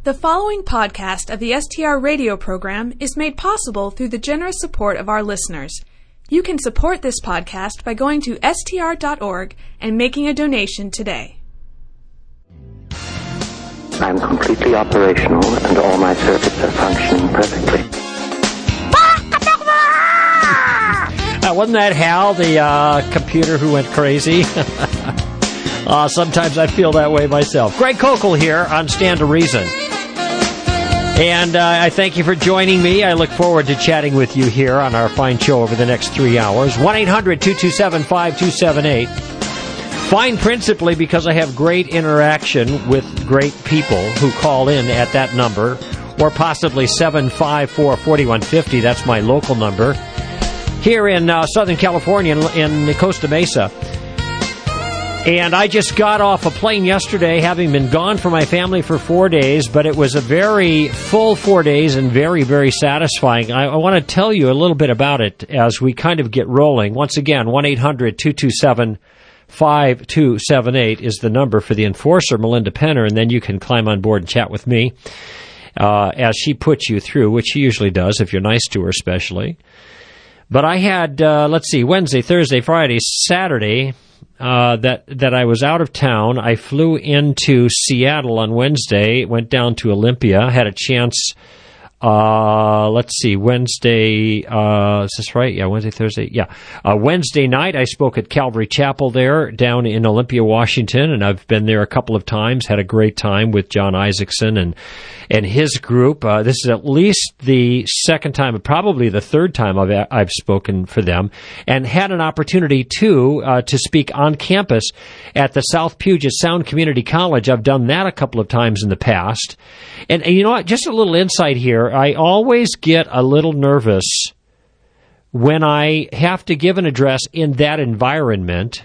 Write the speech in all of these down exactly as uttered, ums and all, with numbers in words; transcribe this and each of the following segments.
The following podcast of the S T R radio program is made possible through the generous support of our listeners. You can support this podcast by going to S T R dot org and making a donation today. I'm completely operational and all my circuits are functioning perfectly. Uh, wasn't that Hal, the uh, computer who went crazy? uh, sometimes I feel that way myself. Greg Kokel here on Stand to Reason. And uh, I thank you for joining me. I look forward to chatting with you here on our fine show over the next three hours. one eight hundred two two seven five two seven eight. Fine principally because I have great interaction with great people who call in at that number, or possibly seven five four, four one five zero. That's my local number. Here in uh, Southern California, in, in Costa Mesa. And I just got off a plane yesterday, having been gone from my family for four days, but it was a very full four days and very, very satisfying. I, I want to tell you a little bit about it as we kind of get rolling. Once again, one eight hundred two two seven five two seven eight is the number for the enforcer, Melinda Penner, and then you can climb on board and chat with me uh, as she puts you through, which she usually does, if you're nice to her especially. But I had, uh, let's see, Wednesday, Thursday, Friday, Saturday, uh, that, that I was out of town. I flew into Seattle on Wednesday, went down to Olympia, had a chance, uh, let's see, Wednesday, uh, is this right? Yeah, Wednesday, Thursday, yeah. Uh, Wednesday night, I spoke at Calvary Chapel there, down in Olympia, Washington, and I've been there a couple of times, had a great time with John Isaacson and and his group. Uh, this is at least the second time, probably the third time I've, I've spoken for them, and had an opportunity, too, uh, to speak on campus at the South Puget Sound Community College. I've done that a couple of times in the past. And, and you know what? Just a little insight here. I always get a little nervous when I have to give an address in that environment.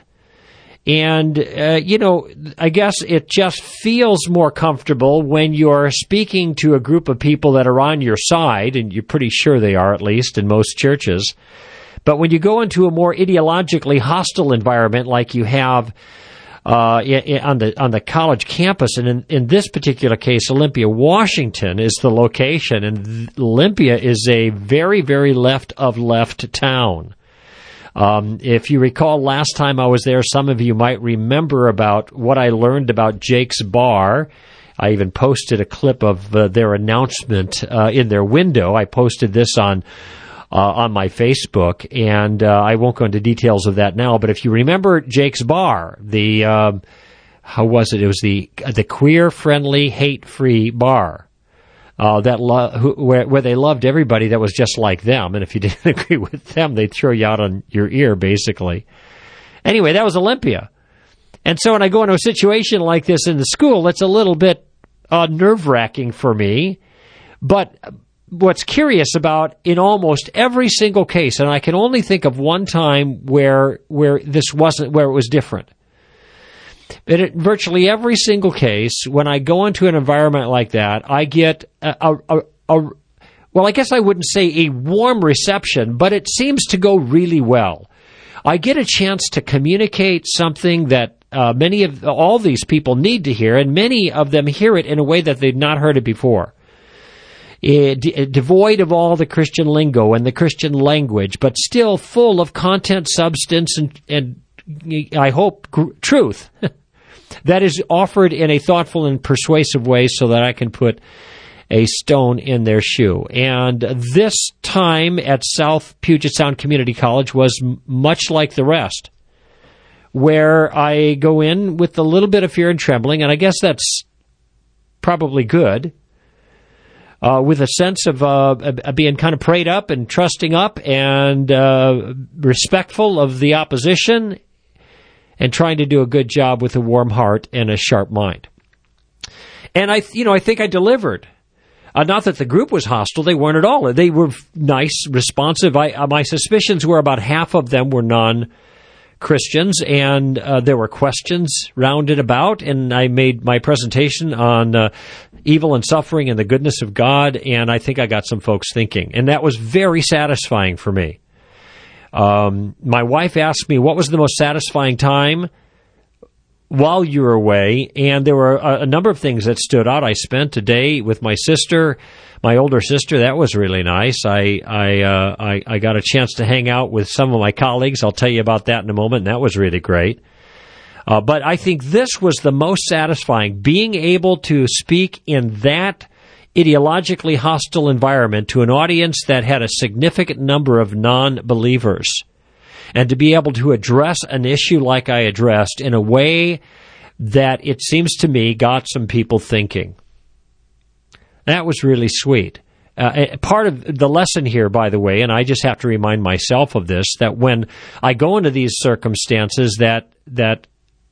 And, uh, you know, I guess it just feels more comfortable when you're speaking to a group of people that are on your side, and you're pretty sure they are, at least in most churches. But when you go into a more ideologically hostile environment like you have uh, on the on the college campus, and in, in this particular case, Olympia, Washington is the location, and Olympia is a very, very left of left town. Um, if you recall last time I was there, some of you might remember about what I learned about Jake's Bar. I even posted a clip of uh, their announcement uh, in their window. I posted this on uh, on my Facebook, and uh, I won't go into details of that now. But if you remember Jake's Bar, the uh, how was it? It was the the queer-friendly, hate-free bar. Uh, that lo- who, where, where they loved everybody that was just like them, and if you didn't agree with them, they'd throw you out on your ear, basically. Anyway, that was Olympia. And so when I go into a situation like this in the school, it's a little bit uh, nerve-wracking for me. But what's curious about, in almost every single case, and I can only think of one time where where this wasn't, where it was different. But in virtually every single case, when I go into an environment like that, I get a, a, a, a, well, I guess I wouldn't say a warm reception, but it seems to go really well. I get a chance to communicate something that uh, many of, all these people need to hear, and many of them hear it in a way that they've not heard it before. It, de- devoid of all the Christian lingo and the Christian language, but still full of content, substance, and, and I hope, gr- truth. That is offered in a thoughtful and persuasive way so that I can put a stone in their shoe. And this time at South Puget Sound Community College was m- much like the rest, where I go in with a little bit of fear and trembling, and I guess that's probably good, uh, with a sense of uh, being kind of prayed up and trusting up and uh, respectful of the opposition, and trying to do a good job with a warm heart and a sharp mind. And I, you know, I think I delivered. Uh, not that the group was hostile; they weren't at all. They were nice, responsive. I, uh, my suspicions were about half of them were non-Christians, and uh, there were questions rounded about. And I made my presentation on uh, evil and suffering and the goodness of God, and I think I got some folks thinking, and that was very satisfying for me. Um, my wife asked me what was the most satisfying time while you were away, and there were a, a number of things that stood out. I spent a day with my sister, my older sister. That was really nice. I I, uh, I I got a chance to hang out with some of my colleagues. I'll tell you about that in a moment. And that was really great. Uh, but I think this was the most satisfying, being able to speak in that ideologically hostile environment to an audience that had a significant number of non-believers, and to be able to address an issue like I addressed in a way that it seems to me got some people thinking. That was really sweet. Uh, part of the lesson here, by the way, and I just have to remind myself of this, that when I go into these circumstances that that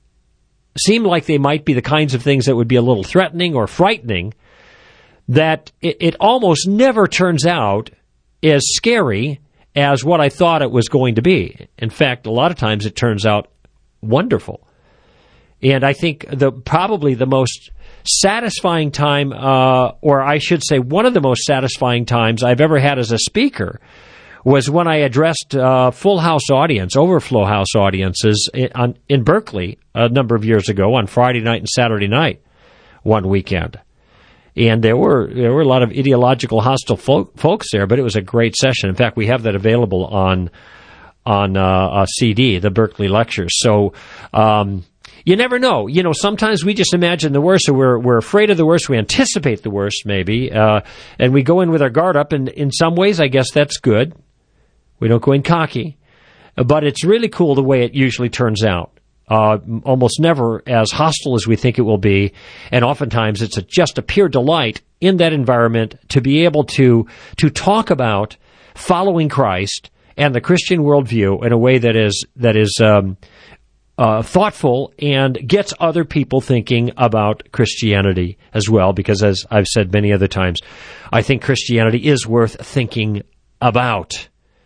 seem like they might be the kinds of things that would be a little threatening or frightening, that it, it almost never turns out as scary as what I thought it was going to be. In fact, a lot of times it turns out wonderful. And I think the probably the most satisfying time, uh, or I should say one of the most satisfying times I've ever had as a speaker, was when I addressed uh, full house audience, overflow house audiences in, on, in Berkeley a number of years ago on Friday night and Saturday night one weekend. And there were there were a lot of ideological hostile folk, folks there, but it was a great session. In fact, we have that available on on uh, a C D, the Berkeley Lectures. So um, you never know. You know, sometimes we just imagine the worst, or we're we're afraid of the worst. We anticipate the worst, maybe, uh, and we go in with our guard up. And in some ways, I guess that's good. We don't go in cocky, but it's really cool the way it usually turns out. Uh, almost never as hostile as we think it will be, and oftentimes it's a, just a pure delight in that environment to be able to to talk about following Christ and the Christian worldview in a way that is that is um, uh, thoughtful and gets other people thinking about Christianity as well. Because, as I've said many other times, I think Christianity is worth thinking about.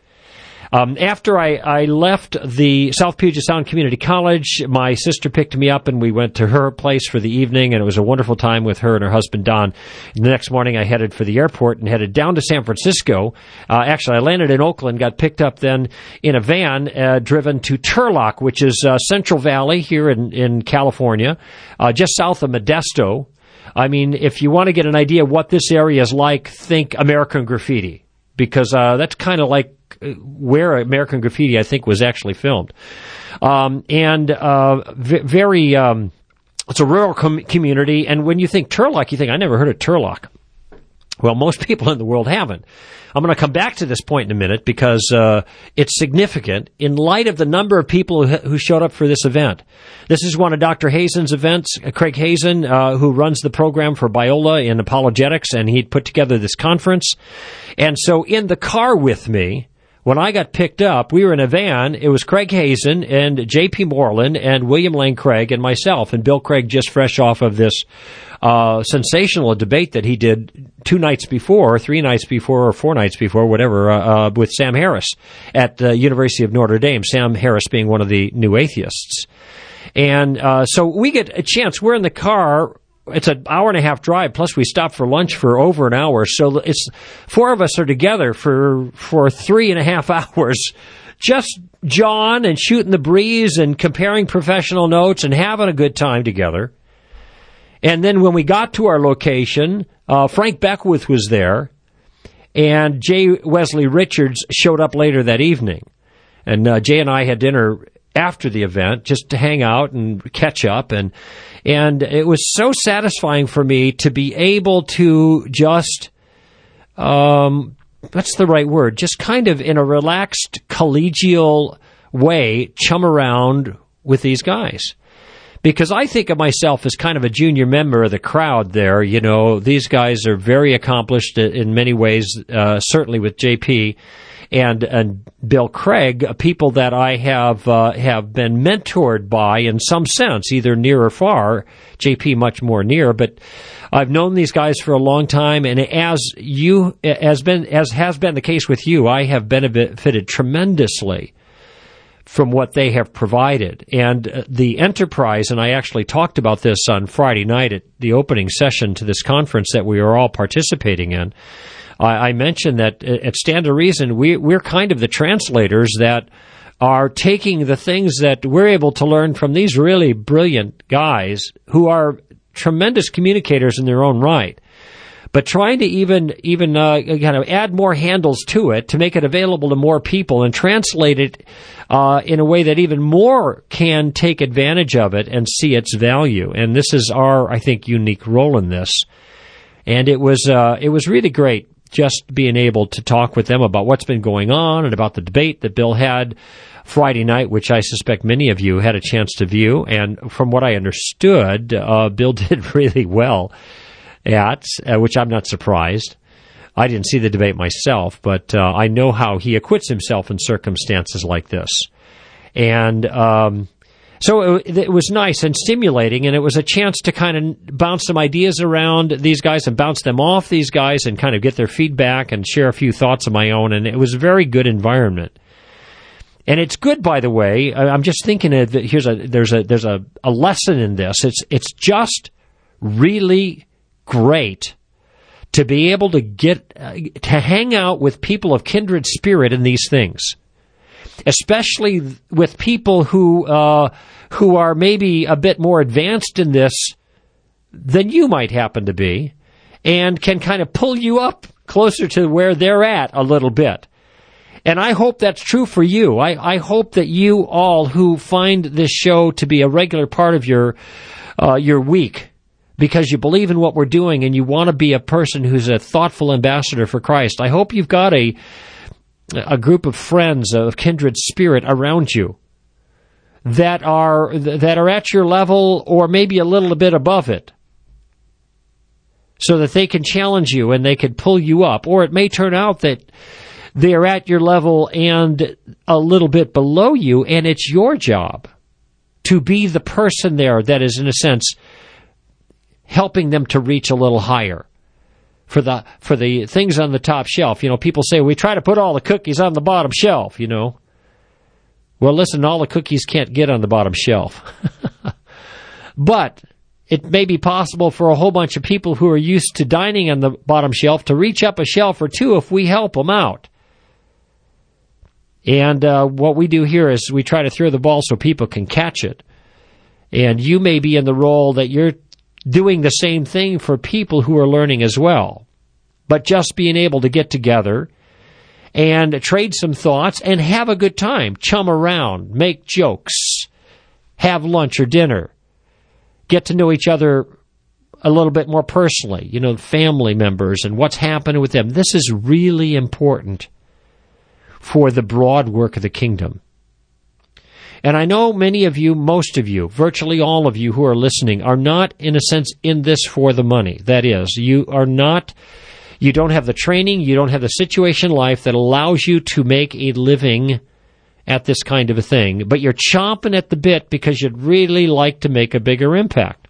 Um, after I, I left the South Puget Sound Community College, my sister picked me up and we went to her place for the evening, and it was a wonderful time with her and her husband, Don. And the next morning I headed for the airport and headed down to San Francisco. Uh, actually, I landed in Oakland, got picked up then in a van, uh, driven to Turlock, which is uh, Central Valley here in, in California, uh, just south of Modesto. I mean, if you want to get an idea of what this area is like, think American Graffiti, because uh, that's kind of like where American Graffiti, I think, was actually filmed. Um, and uh, v- very, um, it's a rural com- community, and when you think Turlock, you think, I never heard of Turlock. Well, most people in the world haven't. I'm going to come back to this point in a minute because uh, it's significant in light of the number of people who, who showed up for this event. This is one of Doctor Hazen's events. Uh, Craig Hazen, uh, who runs the program for Biola in apologetics, and he'd put together this conference. And so in the car with me, when I got picked up, we were in a van. It was Craig Hazen and J P Moreland and William Lane Craig and myself, and Bill Craig, just fresh off of this uh, sensational debate that he did two nights before, three nights before, or four nights before, whatever, uh, uh, with Sam Harris at the University of Notre Dame, Sam Harris being one of the new atheists. And uh, so we get a chance. We're in the car. It's an hour and a half drive, plus we stop for lunch for over an hour. So it's four of us are together for for three and a half hours, just jawing and shooting the breeze and comparing professional notes and having a good time together. And then when we got to our location, uh, Frank Beckwith was there, and J. Wesley Richards showed up later that evening. And uh, Jay and I had dinner after the event just to hang out and catch up, and and it was so satisfying for me to be able to just um what's the right word just kind of in a relaxed collegial way chum around with these guys, because I think of myself as kind of a junior member of the crowd there. You know, these guys are very accomplished in many ways, uh, certainly with J P and and Bill Craig, people that I have uh, have been mentored by in some sense, either near or far. J P much more near, but I've known these guys for a long time, and as you as been as has been the case with you, I have benefited tremendously from what they have provided. And uh, the enterprise, and I actually talked about this on Friday night at the opening session to this conference that we are all participating in. I mentioned that at Stand to Reason, we, we're kind of the translators that are taking the things that we're able to learn from these really brilliant guys who are tremendous communicators in their own right, but trying to even even uh, kind of add more handles to it to make it available to more people and translate it uh, in a way that even more can take advantage of it and see its value. And this is our, I think, unique role in this. And it was uh, it was really great just being able to talk with them about what's been going on and about the debate that Bill had Friday night, which I suspect many of you had a chance to view. And from what I understood, uh, Bill did really well at, uh, which I'm not surprised. I didn't see the debate myself, but uh, I know how he acquits himself in circumstances like this. And um, so it, it was nice and stimulating, and it was a chance to kind of bounce some ideas around these guys and bounce them off these guys and kind of get their feedback and share a few thoughts of my own, and it was a very good environment. And it's good, by the way. I'm just thinking of, here's a there's a there's a, a lesson in this. It's it's just really great to be able to get uh, to hang out with people of kindred spirit in these things, especially with people who uh, who are maybe a bit more advanced in this than you might happen to be, and can kind of pull you up closer to where they're at a little bit. And I hope that's true for you. I, I hope that you all who find this show to be a regular part of your uh, your week, because you believe in what we're doing and you want to be a person who's a thoughtful ambassador for Christ, I hope you've got a a group of friends of kindred spirit around you that are that are at your level or maybe a little bit above it, so that they can challenge you and they can pull you up. Or it may turn out that they are at your level and a little bit below you, and it's your job to be the person there that is, in a sense, helping them to reach a little higher. For the for the things on the top shelf, you know, people say, we try to put all the cookies on the bottom shelf, you know. Well, listen, all the cookies can't get on the bottom shelf. But it may be possible for a whole bunch of people who are used to dining on the bottom shelf to reach up a shelf or two if we help them out. And uh, what we do here is we try to throw the ball so people can catch it. And you may be in the role that you're doing the same thing for people who are learning as well. But just being able to get together and trade some thoughts and have a good time, chum around, make jokes, have lunch or dinner, get to know each other a little bit more personally, you know, family members and what's happening with them. This is really important for the broad work of the kingdom. And I know many of you, most of you, virtually all of you who are listening are not, in a sense, in this for the money. That is, you are not, you don't have the training, you don't have the situation in life that allows you to make a living at this kind of a thing, but you're chomping at the bit because you'd really like to make a bigger impact.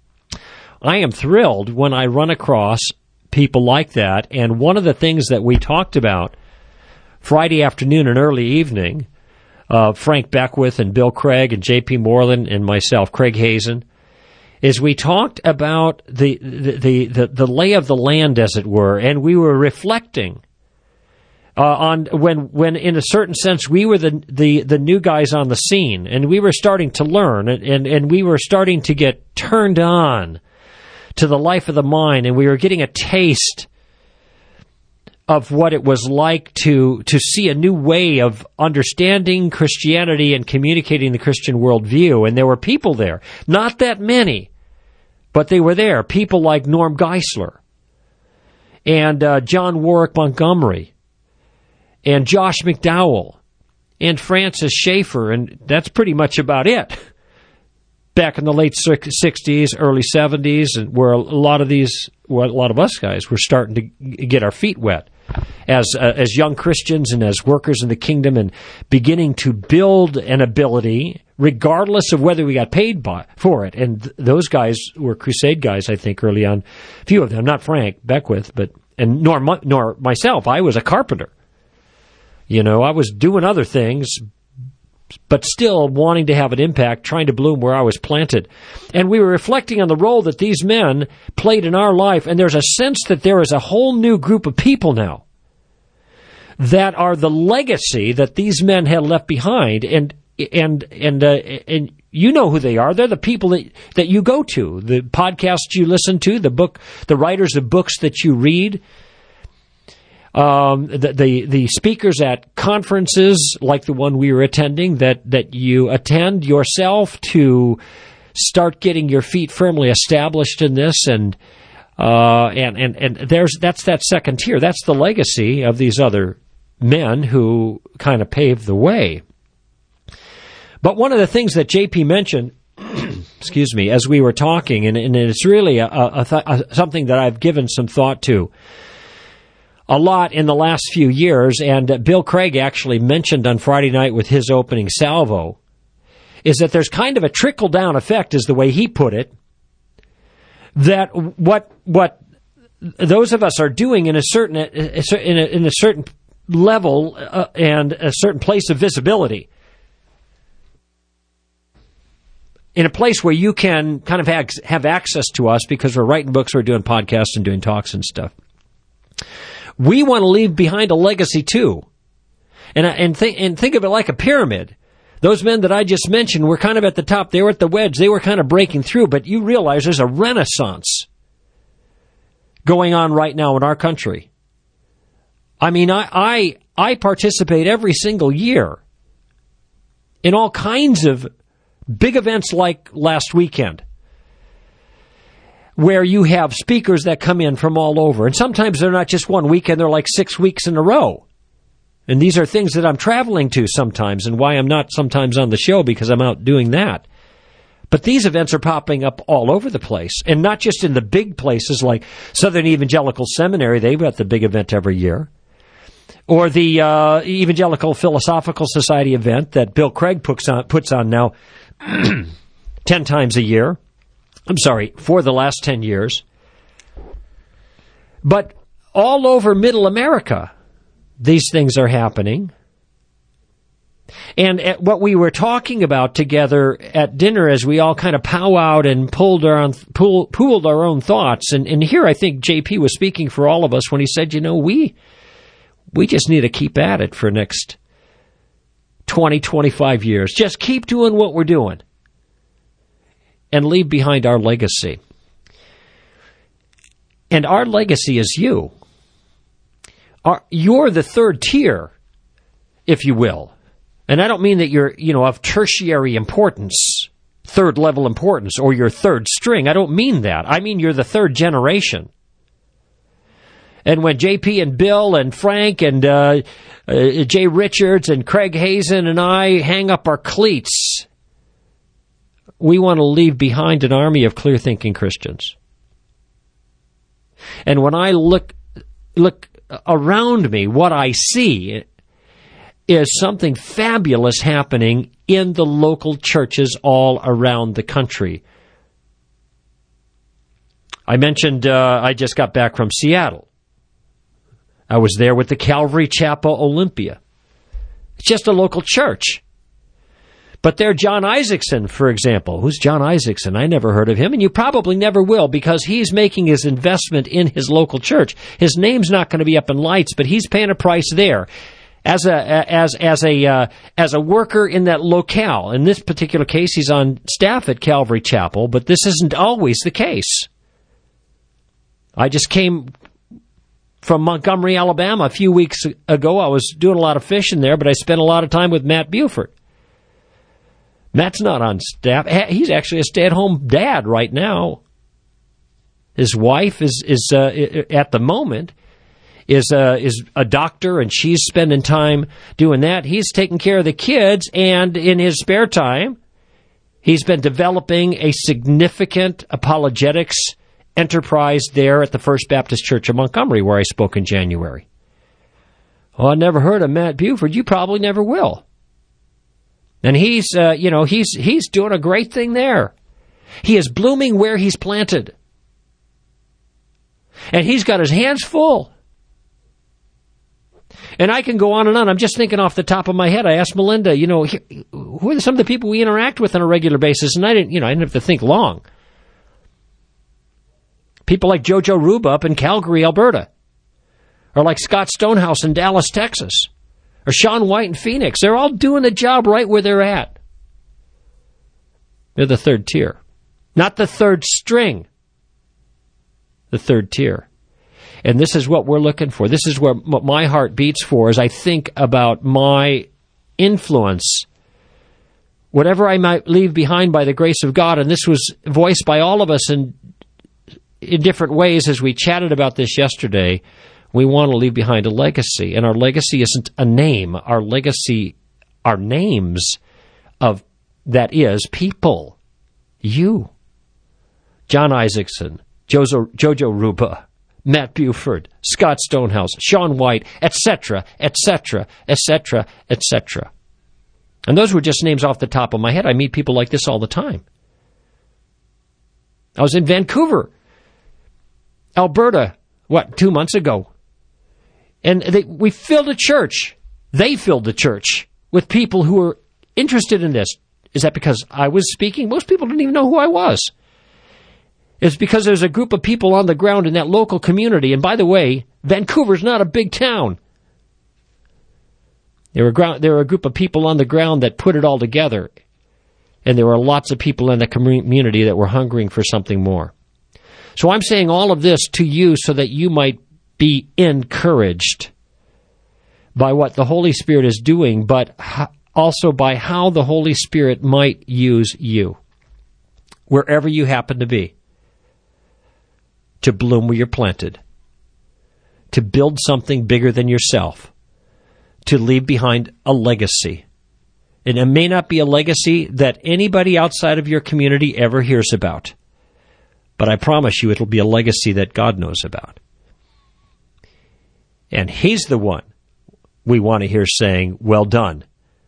I am thrilled when I run across people like that, and one of the things that we talked about Friday afternoon and early evening, uh, Frank Beckwith and Bill Craig and J P Moreland and myself, Craig Hazen, is we talked about the, the, the, the lay of the land, as it were, and we were reflecting uh, on when, when in a certain sense, we were the, the, the new guys on the scene, and we were starting to learn, and, and, and we were starting to get turned on to the life of the mind, and we were getting a taste of what it was like to to see a new way of understanding Christianity and communicating the Christian worldview. And there were people there, not that many, but they were there. People like Norm Geisler and uh, John Warwick Montgomery and Josh McDowell and Francis Schaeffer, and that's pretty much about it. Back in the late sixties, early seventies, and where a lot of these, well, a lot of us guys were starting to get our feet wet as uh, as young Christians and as workers in the kingdom, and beginning to build an ability, regardless of whether we got paid by, for it. And th- those guys were crusade guys, I think, early on. A few of them, not Frank Beckwith, but and nor nor myself. I was a carpenter. You know, I was doing other things, but still wanting to have an impact, trying to bloom where I was planted. And we were reflecting on the role that these men played in our life, and there's a sense that there is a whole new group of people now that are the legacy that these men had left behind, and and and uh, and you know who they are. They're the people that that you go to, the podcasts you listen to, the book, the writers of books that you read, um, the, the the speakers at conferences like the one we were attending that that you attend yourself to start getting your feet firmly established in this, and uh, and and and there's that's that second tier. That's the legacy of these other men who kind of paved the way. But one of the things that J P mentioned, excuse me, as we were talking, and, and it's really a, a, a, something that I've given some thought to a lot in the last few years, and uh, Bill Craig actually mentioned on Friday night with his opening salvo, is that there's kind of a trickle-down effect, is the way he put it, that what what those of us are doing in a certain in a, in a certain level uh, and a certain place of visibility, in a place where you can kind of have, have access to us because we're writing books, we're doing podcasts and doing talks and stuff. We want to leave behind a legacy too, and and think and think of it like a pyramid. Those men that I just mentioned were kind of at the top. They were at the wedge. They were kind of breaking through. But you realize there's a renaissance going on right now in our country. I mean, I, I, I participate every single year in all kinds of big events like last weekend, where you have speakers that come in from all over. And sometimes they're not just one weekend, they're like six weeks in a row. And these are things that I'm traveling to sometimes, and why I'm not sometimes on the show, because I'm out doing that. But these events are popping up all over the place, and not just in the big places like Southern Evangelical Seminary. They've got the big event every year. Or the uh, Evangelical Philosophical Society event that Bill Craig puts on, puts on now ten times a year. I'm sorry, for the last ten years. But all over Middle America, these things are happening. And at what we were talking about together at dinner as we all kind of powwowed and pulled our own, pool, pooled our own thoughts, and, and here I think J P was speaking for all of us when he said, you know, we we just need to keep at it for next twenty, twenty-five years. Just keep doing what we're doing and leave behind our legacy. And our legacy is you. Are, you're the third tier, if you will. And I don't mean that you're, you know, of tertiary importance, third level importance, or you're third string. I don't mean that. I mean you're the third generation. And when J P and Bill and Frank and uh, uh, Jay Richards and Craig Hazen and I hang up our cleats, we want to leave behind an army of clear-thinking Christians. And when I look look around me, what I see is something fabulous happening in the local churches all around the country. I mentioned uh, I just got back from Seattle. I was there with the Calvary Chapel Olympia. It's just a local church. But there, John Isaacson, for example. Who's John Isaacson? I never heard of him, and you probably never will, because he's making his investment in his local church. His name's not going to be up in lights, but he's paying a price there as a as as a uh, as a worker in that locale. In this particular case, he's on staff at Calvary Chapel, but this isn't always the case. I just came from Montgomery, Alabama, a few weeks ago. I was doing a lot of fishing there, but I spent a lot of time with Matt Buford. Matt's not on staff. He's actually a stay-at-home dad right now. His wife is is uh, at the moment is uh, is a doctor, and she's spending time doing that. He's taking care of the kids, and in his spare time, he's been developing a significant apologetics enterprise there at the First Baptist Church of Montgomery, where I spoke in January. Oh, I never heard of Matt Buford. You probably never will. And he's, uh, you know, he's he's doing a great thing there. He is blooming where he's planted. And he's got his hands full. And I can go on and on. I'm just thinking off the top of my head. I asked Melinda, you know, who are some of the people we interact with on a regular basis? And I didn't, you know, I didn't have to think long. People like Jojo Ruba up in Calgary, Alberta. or like Scott Stonehouse in Dallas, Texas, or Shaun White in Phoenix. They're all doing the job right where they're at. They're the third tier. Not the third string. The third tier. And this is what we're looking for. This is where what my heart beats for as I think about my influence, whatever I might leave behind by the grace of God. And this was voiced by all of us in, in different ways as we chatted about this yesterday. We want to leave behind a legacy. And our legacy isn't a name. Our legacy are names of, that is, people. You. John Isaacson, Jojo, Jojo Ruba, Matt Buford, Scott Stonehouse, Shaun White, et cetera, et cetera, et cetera, et cetera. And those were just names off the top of my head. I meet people like this all the time. I was in Vancouver, Alberta, what, two months ago. And they, we filled a church. They filled the church with people who were interested in this. Is that because I was speaking? Most people didn't even know who I was. It's because there's a group of people on the ground in that local community. And by the way, Vancouver's not a big town. There were, there were a group of people on the ground that put it all together. And there were lots of people in the community that were hungering for something more. So I'm saying all of this to you so that you might be encouraged by what the Holy Spirit is doing, but also by how the Holy Spirit might use you, wherever you happen to be, to bloom where you're planted, to build something bigger than yourself, to leave behind a legacy. And it may not be a legacy that anybody outside of your community ever hears about, but I promise you it'll be a legacy that God knows about. And He's the one we want to hear saying, well done,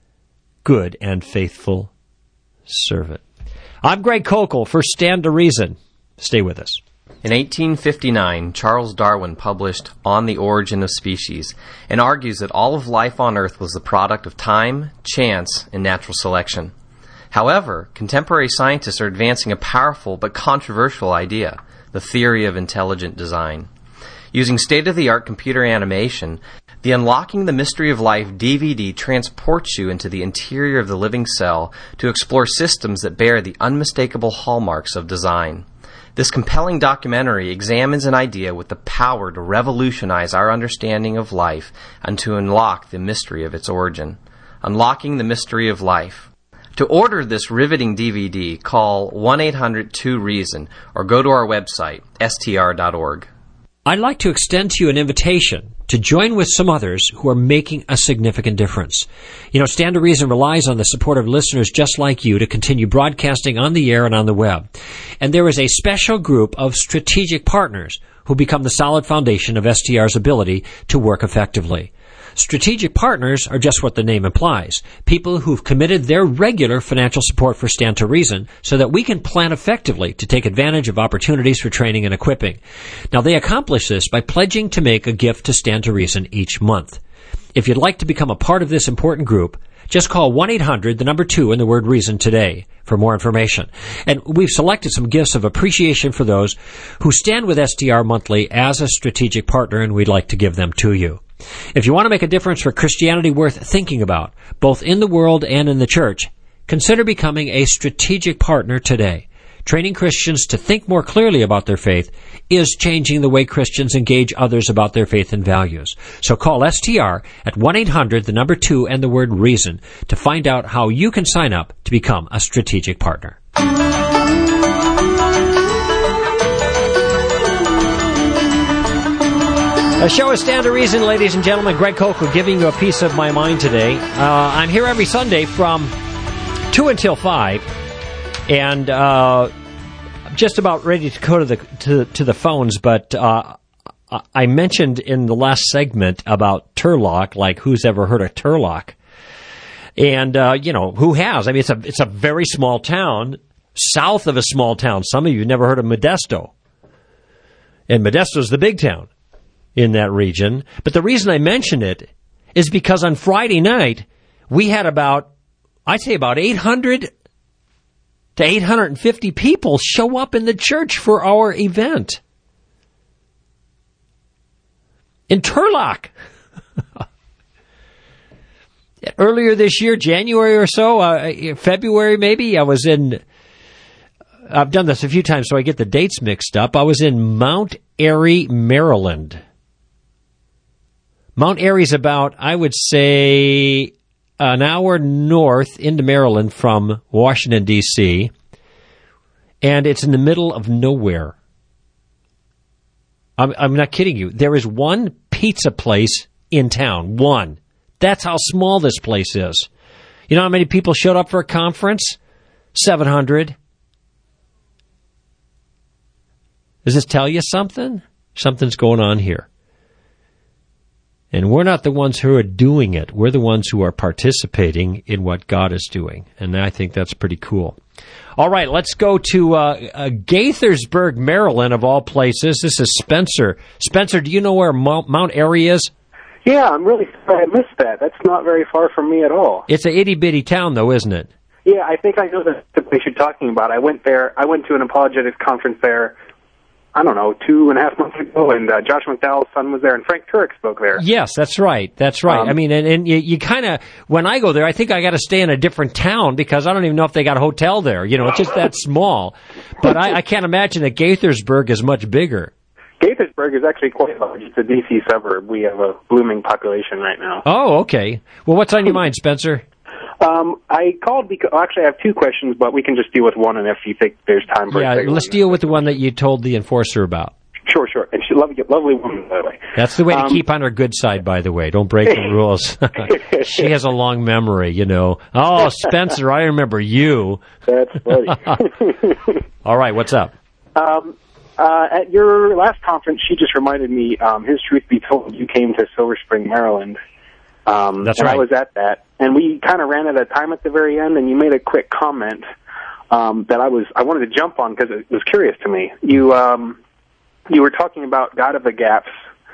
good and faithful servant. I'm Greg Kokel for Stand to Reason. Stay with us. In eighteen fifty-nine, Charles Darwin published On the Origin of Species and argues that all of life on Earth was the product of time, chance, and natural selection. However, contemporary scientists are advancing a powerful but controversial idea, the theory of intelligent design. Using state-of-the-art computer animation, the Unlocking the Mystery of Life D V D transports you into the interior of the living cell to explore systems that bear the unmistakable hallmarks of design. This compelling documentary examines an idea with the power to revolutionize our understanding of life and to unlock the mystery of its origin. Unlocking the Mystery of Life. To order this riveting D V D, call one eight hundred two reason or go to our website, S T R dot org. I'd like to extend to you an invitation to join with some others who are making a significant difference. You know, Stand to Reason relies on the support of listeners just like you to continue broadcasting on the air and on the web. And there is a special group of strategic partners who become the solid foundation of S T R's ability to work effectively. Strategic partners are just what the name implies. People who've committed their regular financial support for Stand to Reason so that we can plan effectively to take advantage of opportunities for training and equipping. Now, they accomplish this by pledging to make a gift to Stand to Reason each month. If you'd like to become a part of this important group, just call one eight hundred, the number two, and the word reason today for more information. And we've selected some gifts of appreciation for those who stand with S T R monthly as a strategic partner, and we'd like to give them to you. If you want to make a difference for Christianity worth thinking about, both in the world and in the church, consider becoming a strategic partner today. Training Christians to think more clearly about their faith is changing the way Christians engage others about their faith and values. So call S T R at one eight hundred, the number two, and the word reason to find out how you can sign up to become a strategic partner. The show is Stand to Reason, ladies and gentlemen. Greg Kokel giving you a piece of my mind today. Uh, I'm here every Sunday from two until five, and uh, I'm just about ready to go to the to, to the phones, but uh, I mentioned in the last segment about Turlock, like who's ever heard of Turlock? And, uh, you know, who has? I mean, it's a, it's a very small town, south of a small town. Some of you have never heard of Modesto. And Modesto's the big town in that region. But the reason I mention it is because on Friday night, we had about, I'd say about eight hundred to eight hundred fifty people show up in the church for our event. in Turlock. Earlier this year, January or so, uh, February maybe, I was in, I've done this a few times so I get the dates mixed up. I was in Mount Airy, Maryland. Mount Airy's about, I would say, an hour north into Maryland from Washington, D C, and it's in the middle of nowhere. I'm, I'm not kidding you. There is one pizza place in town. One. That's how small this place is. You know how many people showed up for a conference? seven hundred. Does this tell you something? Something's going on here. And we're not the ones who are doing it. We're the ones who are participating in what God is doing. And I think that's pretty cool. All right, let's go to uh, uh, Gaithersburg, Maryland, of all places. This is Spencer. Spencer, do you know where Mount, Mount Airy is? Yeah, I'm really sorry I missed that. That's not very far from me at all. It's an itty-bitty town, though, isn't it? Yeah, I think I know the, the place you're talking about. I went there. I went to an apologetics conference there, I don't know, two and a half months ago, and uh, Josh McDowell's son was there, and Frank Turek spoke there. Yes, that's right. That's right. Um, I mean, and, and you, you kind of, when I go there, I think I got to stay in a different town because I don't even know if they got a hotel there. You know, it's just that small. But I, I can't imagine that Gaithersburg is much bigger. Gaithersburg is actually quite large. It's a D C suburb. We have a blooming population right now. Oh, okay. Well, what's on your mind, Spencer? Um, I called because, actually, I have two questions, but we can just deal with one, and if you think there's time for yeah, a second let's one. deal with the one that you told the enforcer about. Sure, sure. And she's a lovely, lovely woman, by the way. That's the way to um, keep on her good side, by the way. Don't break the rules. She has a long memory, you know. Oh, Spencer, I remember you. That's funny. All right, what's up? Um, uh, at your last conference, she just reminded me, um, his truth be told, you came to Silver Spring, Maryland. Um, That's and right. I was at that. And we kind of ran out of time at the very end, and you made a quick comment um, that I was I wanted to jump on because it was curious to me. You um, you were talking about God of the gaps.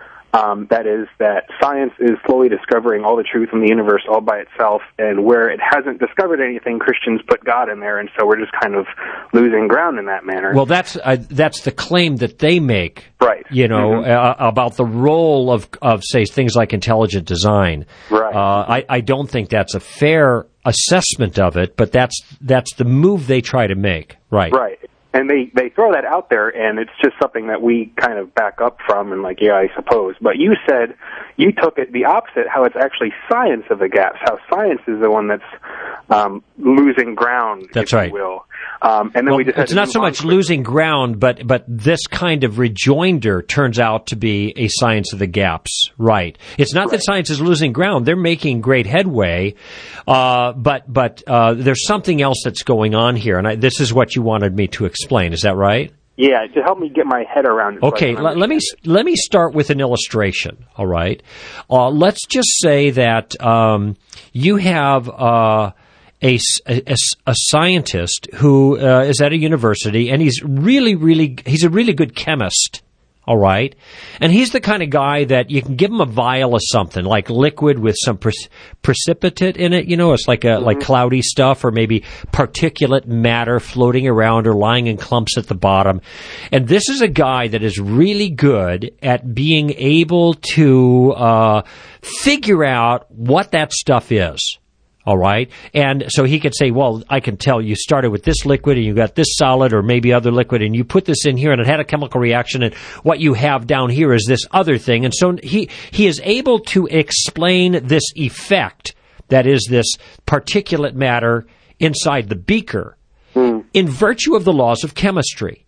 Um, that is, that science is slowly discovering all the truth in the universe all by itself, and where it hasn't discovered anything, Christians put God in there, and so we're just kind of losing ground in that manner. Well, that's uh, that's the claim that they make, right? You know, mm-hmm. uh, about the role of of say things like intelligent design. Right. Uh, I I don't think that's a fair assessment of it, but that's that's the move they try to make. Right. Right. And they, they throw that out there, and it's just something that we kind of back up from and like, yeah, I suppose. But you said you took it the opposite, how it's actually science of the gaps, how science is the one that's um, losing ground, that's if right. you will. Um, and then well, we just had it's to not move so on much quickly. losing ground, but but this kind of rejoinder turns out to be a science of the gaps, right? It's not right. that science is losing ground; they're making great headway, uh, but but uh, there's something else that's going on here, and I, this is what you wanted me to explain. Is that right? Yeah, to help me get my head around it. Okay, so let, let me it. let me start with an illustration. All right, uh, let's just say that um, you have. Uh, A, a, a scientist who uh, is at a university, and he's really, really, he's a really good chemist, all right? And he's the kind of guy that you can give him a vial of something, like liquid with some pre- precipitate in it, you know, it's like a, mm-hmm. like cloudy stuff, or maybe particulate matter floating around or lying in clumps at the bottom. And this is a guy that is really good at being able to uh, figure out what that stuff is. All right. And so he could say, well, I can tell you started with this liquid and you got this solid or maybe other liquid and you put this in here and it had a chemical reaction and what you have down here is this other thing. And so he, he is able to explain this effect that is this particulate matter inside the beaker mm. in virtue of the laws of chemistry.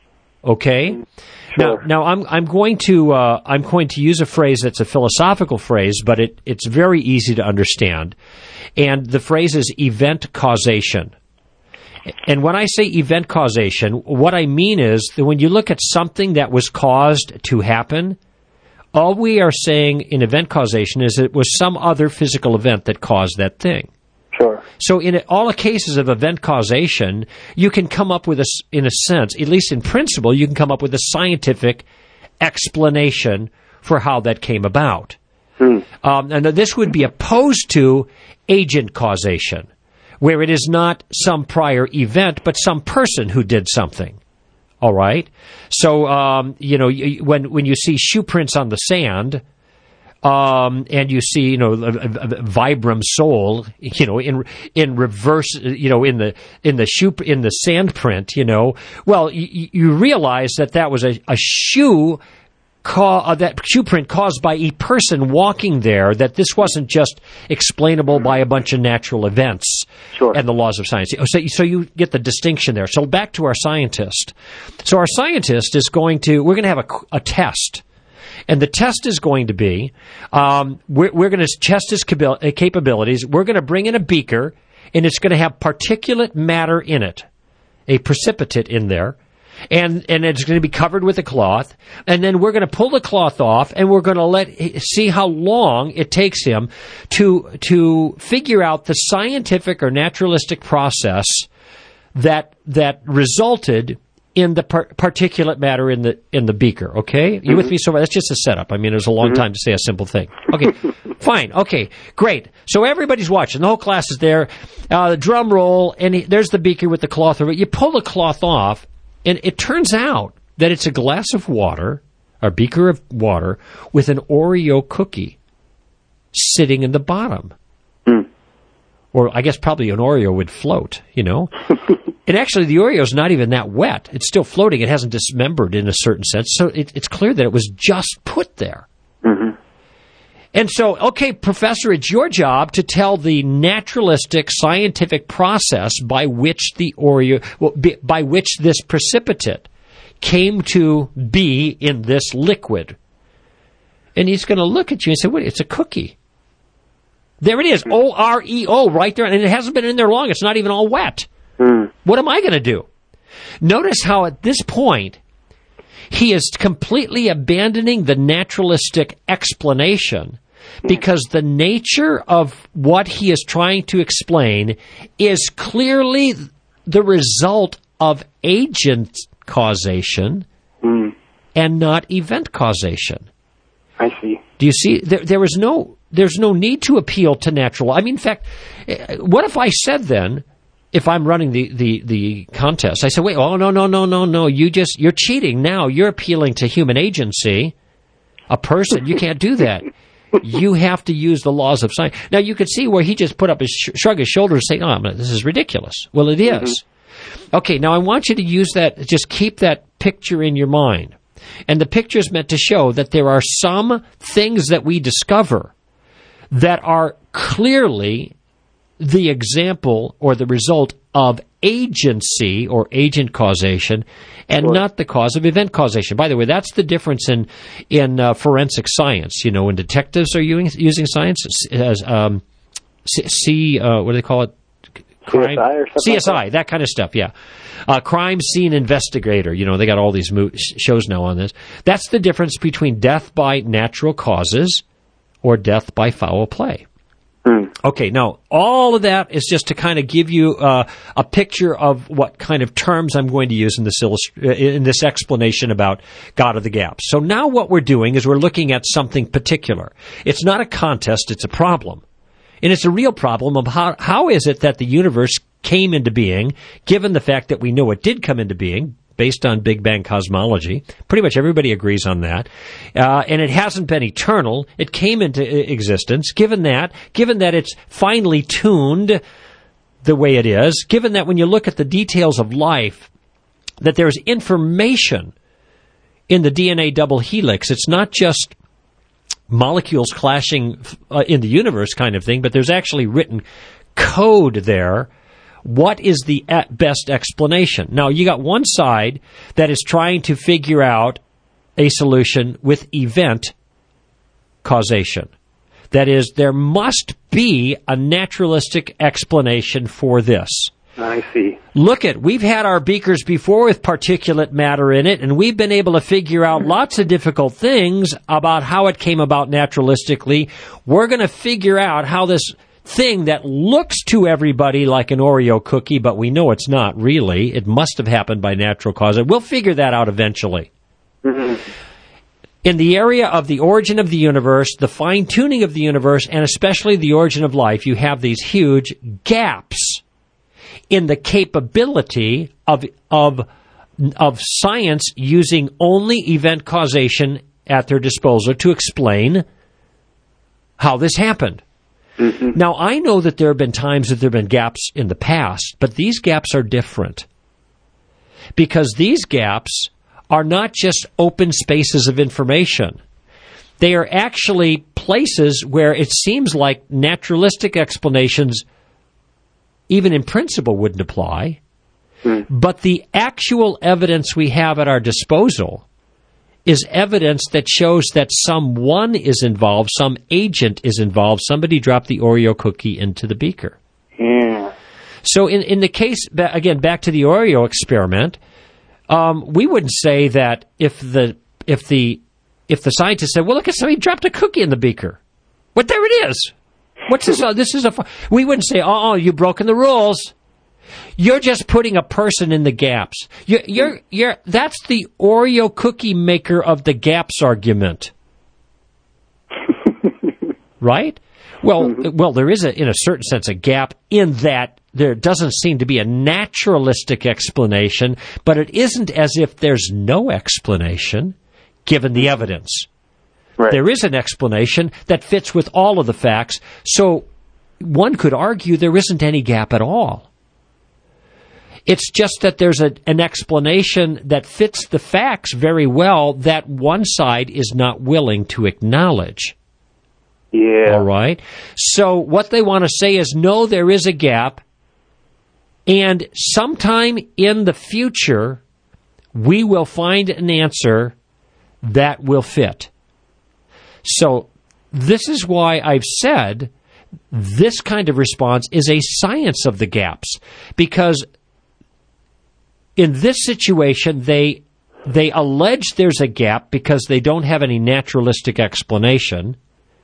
Okay? Mm. Sure. Now, now I'm I'm going to uh, I'm going to use a phrase that's a philosophical phrase, but it, it's very easy to understand. And the phrase is event causation. And when I say event causation, what I mean is that when you look at something that was caused to happen, all we are saying in event causation is it was some other physical event that caused that thing. Sure. So in all the cases of event causation, you can come up with, a, in a sense, at least in principle, you can come up with a scientific explanation for how that came about. Hmm. Um, and this would be opposed to agent causation, where it is not some prior event, but some person who did something. All right. So, um, you know, when when you see shoe prints on the sand, um, and you see, you know, a, a, a Vibram sole, you know, in in reverse, you know, in the in the shoe in the sand print, you know, well, you, you realize that that was a, a shoe. Ca- uh, that shoe print caused by a person walking there, that this wasn't just explainable by a bunch of natural events sure. and the laws of science. So, so you get the distinction there. So back to our scientist. So our scientist is going to, we're going to have a, a test. And the test is going to be, um, we're, we're going to test his capabilities. We're going to bring in a beaker, and it's going to have particulate matter in it, a precipitate in there. And and it's going to be covered with a cloth, and then we're going to pull the cloth off, and we're going to let see how long it takes him to to figure out the scientific or naturalistic process that that resulted in the par- particulate matter in the in the beaker. Okay, you mm-hmm. with me? So that's just a setup. I mean, it's a long mm-hmm. time to say a simple thing. Okay, fine. Okay, great. So everybody's watching. The whole class is there. Uh, the drum roll, and he, there's the beaker with the cloth over it. You pull the cloth off. And it turns out that it's a glass of water, a beaker of water, with an Oreo cookie sitting in the bottom. Mm. Or I guess probably an Oreo would float, you know. And actually the Oreo's not even that wet. It's still floating. It hasn't dismembered in a certain sense. So it, it's clear that it was just put there. Mm-hmm. And so, okay, Professor, it's your job to tell the naturalistic scientific process by which the Oreo, well, by which this precipitate came to be in this liquid. And he's going to look at you and say, wait, it's a cookie. There it is, O R E O, right there, and it hasn't been in there long. It's not even all wet. Mm. What am I going to do? Notice how at this point, he is completely abandoning the naturalistic explanation because the nature of what he is trying to explain is clearly the result of agent causation mm. and not event causation. I see. Do you see? There, there is no, there's no need to appeal to natural. I mean, in fact, what if I said then, if I'm running the, the, the contest, I said, wait, oh, no, no, no, no, no, you just, you're cheating now. You're appealing to human agency, a person. You can't do that. You have to use the laws of science. Now, you could see where he just put up his, sh- shrug his shoulders and say, oh, this is ridiculous. Well, it is. Mm-hmm. Okay, now I want you to use that, just keep that picture in your mind. And the picture is meant to show that there are some things that we discover that are clearly the example or the result of agency or agent causation and sure. not the cause of event causation. By the way, that's the difference in in uh, forensic science. You know, when detectives are using, using science as um, C, C uh, what do they call it? Crime? C S I or something C S I, like that. that kind of stuff, yeah. Uh, crime scene investigator, you know, they got all these mo- shows now on this. That's the difference between death by natural causes or death by foul play. Mm. Okay, now, all of that is just to kind of give you uh, a picture of what kind of terms I'm going to use in this illust- in this explanation about God of the Gaps. So now what we're doing is we're looking at something particular. It's not a contest, it's a problem. And it's a real problem of how how is it that the universe came into being, given the fact that we know it did come into being, based on Big Bang cosmology. Pretty much everybody agrees on that. Uh, and it hasn't been eternal. It came into existence. Given that, given that it's finely tuned the way it is, given that when you look at the details of life, that there's information in the D N A double helix. It's not just molecules clashing uh, in the universe kind of thing, but there's actually written code there. What is the best explanation? Now, you got one side that is trying to figure out a solution with event causation. That is, there must be a naturalistic explanation for this. I see. Look at, we've had our beakers before with particulate matter in it, and we've been able to figure out lots of difficult things about how it came about naturalistically. We're going to figure out how this thing that looks to everybody like an Oreo cookie, but we know it's not really. It must have happened by natural causes. We'll figure that out eventually. Mm-hmm. In the area of the origin of the universe, the fine-tuning of the universe, and especially the origin of life, you have these huge gaps in the capability of of of science using only event causation at their disposal to explain how this happened. Mm-hmm. Now, I know that there have been times that there have been gaps in the past, but these gaps are different. Because these gaps are not just open spaces of information. They are actually places where it seems like naturalistic explanations, even in principle, wouldn't apply. Mm. But the actual evidence we have at our disposal is evidence that shows that someone is involved, some agent is involved, somebody dropped the Oreo cookie into the beaker. Yeah. So in, in the case, again, back to the Oreo experiment, um, we wouldn't say that if the if the if the scientist said, "Well, look at somebody dropped a cookie in the beaker," but there it is. What's this? Uh, this is a. We wouldn't say, "Oh, you've broken the rules." You're just putting a person in the gaps. You're, you're, you're. That's the Oreo cookie maker of the gaps argument, right? Well, mm-hmm. well, there is a, in a certain sense, a gap in that there doesn't seem to be a naturalistic explanation, but it isn't as if there's no explanation, given the evidence. Right. There is an explanation that fits with all of the facts, so one could argue there isn't any gap at all. It's just that there's a, an explanation that fits the facts very well that one side is not willing to acknowledge. Yeah. All right? So what they want to say is, no, there is a gap, and sometime in the future, we will find an answer that will fit. So this is why I've said this kind of response is a science of the gaps, because in this situation, they they allege there's a gap because they don't have any naturalistic explanation,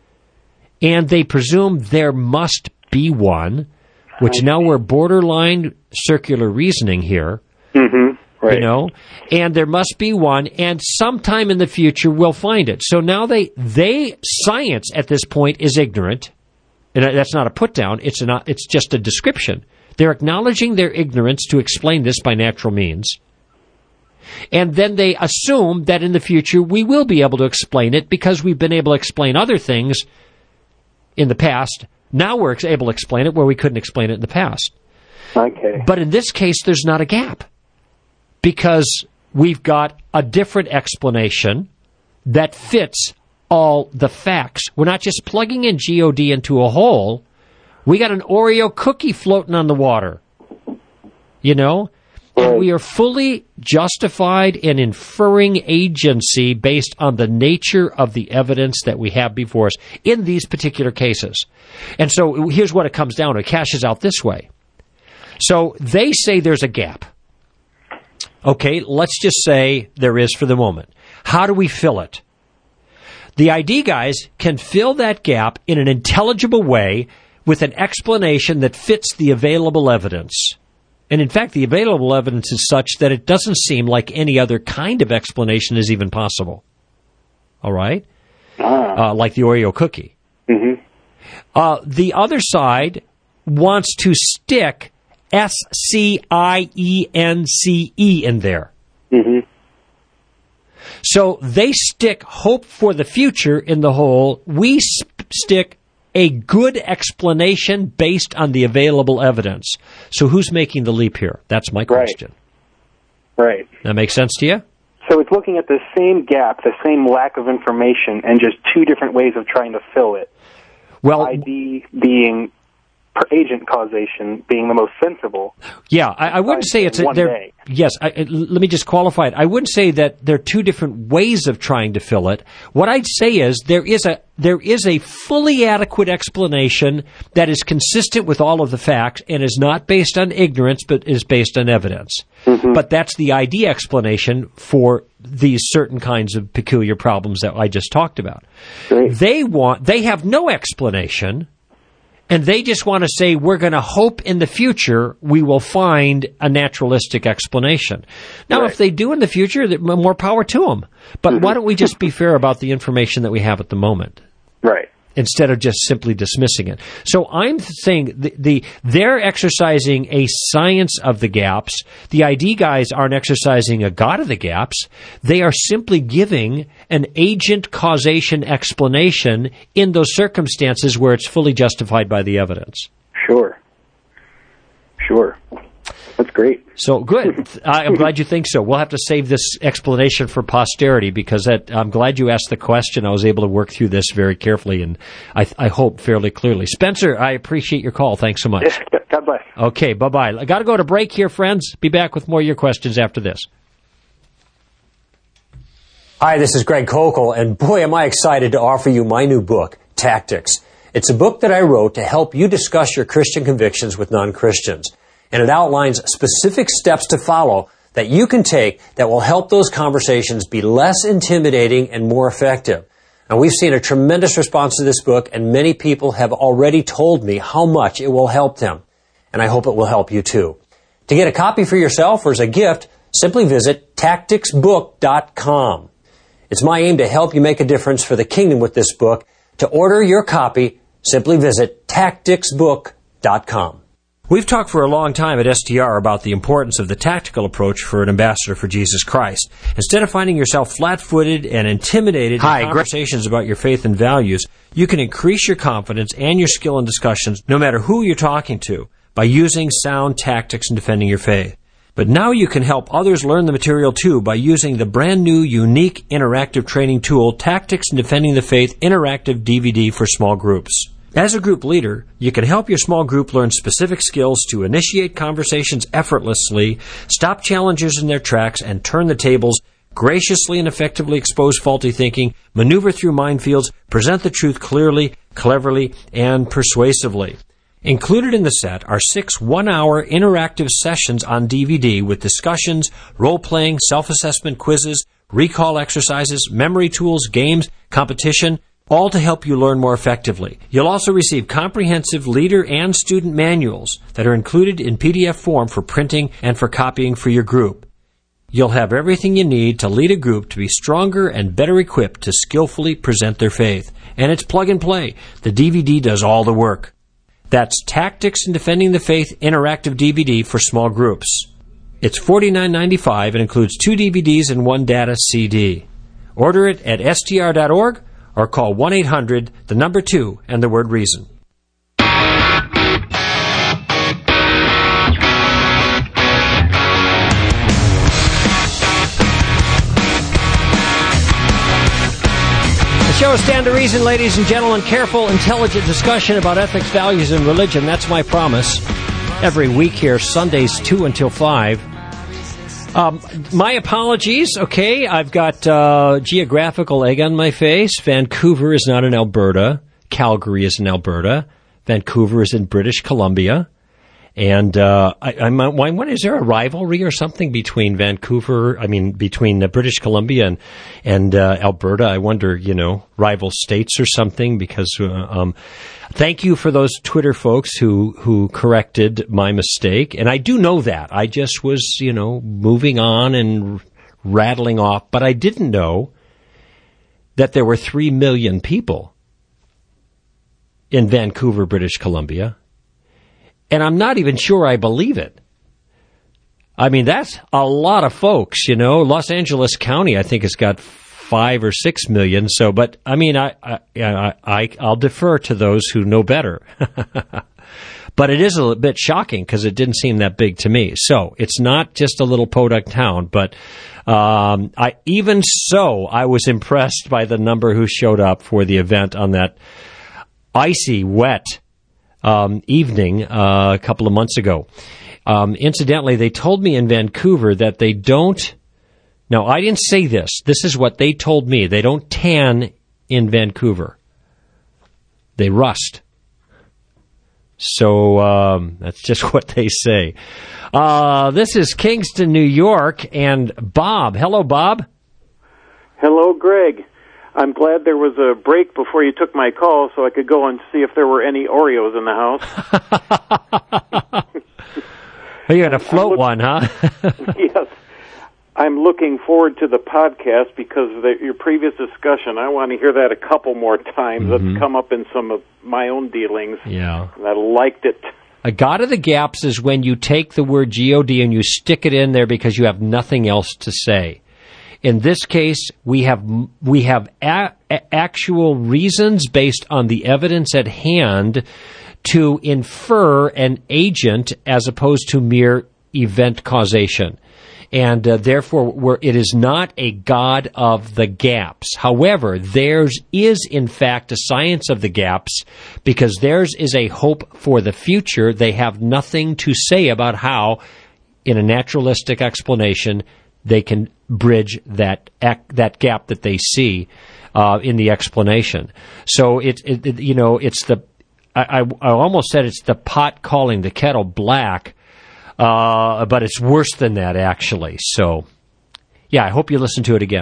and they presume there must be one, which now we're borderline circular reasoning here. Mm-hmm. Right. You know, and there must be one, and sometime in the future we'll find it. So now they, they science at this point is ignorant, and that's not a put down. It's not. It's just a description. They're acknowledging their ignorance to explain this by natural means, and then they assume that in the future we will be able to explain it because we've been able to explain other things in the past. Now we're able to explain it where we couldn't explain it in the past. Okay. But in this case, there's not a gap, because we've got a different explanation that fits all the facts. We're not just plugging in G O D into a hole. We got an Oreo cookie floating on the water, you know? And we are fully justified in inferring agency based on the nature of the evidence that we have before us in these particular cases. And so here's what it comes down to. It cashes out this way. So they say there's a gap. Okay, let's just say there is for the moment. How do we fill it? The I D guys can fill that gap in an intelligible way with an explanation that fits the available evidence. And in fact, the available evidence is such that it doesn't seem like any other kind of explanation is even possible. All right? Ah. Uh, like the Oreo cookie. Mm-hmm. Uh, the other side wants to stick S C I E N C E in there. Mm-hmm. So they stick hope for the future in the hole. We sp- stick a good explanation based on the available evidence. So who's making the leap here? That's my question. Right. Right. That makes sense to you? So it's looking at the same gap, the same lack of information, and just two different ways of trying to fill it. Well, I D being per agent causation being the most sensible. Yeah, I, I wouldn't say it's a, there. Yes, I, let me just qualify it. I wouldn't say that there are two different ways of trying to fill it. What I'd say is there is a there is a fully adequate explanation that is consistent with all of the facts and is not based on ignorance, but is based on evidence. Mm-hmm. But that's the I D explanation for these certain kinds of peculiar problems that I just talked about. Great. They want they have no explanation. And they just want to say, we're going to hope in the future we will find a naturalistic explanation. Now, right. If they do in the future, more power to them. But mm-hmm. why don't we just be fair about the information that we have at the moment? Right. instead of just simply dismissing it. So I'm saying the, the they're exercising a science of the gaps. The I D guys aren't exercising a God of the gaps. They are simply giving an agent causation explanation in those circumstances where it's fully justified by the evidence. Sure. Sure. That's great. So good. I'm glad you think so. We'll have to save this explanation for posterity because that, I'm glad you asked the question. I was able to work through this very carefully and I, I hope fairly clearly. Spencer, I appreciate your call. Thanks so much. Yeah, God bless. Okay, bye-bye. I got to go to break here, friends. Be back with more of your questions after this. Hi, this is Greg Kokel, and boy, am I excited to offer you my new book, Tactics. It's a book that I wrote to help you discuss your Christian convictions with non-Christians. And it outlines specific steps to follow that you can take that will help those conversations be less intimidating and more effective. And we've seen a tremendous response to this book, and many people have already told me how much it will help them. And I hope it will help you too. To get a copy for yourself or as a gift, simply visit tactics book dot com. It's my aim to help you make a difference for the kingdom with this book. To order your copy, simply visit tactics book dot com. We've talked for a long time at S T R about the importance of the tactical approach for an ambassador for Jesus Christ. Instead of finding yourself flat-footed and intimidated Hi, in conversations Greg. about your faith and values, you can increase your confidence and your skill in discussions, no matter who you're talking to, by using sound tactics in defending your faith. But now you can help others learn the material too by using the brand new, unique, interactive training tool, Tactics in Defending the Faith Interactive D V D for Small Groups. As a group leader, you can help your small group learn specific skills to initiate conversations effortlessly, stop challengers in their tracks, and turn the tables, graciously and effectively expose faulty thinking, maneuver through minefields, present the truth clearly, cleverly, and persuasively. Included in the set are six one-hour interactive sessions on D V D with discussions, role-playing, self-assessment quizzes, recall exercises, memory tools, games, competition, all to help you learn more effectively. You'll also receive comprehensive leader and student manuals that are included in P D F form for printing and for copying for your group. You'll have everything you need to lead a group to be stronger and better equipped to skillfully present their faith. And it's plug and play. The D V D does all the work. That's Tactics in Defending the Faith Interactive D V D for Small Groups. It's forty-nine ninety-five and includes two D V Ds and one data C D. Order it at S T R dot org or call one eight hundred, the number two, and the word reason. The show is Stand to Reason, ladies and gentlemen. Careful, intelligent discussion about ethics, values, and religion. That's my promise. Every week here, Sundays two until five. Um, my apologies, okay? I've got uh, geographical egg on my face. Vancouver is not in Alberta. Calgary is in Alberta. Vancouver is in British Columbia. And uh, I, I'm wondering, is there a rivalry or something between Vancouver, I mean, between uh, British Columbia and, and uh, Alberta? I wonder, you know, rival states or something, because uh, um, thank you for those Twitter folks who, who corrected my mistake. And I do know that. I just was, you know, moving on and rattling off. But I didn't know that there were three million people in Vancouver, British Columbia. And I'm not even sure I believe it. I mean, that's a lot of folks, you know. Los Angeles County, I think, has got five or six million. So, but I mean, I, I, I, I I'll defer to those who know better. But it is a little bit shocking because it didn't seem that big to me. So it's not just a little podunk town, but um, I even so, I was impressed by the number who showed up for the event on that icy, wet Um, evening uh, a couple of months ago. Um, incidentally, they told me in Vancouver that they don't, no, I didn't say this. This is what they told me. They don't tan in Vancouver. They rust. So um, that's just what they say. Uh, this is Kingston, New York, and Bob. Hello, Bob. Hello, Greg. I'm glad there was a break before you took my call so I could go and see if there were any Oreos in the house. You're going to float look- one, huh? Yes. I'm looking forward to the podcast because of the, your previous discussion. I want to hear that a couple more times. Mm-hmm. That's come up in some of my own dealings. Yeah. And I liked it. A God of the gaps is when you take the word G O D and you stick it in there because you have nothing else to say. In this case, we have we have a, a, actual reasons based on the evidence at hand to infer an agent as opposed to mere event causation. And uh, therefore, we're, it is not a God of the gaps. However, theirs is, in fact, a science of the gaps because theirs is a hope for the future. They have nothing to say about how, in a naturalistic explanation, they can bridge that that gap that they see uh, in the explanation. So, it, it, it you know, it's the, I, I, I almost said it's the pot calling the kettle black. Uh, but it's worse than that, actually. So, yeah, I hope you listen to it again.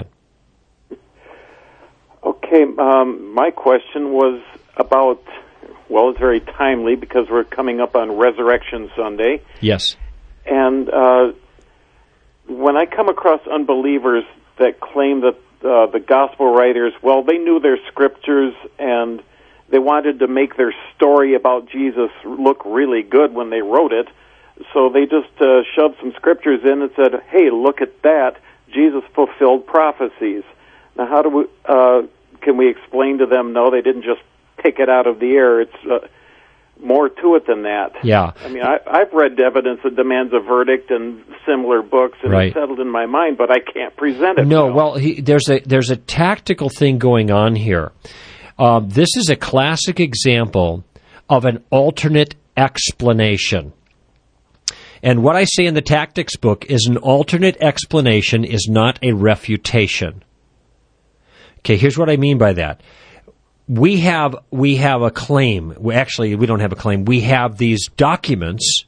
Okay, um, my question was about, well, it's very timely because we're coming up on Resurrection Sunday. Yes. And uh, when I come across unbelievers that claim that uh, the gospel writers, well, they knew their scriptures and they wanted to make their story about Jesus look really good when they wrote it, so they just uh, shoved some scriptures in and said, hey, look at that. Jesus fulfilled prophecies. Now, how do we, uh, can we explain to them, no, they didn't just pick it out of the air. It's uh, more to it than that. Yeah. I mean, I, I've read evidence that demands a verdict and similar books, and right. It's settled in my mind, but I can't present it. No, now. well, he, there's a there's a tactical thing going on here. Um, this is a classic example of an alternate explanation. And what I say in the tactics book is an alternate explanation is not a refutation. Okay, here's what I mean by that. We have we have a claim. We, actually, we don't have a claim. We have these documents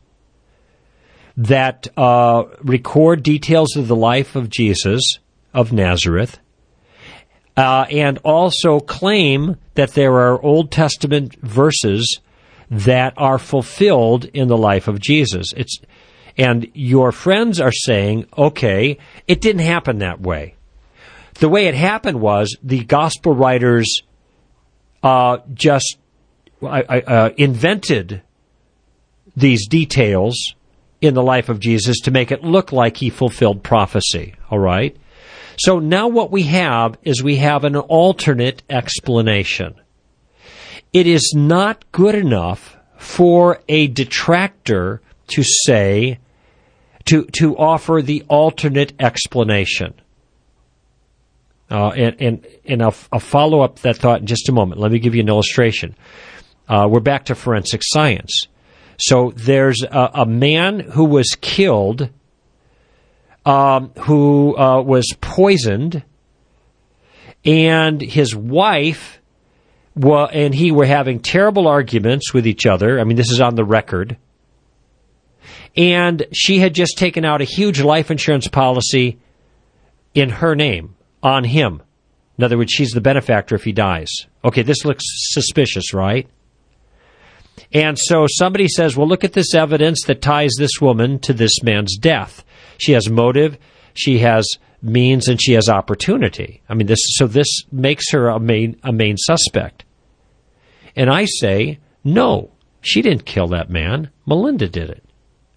that uh, record details of the life of Jesus of Nazareth, uh, and also claim that there are Old Testament verses that are fulfilled in the life of Jesus. It's And your friends are saying, okay, it didn't happen that way. The way it happened was the gospel writers uh, just uh, uh, invented these details in the life of Jesus to make it look like he fulfilled prophecy, all right? So now what we have is we have an alternate explanation. It is not good enough for a detractor to say, to to offer the alternate explanation. Uh, and and, and I'll, I'll follow up that thought in just a moment. Let me give you an illustration. Uh, we're back to forensic science. So there's a, a man who was killed, um, who uh, was poisoned, and his wife wa- and he were having terrible arguments with each other. I mean, this is on the record. And she had just taken out a huge life insurance policy in her name, on him. In other words, she's the benefactor if he dies. Okay, this looks suspicious, right? And so somebody says, well, look at this evidence that ties this woman to this man's death. She has motive, she has means, and she has opportunity. I mean, this so this makes her a main a main suspect. And I say, no, she didn't kill that man. Melinda did it.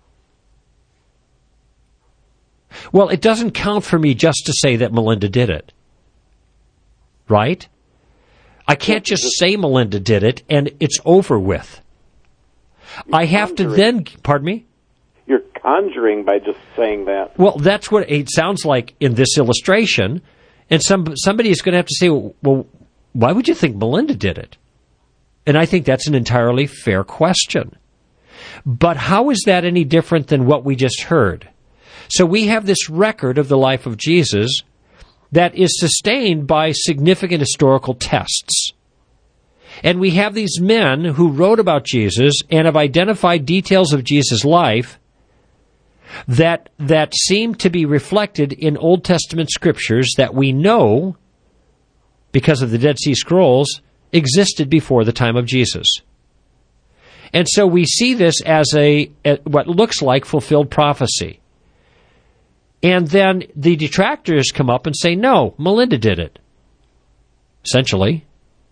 Well, it doesn't count for me just to say that Melinda did it. Right? I can't just say Melinda did it and it's over with. I have to then, pardon me? You're conjuring by just saying that. Well, that's what it sounds like in this illustration. And some somebody is going to have to say, well, why would you think Melinda did it? And I think that's an entirely fair question. But how is that any different than what we just heard? So we have this record of the life of Jesus that is sustained by significant historical tests. And we have these men who wrote about Jesus and have identified details of Jesus' life that that seem to be reflected in Old Testament scriptures that we know, because of the Dead Sea Scrolls, existed before the time of Jesus. And so we see this as a, a what looks like fulfilled prophecy. And then the detractors come up and say, no, Melinda did it, essentially.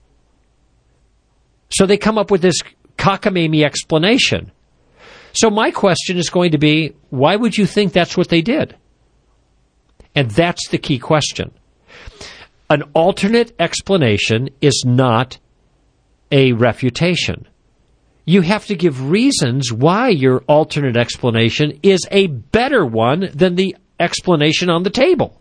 So they come up with this cockamamie explanation. So my question is going to be, why would you think that's what they did? And that's the key question. An alternate explanation is not a refutation. You have to give reasons why your alternate explanation is a better one than the explanation on the table,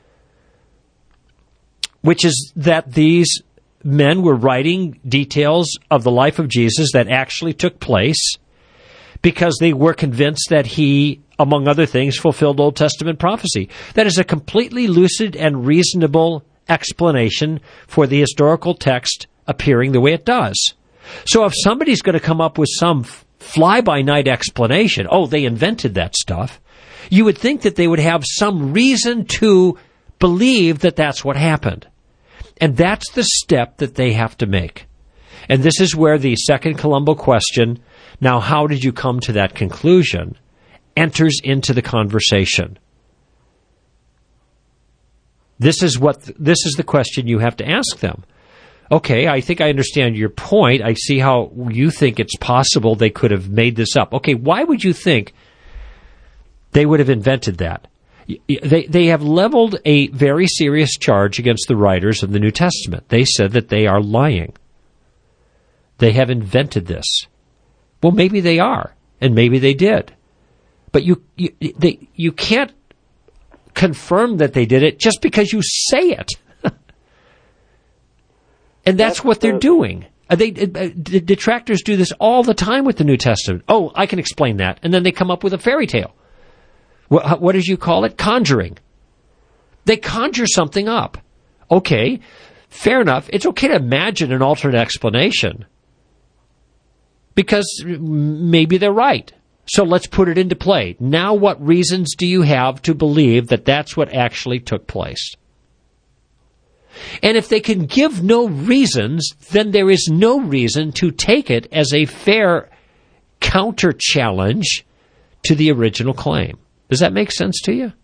which is that these men were writing details of the life of Jesus that actually took place because they were convinced that he, among other things, fulfilled Old Testament prophecy. That is a completely lucid and reasonable explanation for the historical text appearing the way it does. So if somebody's going to come up with some fly-by-night explanation, oh, they invented that stuff, you would think that they would have some reason to believe that that's what happened. And that's the step that they have to make. And this is where the second Columbo question, now how did you come to that conclusion, enters into the conversation. This is what this is the question you have to ask them. Okay, I think I understand your point. I see how you think it's possible they could have made this up. Okay, why would you think they would have invented that? They they have leveled a very serious charge against the writers of the New Testament. They said that they are lying. They have invented this. Well, maybe they are, and maybe they did. But you you, they, you can't confirm that they did it just because you say it. And that's, that's what they're the, doing. Uh, they uh, detractors do this all the time with the New Testament. Oh, I can explain that. And then they come up with a fairy tale. What, what did you call it? Conjuring. They conjure something up. Okay, fair enough. It's okay to imagine an alternate explanation because maybe they're right. So let's put it into play. Now what reasons do you have to believe that that's what actually took place? And if they can give no reasons, then there is no reason to take it as a fair counter-challenge to the original claim. Does that make sense to you?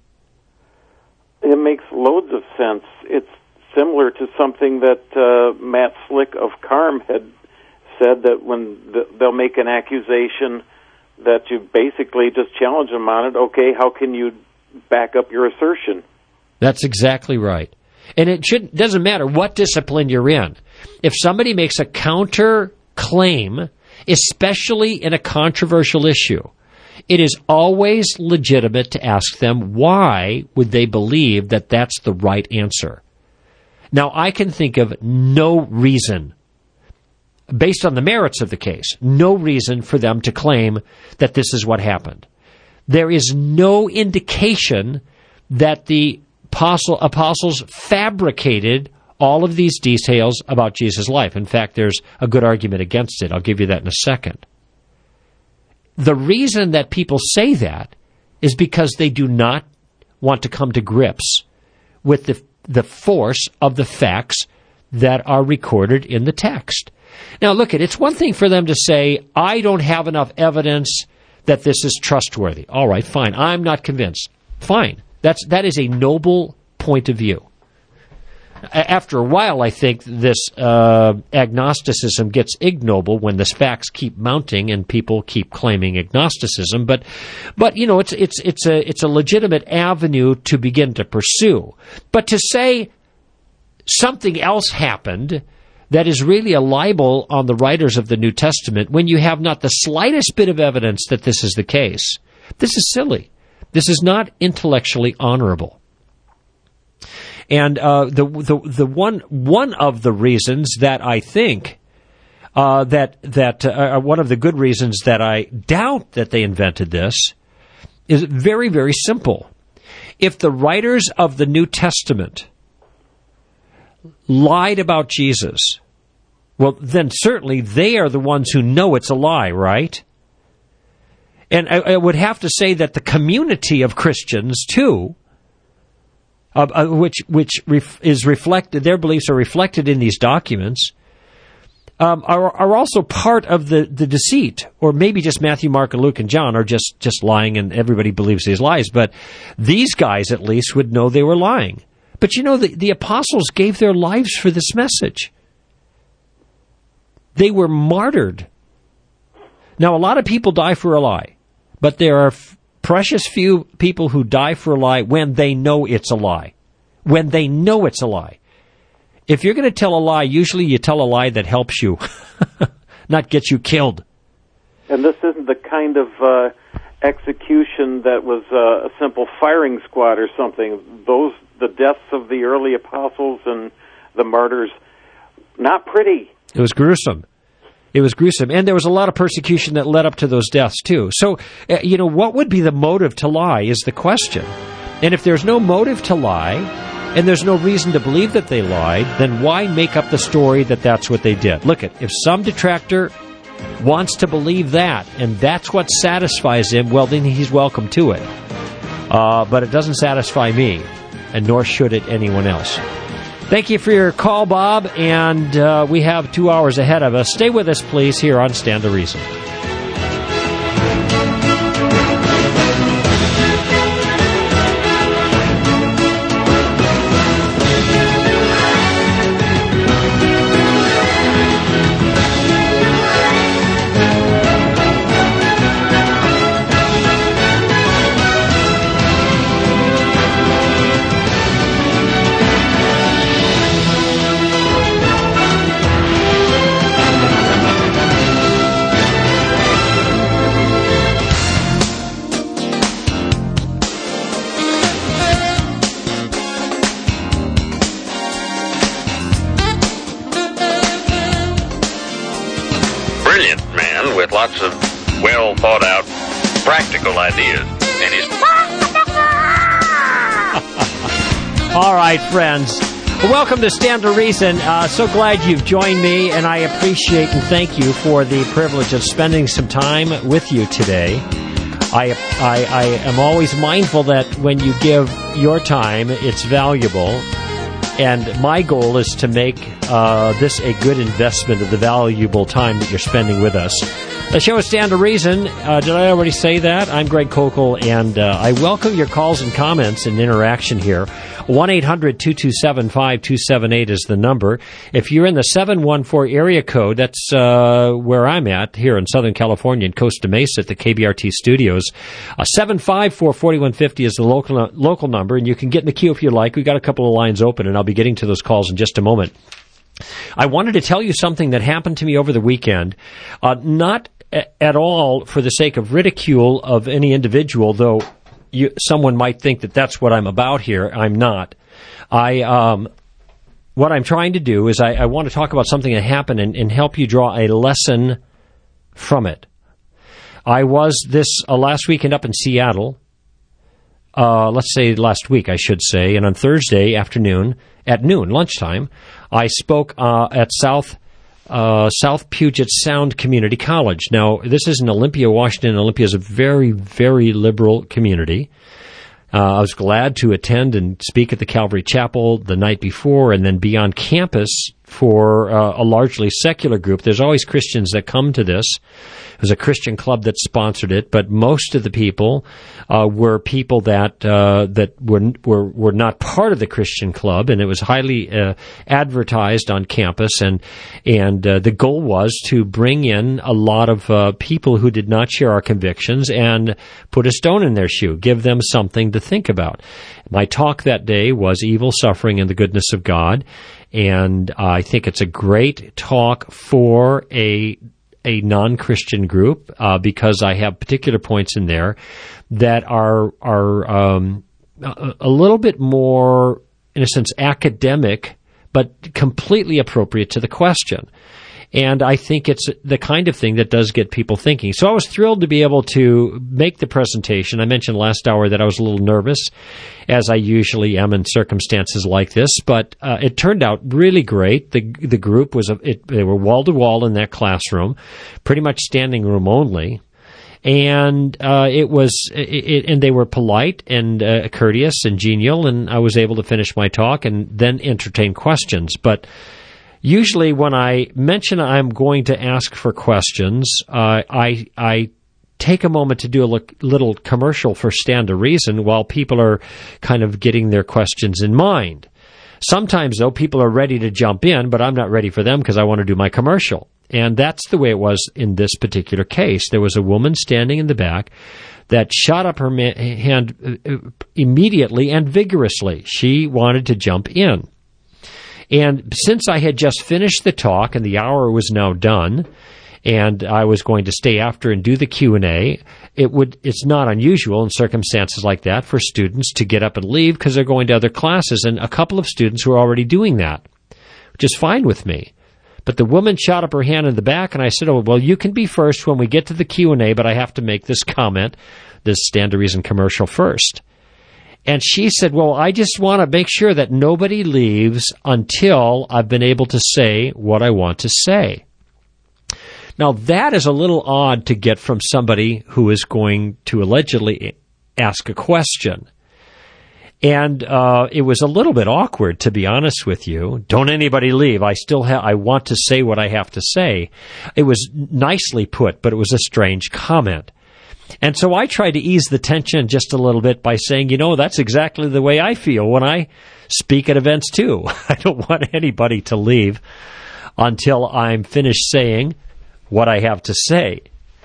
It makes loads of sense. It's similar to something that uh, Matt Slick of Carm had said, that when the, they'll make an accusation that you basically just challenge them on it. Okay, how can you back up your assertion? That's exactly right. And it should, doesn't matter what discipline you're in. If somebody makes a counter claim, especially in a controversial issue, it is always legitimate to ask them why would they believe that that's the right answer. Now, I can think of no reason, based on the merits of the case, no reason for them to claim that this is what happened. There is no indication that the apostle, apostles fabricated all of these details about Jesus' life. In fact, there's a good argument against it. I'll give you that in a second. The reason that people say that is because they do not want to come to grips with the, the force of the facts that are recorded in the text. Now, look, it's one thing for them to say, I don't have enough evidence that this is trustworthy. All right, fine. I'm not convinced. Fine. That's, that is a noble point of view. After a while, I think this uh, agnosticism gets ignoble when the facts keep mounting and people keep claiming agnosticism. But, but you know, it's it's it's a it's a legitimate avenue to begin to pursue. But to say something else happened that is really a libel on the writers of the New Testament when you have not the slightest bit of evidence that this is the case, this is silly. This is not intellectually honorable. And uh, the the the one one of the reasons that I think uh, that that uh, one of the good reasons that I doubt that they invented this is very, very simple. If the writers of the New Testament lied about Jesus, well, then certainly they are the ones who know it's a lie, right? And I, I would have to say that the community of Christians, too, uh, uh, which which ref, is reflected, their beliefs are reflected in these documents, um, are, are also part of the, the deceit, or maybe just Matthew, Mark, and Luke, and John are just, just lying, and everybody believes these lies. But these guys, at least, would know they were lying. But you know, the, the apostles gave their lives for this message. They were martyred. Now, a lot of people die for a lie, but there are f- precious few people who die for a lie when they know it's a lie. When they know it's a lie. If you're going to tell a lie, usually you tell a lie that helps you, not gets you killed. And this isn't the kind of uh, execution that was uh, a simple firing squad or something. Those, the deaths of the early apostles and the martyrs, not pretty. It was gruesome. It was gruesome. And there was a lot of persecution that led up to those deaths, too. So, uh, you know, what would be the motive to lie is the question. And if there's no motive to lie, and there's no reason to believe that they lied, then why make up the story that that's what they did? Look, at if some detractor wants to believe that, and that's what satisfies him, well, then he's welcome to it. Uh, but it doesn't satisfy me, and nor should it anyone else. Thank you for your call, Bob, and uh, we have two hours ahead of us. Stay with us, please, here on Stand to Reason. Lots of well-thought-out, practical ideas. And he's... All right, friends. Well, welcome to Stand to Reason. Uh, so glad you've joined me, and I appreciate and thank you for the privilege of spending some time with you today. I, I, I am always mindful that when you give your time, it's valuable. And my goal is to make uh, this a good investment of the valuable time that you're spending with us. The show is Stand to Reason. Uh, did I already say that? I'm Greg Kokel, and uh, I welcome your calls and comments and interaction here. one eight hundred two two seven five two seven eight is the number. If you're in the seven one four area code, that's uh, where I'm at here in Southern California in Costa Mesa at the K B R T studios. Uh, seven five four, four one five zero is the local local number, and you can get in the queue if you like. We've got a couple of lines open, and I'll be getting to those calls in just a moment. I wanted to tell you something that happened to me over the weekend, uh, not a- at all for the sake of ridicule of any individual, though you, someone might think that that's what I'm about here. I'm not. I um, what I'm trying to do is I, I want to talk about something that happened and, and help you draw a lesson from it. I was this uh, last weekend up in Seattle, uh, let's say last week, I should say, and on Thursday afternoon, at noon, lunchtime, I spoke uh, at South uh, South Puget Sound Community College. Now, this is in Olympia, Washington. Olympia is a very, very liberal community. Uh, I was glad to attend and speak at the Calvary Chapel the night before and then be on campus for uh, a largely secular group. There's always Christians that come to this. It was a Christian club that sponsored it, but most of the people uh, were people that uh, that were, were were not part of the Christian club, and it was highly uh, advertised on campus. And and uh, the goal was to bring in a lot of uh, people who did not share our convictions and put a stone in their shoe, give them something to think about. My talk that day was Evil, Suffering, and the Goodness of God, and uh, I think it's a great talk for a a non-Christian group, uh, because I have particular points in there that are are um, a, a little bit more, in a sense, academic, but completely appropriate to the question. And I think it's the kind of thing that does get people thinking. So I was thrilled to be able to make the presentation. I mentioned last hour that I was a little nervous, as I usually am in circumstances like this, but uh, it turned out really great. The the group was, a, it, they were wall-to-wall in that classroom, pretty much standing room only. And uh, it was, it, it, and they were polite and uh, courteous and genial, and I was able to finish my talk and then entertain questions. But Usually when I mention I'm going to ask for questions, uh, I I take a moment to do a look, little commercial for Stand to Reason while people are kind of getting their questions in mind. Sometimes, though, people are ready to jump in, but I'm not ready for them because I want to do my commercial. And that's the way it was in this particular case. There was a woman standing in the back that shot up her ma- hand immediately and vigorously. She wanted to jump in. And since I had just finished the talk and the hour was now done, and I was going to stay after and do the Q and A, it would, it's not unusual in circumstances like that for students to get up and leave because they're going to other classes, and a couple of students were already doing that, which is fine with me. But the woman shot up her hand in the back, and I said, oh, well, you can be first when we get to the Q and A, but I have to make this comment, this Stand to Reason commercial first. And she said, well, I just want to make sure that nobody leaves until I've been able to say what I want to say. Now, that is a little odd to get from somebody who is going to allegedly ask a question. And uh, it was a little bit awkward, to be honest with you. Don't anybody leave. I still have, I want to say what I have to say. It was nicely put, but it was a strange comment. And so I tried to ease the tension just a little bit by saying, you know, that's exactly the way I feel when I speak at events, too. I don't want anybody to leave until I'm finished saying what I have to say.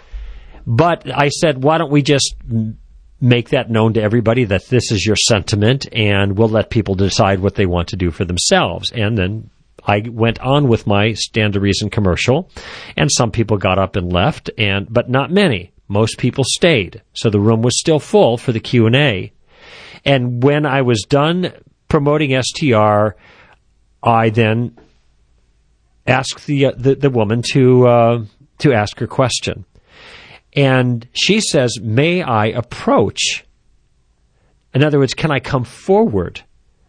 But I said, why don't we just make that known to everybody that this is your sentiment, and we'll let people decide what they want to do for themselves. And then I went on with my Stand to Reason commercial, and some people got up and left, and but not many. Most people stayed, so the room was still full for the Q and A. And when I was done promoting S T R, I then asked the uh, the, the woman to uh, to ask her question. And she says, may I approach? In other words, can I come forward?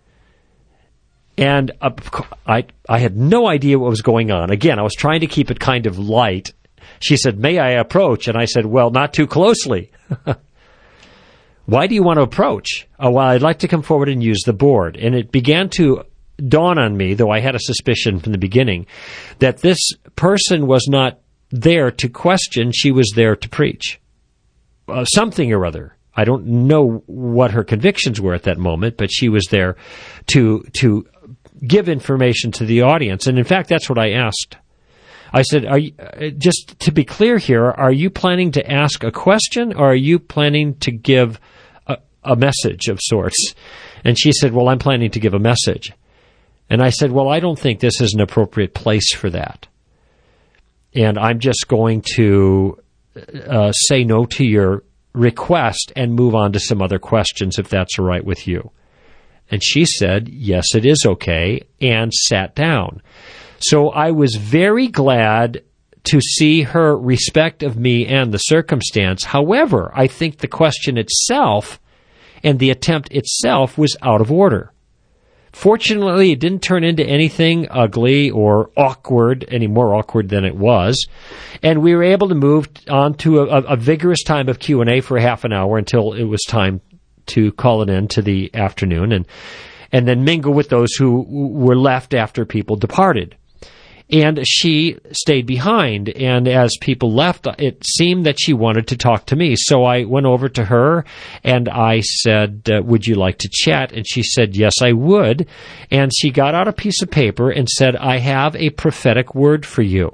And uh, I I had no idea what was going on. Again, I was trying to keep it kind of light. She said, may I approach? And I said, well, not too closely. Why do you want to approach? Oh, well, I'd like to come forward and use the board. And it began to dawn on me, though I had a suspicion from the beginning, that this person was not there to question. She was there to preach. Uh, something or other. I don't know what her convictions were at that moment, but she was there to to give information to the audience. And in fact, that's what I asked. I said, are you, just to be clear here, are you planning to ask a question, or are you planning to give a, a message of sorts? And she said, well, I'm planning to give a message. And I said, well, I don't think this is an appropriate place for that. And I'm just going to uh, say no to your request and move on to some other questions, if that's all right with you. And she said, yes, it is okay, and sat down. So I was very glad to see her respect of me and the circumstance. However, I think the question itself and the attempt itself was out of order. Fortunately, it didn't turn into anything ugly or awkward, any more awkward than it was. And we were able to move on to a, a vigorous time of Q and A for half an hour until it was time to call it in to the afternoon, and and then mingle with those who were left after people departed. And she stayed behind, and as people left, it seemed that she wanted to talk to me. So I went over to her, and I said, uh, would you like to chat? And she said, yes, I would. And she got out a piece of paper and said, I have a prophetic word for you.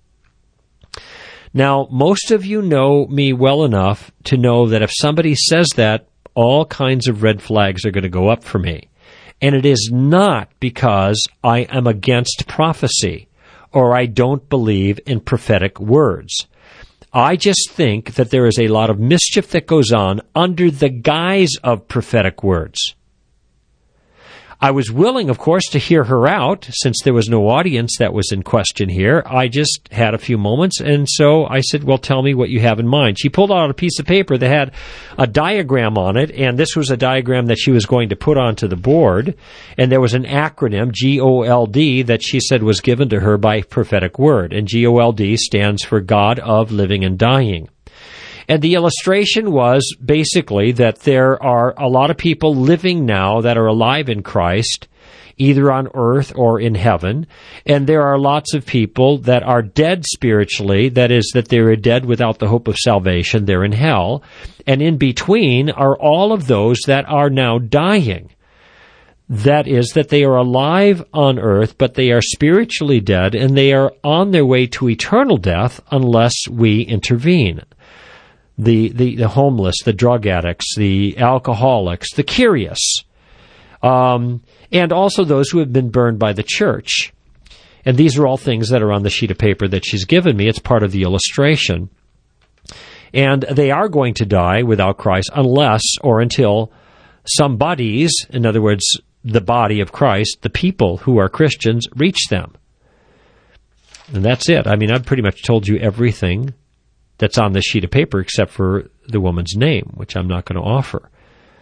Now, most of you know me well enough to know that if somebody says that, all kinds of red flags are going to go up for me. And it is not because I am against prophecy, or I don't believe in prophetic words. I just think that there is a lot of mischief that goes on under the guise of prophetic words. I was willing, of course, to hear her out, since there was no audience that was in question here. I just had a few moments, and so I said, well, tell me what you have in mind. She pulled out a piece of paper that had a diagram on it, and this was a diagram that she was going to put onto the board, and there was an acronym, G O L D, that she said was given to her by prophetic word, and G O L D stands for God of Living and Dying. And the illustration was basically that there are a lot of people living now that are alive in Christ either on earth or in heaven. And there are lots of people that are dead spiritually, that is, that they're dead without the hope of salvation, they're in hell. And in between are all of those that are now dying. That is, that they are alive on earth, but they are spiritually dead, and they are on their way to eternal death unless we intervene. The, the, the homeless, the drug addicts, the alcoholics, the curious, um, and also those who have been burned by the church. And these are all things that are on the sheet of paper that she's given me. It's part of the illustration. And they are going to die without Christ unless or until somebody's, in other words, the body of Christ, the people who are Christians, reach them. And that's it. I mean, I've pretty much told you everything that's on this sheet of paper except for the woman's name, which I'm not going to offer.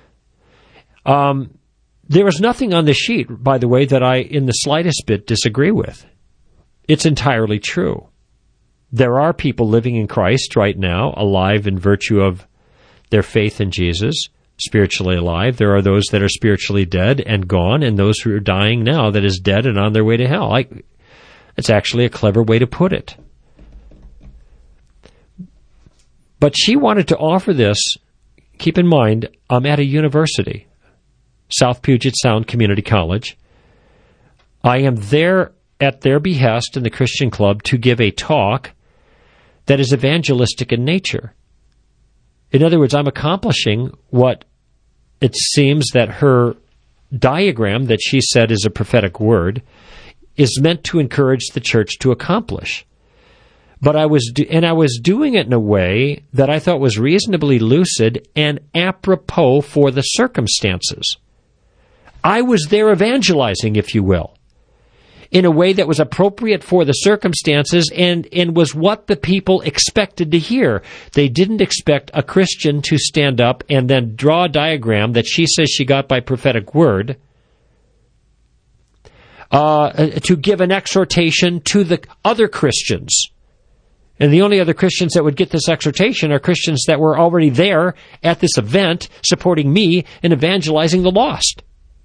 Um, there is nothing on the sheet, by the way, that I in the slightest bit disagree with. It's entirely true. There are people living in Christ right now, alive in virtue of their faith in Jesus, spiritually alive. There are those that are spiritually dead and gone, and those who are dying now that is dead and on their way to hell. I, it's actually a clever way to put it. But she wanted to offer this. Keep in mind, I'm at a university, South Puget Sound Community College. I am there at their behest in the Christian Club to give a talk that is evangelistic in nature. In other words, I'm accomplishing what it seems that her diagram that she said is a prophetic word is meant to encourage the church to accomplish. But I was, do- and I was doing it in a way that I thought was reasonably lucid and apropos for the circumstances. I was there evangelizing, if you will, in a way that was appropriate for the circumstances and, and was what the people expected to hear. They didn't expect a Christian to stand up and then draw a diagram that she says she got by prophetic word uh, to give an exhortation to the other Christians. And the only other Christians that would get this exhortation are Christians that were already there at this event supporting me in evangelizing the lost.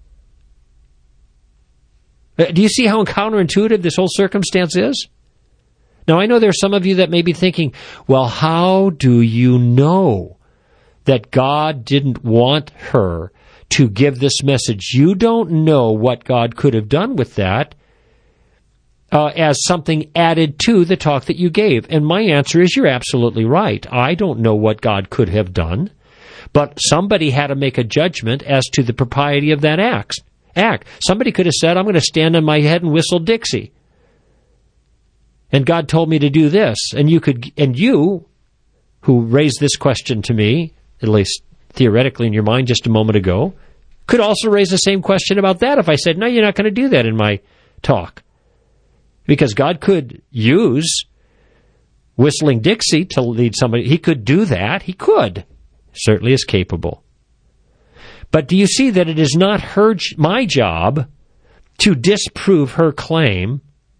Do you see how counterintuitive this whole circumstance is? Now, I know there are some of you that may be thinking, well, how do you know that God didn't want her to give this message? You don't know what God could have done with that uh, as something added to the talk that you gave. And my answer is you're absolutely right. I don't know what God could have done, but somebody had to make a judgment as to the propriety of that act. Act. Somebody could have said, I'm going to stand on my head and whistle Dixie. And God told me to do this. And you could, and you, who raised this question to me, at least theoretically in your mind just a moment ago, could also raise the same question about that if I said, no, you're not going to do that in my talk. Because God could use whistling Dixie to lead somebody. He could do that. He could. Certainly is capable. But do you see that it is not her, my job to disprove her claim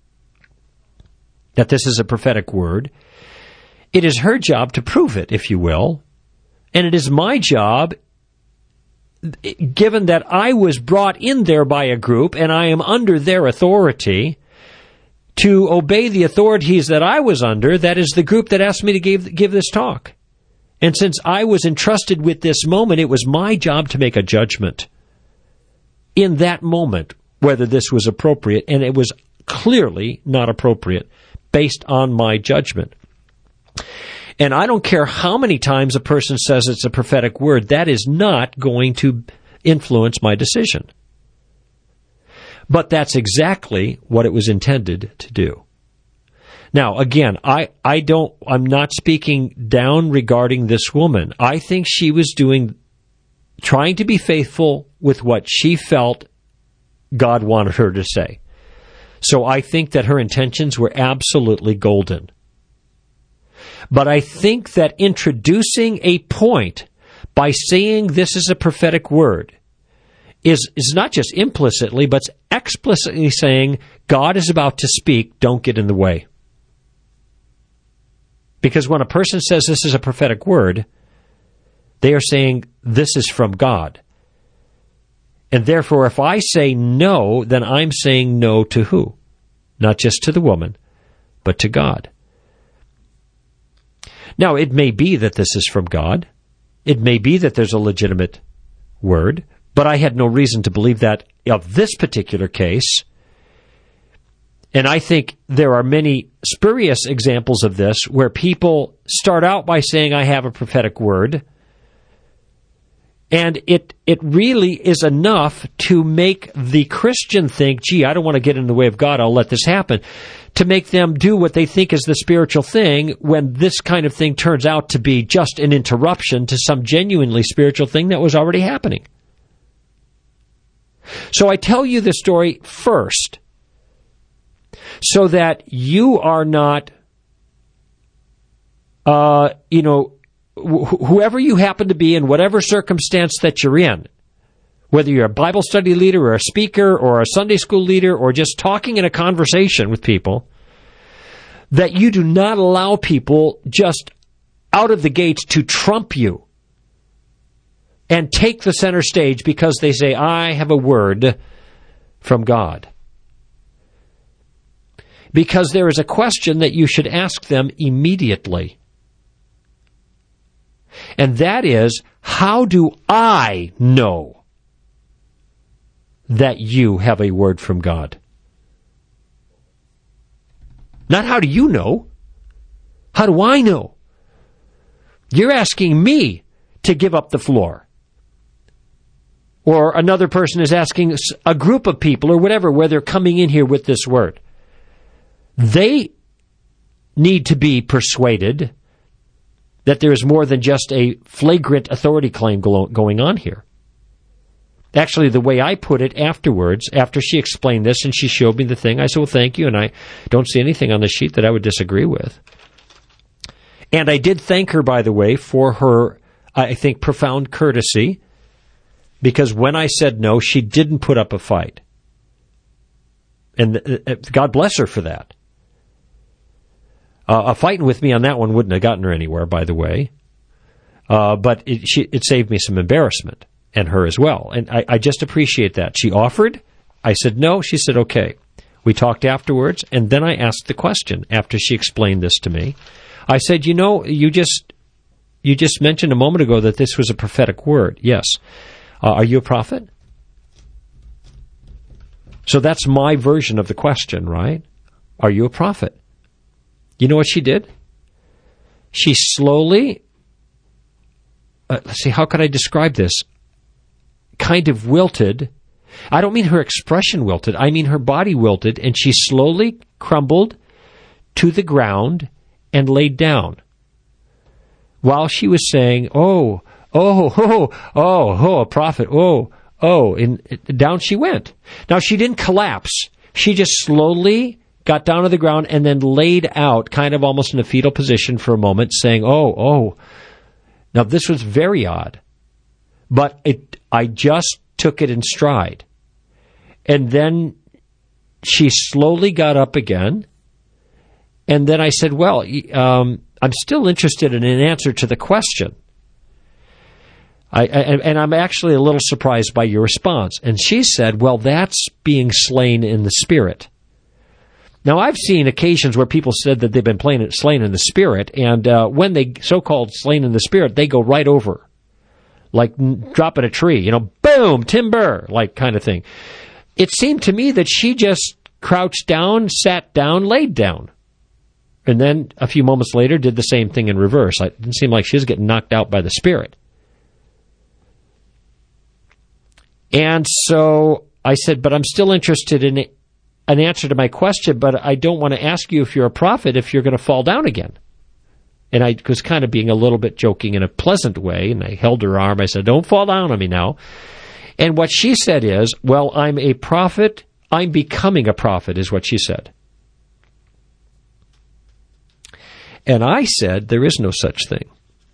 that this is a prophetic word? It is her job to prove it, if you will. And it is my job, given that I was brought in there by a group and I am under their authority, to obey the authorities that I was under. That is the group that asked me to give, give this talk. And since I was entrusted with this moment, it was my job to make a judgment in that moment whether this was appropriate, and it was clearly not appropriate based on my judgment. And I don't care how many times a person says it's a prophetic word, that is not going to influence my decision. But that's exactly what it was intended to do. Now, again, I, I don't, I'm not speaking down regarding this woman. I think she was doing, trying to be faithful with what she felt God wanted her to say. So I think that her intentions were absolutely golden. But I think that introducing a point by saying this is a prophetic word is, is not just implicitly, but explicitly saying God is about to speak, don't get in the way. Because when a person says this is a prophetic word, they are saying this is from God. And therefore, if I say no, then I'm saying no to who? Not just to the woman, but to God. Now, it may be that this is from God. It may be that there's a legitimate word, but I had no reason to believe that of this particular case. And I think there are many spurious examples of this where people start out by saying, I have a prophetic word. And it it really is enough to make the Christian think, gee, I don't want to get in the way of God, I'll let this happen. To make them do what they think is the spiritual thing when this kind of thing turns out to be just an interruption to some genuinely spiritual thing that was already happening. So I tell you the story first so that you are not, uh, you know, wh- whoever you happen to be in whatever circumstance that you're in, whether you're a Bible study leader or a speaker or a Sunday school leader or just talking in a conversation with people, that you do not allow people just out of the gates to trump you and take the center stage because they say, I have a word from God. Because there is a question that you should ask them immediately. And that is, how do I know that you have a word from God? Not how do you know? How do I know? You're asking me to give up the floor. Or another person is asking a group of people or whatever where they're coming in here with this word. They need to be persuaded that there is more than just a flagrant authority claim going on here. Actually, the way I put it afterwards, after she explained this and she showed me the thing, I said, well, thank you, and I don't see anything on the sheet that I would disagree with. And I did thank her, by the way, for her, I think, profound courtesy, because when I said no, she didn't put up a fight. And God bless her for that. Uh, a fighting with me on that one wouldn't have gotten her anywhere, by the way. Uh, but it, she, it saved me some embarrassment, and her as well. And I, I just appreciate that. She offered. I said no. She said okay. We talked afterwards, and then I asked the question after she explained this to me. I said, you know, you just you just mentioned a moment ago that this was a prophetic word. Yes. Uh, are you a prophet? So that's my version of the question, right? Are you a prophet? You know what she did? She slowly, uh, let's see, how could I describe this? Kind of wilted. I don't mean her expression wilted. I mean her body wilted, and she slowly crumbled to the ground and laid down while she was saying, oh, oh, oh, oh, oh, a prophet, oh, oh, and down she went. Now, she didn't collapse. She just slowly got down to the ground and then laid out, kind of almost in a fetal position for a moment, saying, oh, oh. Now, this was very odd, but it, I just took it in stride. And then she slowly got up again, and then I said, well, um, I'm still interested in an answer to the question. I, I, and I'm actually a little surprised by your response. And she said, well, that's being slain in the Spirit. Now, I've seen occasions where people said that they've been playing, slain in the Spirit, and uh, when they so-called slain in the Spirit, they go right over, like dropping a tree, you know, boom, timber, like kind of thing. It seemed to me that she just crouched down, sat down, laid down, and then a few moments later did the same thing in reverse. It didn't seem like she was getting knocked out by the Spirit. And so I said, but I'm still interested in an answer to my question, but I don't want to ask you if you're a prophet if you're going to fall down again. And I was kind of being a little bit joking in a pleasant way, and I held her arm. I said, don't fall down on me now. And what she said is, well, I'm a prophet. I'm becoming a prophet, is what she said. And I said, there is no such thing.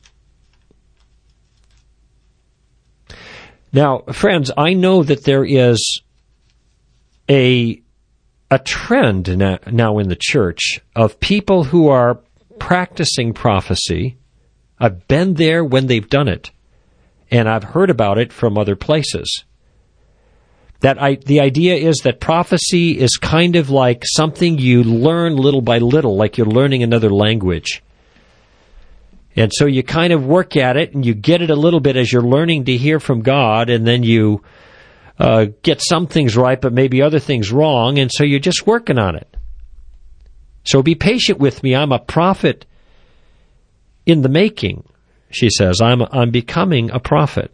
Now, friends, I know that there is a a trend now in the church of people who are practicing prophecy. I've been there when they've done it, and I've heard about it from other places. That I, the idea is that prophecy is kind of like something you learn little by little, like you're learning another language. And so you kind of work at it, and you get it a little bit as you're learning to hear from God, and then you uh, get some things right, but maybe other things wrong, and so you're just working on it. So be patient with me. I'm a prophet in the making, she says. I'm I'm becoming a prophet.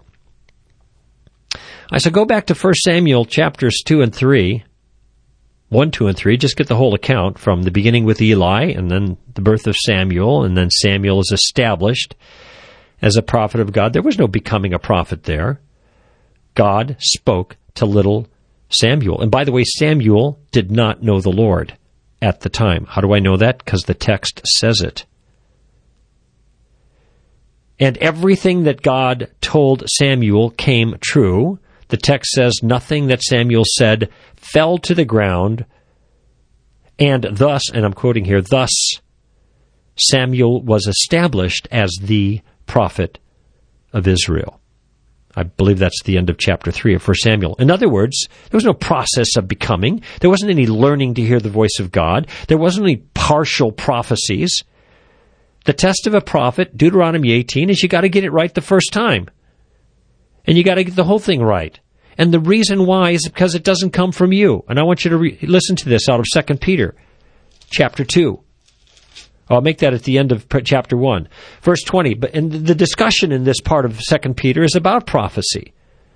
I said, go back to First Samuel chapters two and three, one, two, and three. Just get the whole account from the beginning with Eli, and then the birth of Samuel, and then Samuel is established as a prophet of God. There was no becoming a prophet there. God spoke to little Samuel. And by the way, Samuel did not know the Lord at the time. How do I know that? Because the text says it. And everything that God told Samuel came true. The text says nothing that Samuel said fell to the ground, and thus, and I'm quoting here, thus Samuel was established as the prophet of Israel. I believe that's the end of chapter three of First Samuel. In other words, there was no process of becoming. There wasn't any learning to hear the voice of God. There wasn't any partial prophecies. The test of a prophet, Deuteronomy eighteen, is you got to get it right the first time. And you got to get the whole thing right. And the reason why is because it doesn't come from you. And I want you to re- listen to this out of Second Peter chapter two. I'll make that at the end of chapter one. Verse twenty. But and the discussion in this part of Second Peter is about prophecy.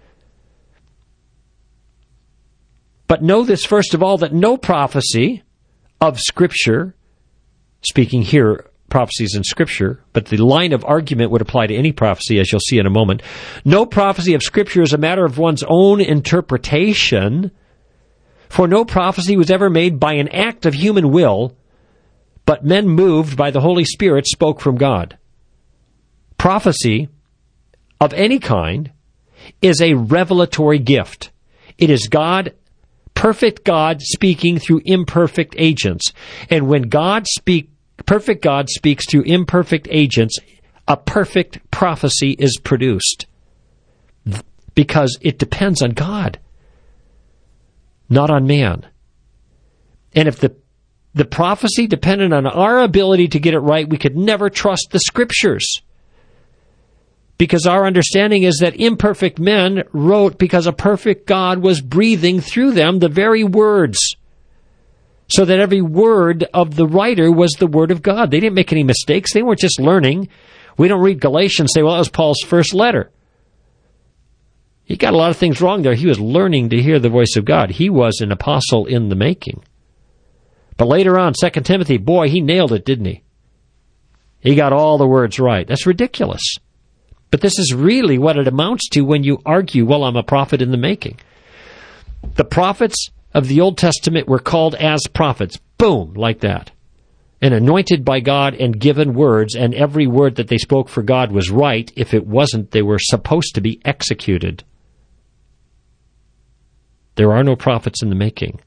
But know this, first of all, that no prophecy of Scripture, speaking here, prophecies in Scripture, but the line of argument would apply to any prophecy, as you'll see in a moment. No prophecy of Scripture is a matter of one's own interpretation, for no prophecy was ever made by an act of human will, but men moved by the Holy Spirit spoke from God. Prophecy of any kind is a revelatory gift. It is God, perfect God, speaking through imperfect agents. And when God speaks, perfect God speaks through imperfect agents, a perfect prophecy is produced. Because it depends on God, not on man. And if the the prophecy depended on our ability to get it right, we could never trust the Scriptures. Because our understanding is that imperfect men wrote because a perfect God was breathing through them the very words. So that every word of the writer was the word of God. They didn't make any mistakes. They weren't just learning. We don't read Galatians and say, well, that was Paul's first letter. He got a lot of things wrong there. He was learning to hear the voice of God. He was an apostle in the making. But later on, Second Timothy, boy, he nailed it, didn't he? He got all the words right. That's ridiculous. But this is really what it amounts to when you argue, well, I'm a prophet in the making. The prophets of the Old Testament were called as prophets. Boom, like that. And anointed by God and given words, and every word that they spoke for God was right. If it wasn't, they were supposed to be executed. There are no prophets in the making.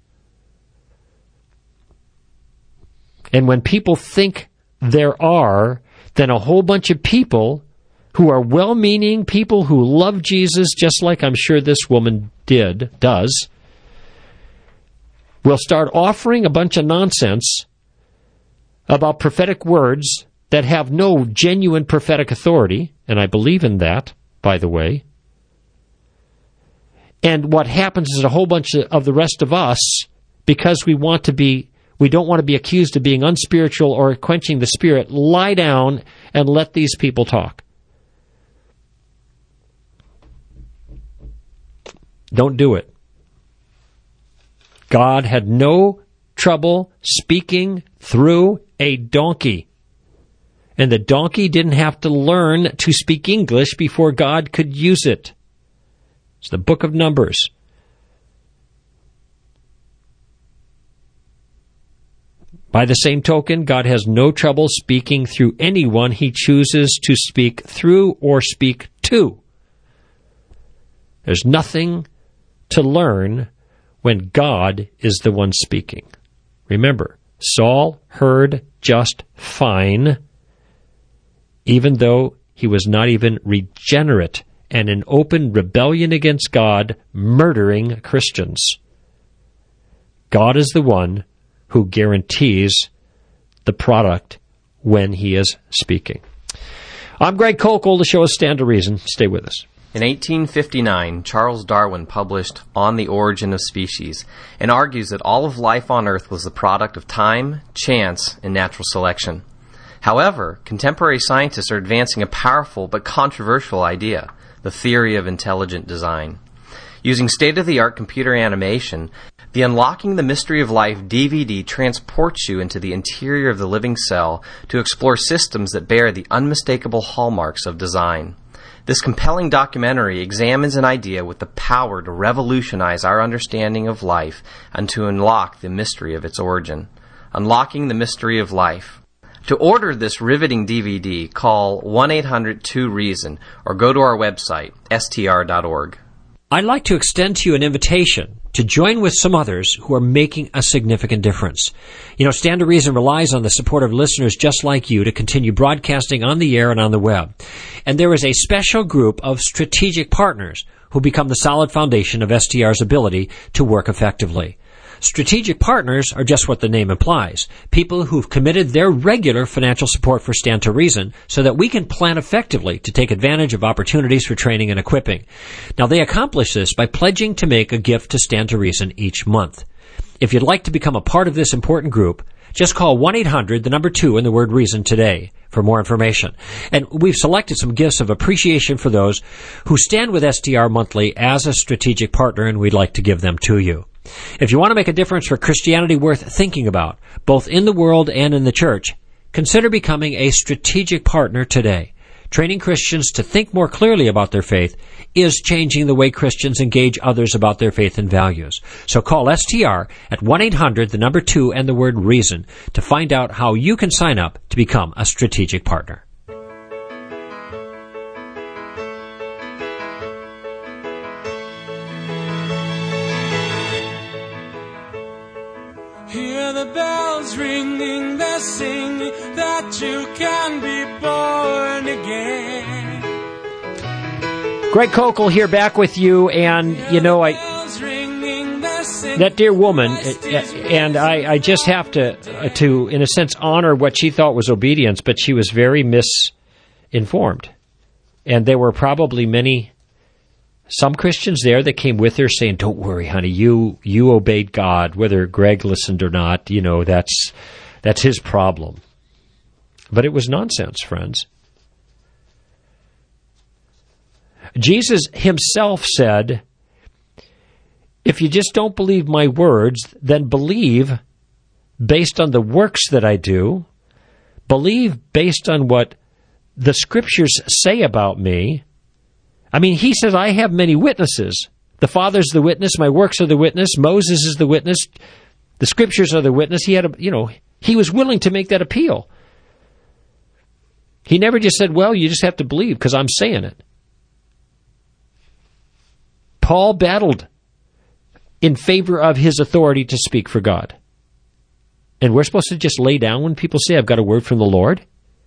And when people think there are, then a whole bunch of people who are well-meaning, people who love Jesus, just like I'm sure this woman did, does, will start offering a bunch of nonsense about prophetic words that have no genuine prophetic authority, and I believe in that, by the way. And what happens is a whole bunch of the rest of us, because we want to be, we don't want to be accused of being unspiritual or quenching the Spirit, lie down and let these people talk. Don't do it. God had no trouble speaking through a donkey. And the donkey didn't have to learn to speak English before God could use it. It's the book of Numbers. By the same token, God has no trouble speaking through anyone he chooses to speak through or speak to. There's nothing to learn when God is the one speaking. Remember, Saul heard just fine, even though he was not even regenerate and in open rebellion against God, murdering Christians. God is the one who guarantees the product when he is speaking. I'm Greg Koukl. The show is Stand to Reason. Stay with us. In eighteen fifty-nine, Charles Darwin published On the Origin of Species and argues that all of life on Earth was the product of time, chance, and natural selection. However, contemporary scientists are advancing a powerful but controversial idea, the theory of intelligent design. Using state-of-the-art computer animation, the Unlocking the Mystery of Life D V D transports you into the interior of the living cell to explore systems that bear the unmistakable hallmarks of design. This compelling documentary examines an idea with the power to revolutionize our understanding of life and to unlock the mystery of its origin. Unlocking the Mystery of Life. To order this riveting D V D, call one eight hundred two reason or go to our website, S T R dot org. I'd like to extend to you an invitation to join with some others who are making a significant difference. You know, Stand to Reason relies on the support of listeners just like you to continue broadcasting on the air and on the web. And there is a special group of strategic partners who become the solid foundation of S T R's ability to work effectively. Strategic partners are just what the name implies. People who've committed their regular financial support for Stand to Reason so that we can plan effectively to take advantage of opportunities for training and equipping. Now, they accomplish this by pledging to make a gift to Stand to Reason each month. If you'd like to become a part of this important group, just call one eight hundred, the number two, and the word reason today for more information. And we've selected some gifts of appreciation for those who stand with S T R monthly as a strategic partner, and we'd like to give them to you. If you want to make a difference for Christianity worth thinking about, both in the world and in the church, consider becoming a strategic partner today. Training Christians to think more clearly about their faith is changing the way Christians engage others about their faith and values. So call S T R at one eight hundred, the number two, and the word reason to find out how you can sign up to become a strategic partner. Hear the bells ringing, they're singing that you can be born again. Greg Koukl here, back with you, and you know, I that dear woman, and I, I just have to, to, in a sense, honor what she thought was obedience, but she was very misinformed, and there were probably many. Some Christians there that came with her saying, don't worry, honey, you you obeyed God, whether Greg listened or not, you know, that's that's his problem. But it was nonsense, friends. Jesus himself said, if you just don't believe my words, then believe based on the works that I do, believe based on what the Scriptures say about me. I mean, he says, I have many witnesses. The Father's the witness, my works are the witness, Moses is the witness, the Scriptures are the witness. He had a, you know, he was willing to make that appeal. He never just said, well, you just have to believe because I'm saying it. Paul battled in favor of his authority to speak for God. And we're supposed to just lay down when people say, I've got a word from the Lord?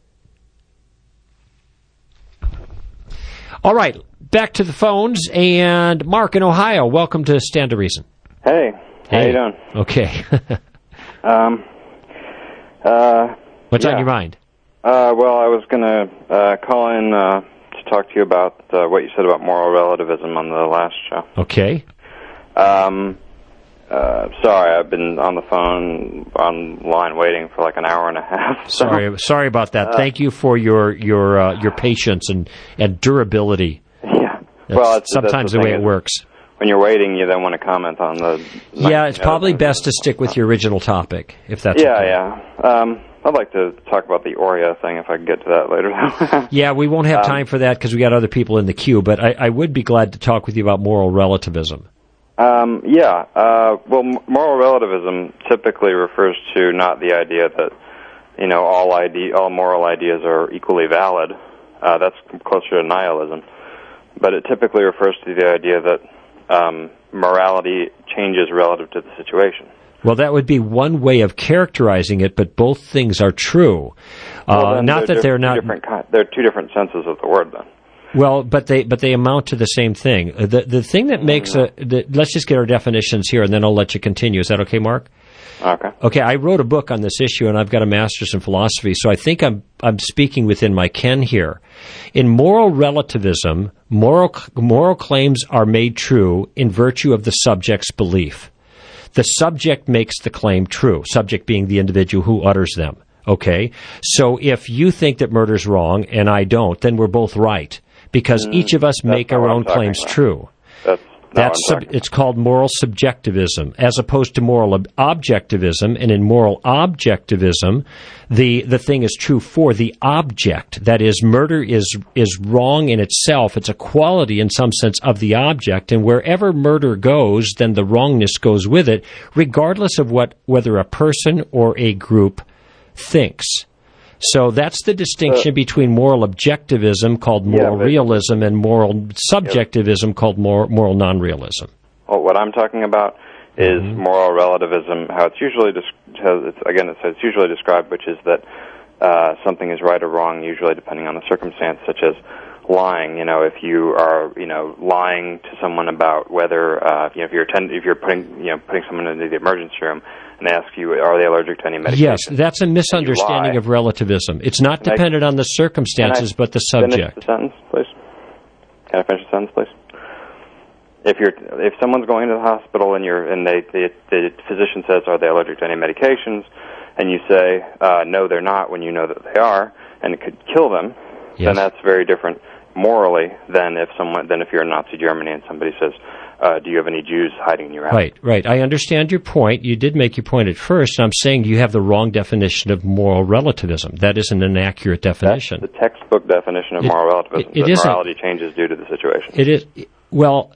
All right, back to the phones, and Mark in Ohio, welcome to Stand to Reason. Hey, how hey. you doing? Okay. um, uh, What's yeah. on your mind? Uh, well, I was going to uh, call in uh, to talk to you about uh, what you said about moral relativism on the last show. Okay. Um, uh, sorry, I've been on the phone, online waiting for like an hour and a half. So. Sorry, sorry about that. Uh, Thank you for your your uh, your patience and, and durability. Yeah. That's well, it's, sometimes that's the the way thing it is, works. When you're waiting, you then want to comment on the... Yeah, it's probably best to stick with your original topic, if that's yeah, okay. Yeah, yeah. Um, I'd like to talk about the Oria thing if I can get to that later. Yeah, we won't have um, time for that because we got other people in the queue, but I, I would be glad to talk with you about moral relativism. Um, yeah, uh, well, m- moral relativism typically refers to not the idea that, you know, all ide- all moral ideas are equally valid. Uh, that's closer to nihilism. But it typically refers to the idea that um, morality changes relative to the situation. Well, that would be one way of characterizing it, but both things are true. Uh, well, not they're that they're diff- not... Different ki- there are two different senses of the word, then. Well, but they but they amount to the same thing. The the thing that makes a the, let's just get our definitions here, and then I'll let you continue. Is that okay, Mark? Okay. Okay. I wrote a book on this issue, and I've got a master's in philosophy, so I think I'm I'm speaking within my ken here. In moral relativism, moral moral claims are made true in virtue of the subject's belief. The subject makes the claim true. Subject being the individual who utters them. Okay. So if you think that murder's wrong and I don't, then we're both right. Because each of us make our own claims about. true. That's, That's sub- it's called moral subjectivism, as opposed to moral ob- objectivism. And in moral objectivism, the the thing is true for the object. That is, murder is is wrong in itself. It's a quality in some sense of the object, and wherever murder goes, then the wrongness goes with it, regardless of what whether a person or a group thinks. So that's the distinction uh, between moral objectivism, called moral yeah, realism, and moral subjectivism, yeah. called moral, moral non-realism. Well, what I'm talking about is mm-hmm. moral relativism, how it's usually, it's, again, it's, it's usually described, which is that uh, something is right or wrong, usually depending on the circumstance, such as lying. You know, if you are, you know, lying to someone about whether, uh, you know, if you're attend- if you're putting, you know, putting someone into the emergency room, and they ask you, are they allergic to any medication? Yes, that's a misunderstanding of relativism. It's not can dependent I, on the circumstances, I but the subject. Finish the sentence, please. Can I finish the sentence, please? If you're, if someone's going to the hospital and you're, and they, they, the physician says, are they allergic to any medications, and you say, uh, no, they're not, when you know that they are, and it could kill them, yes. then that's very different morally than if someone, than if you're in Nazi Germany and somebody says, Uh, do you have any Jews hiding in your house? Right, right. I understand your point. You did make your point at first. I'm saying you have the wrong definition of moral relativism. That isn't an accurate definition. That's the textbook definition of it, moral relativism. It, it that isn't. Morality changes due to the situation. It is. Well,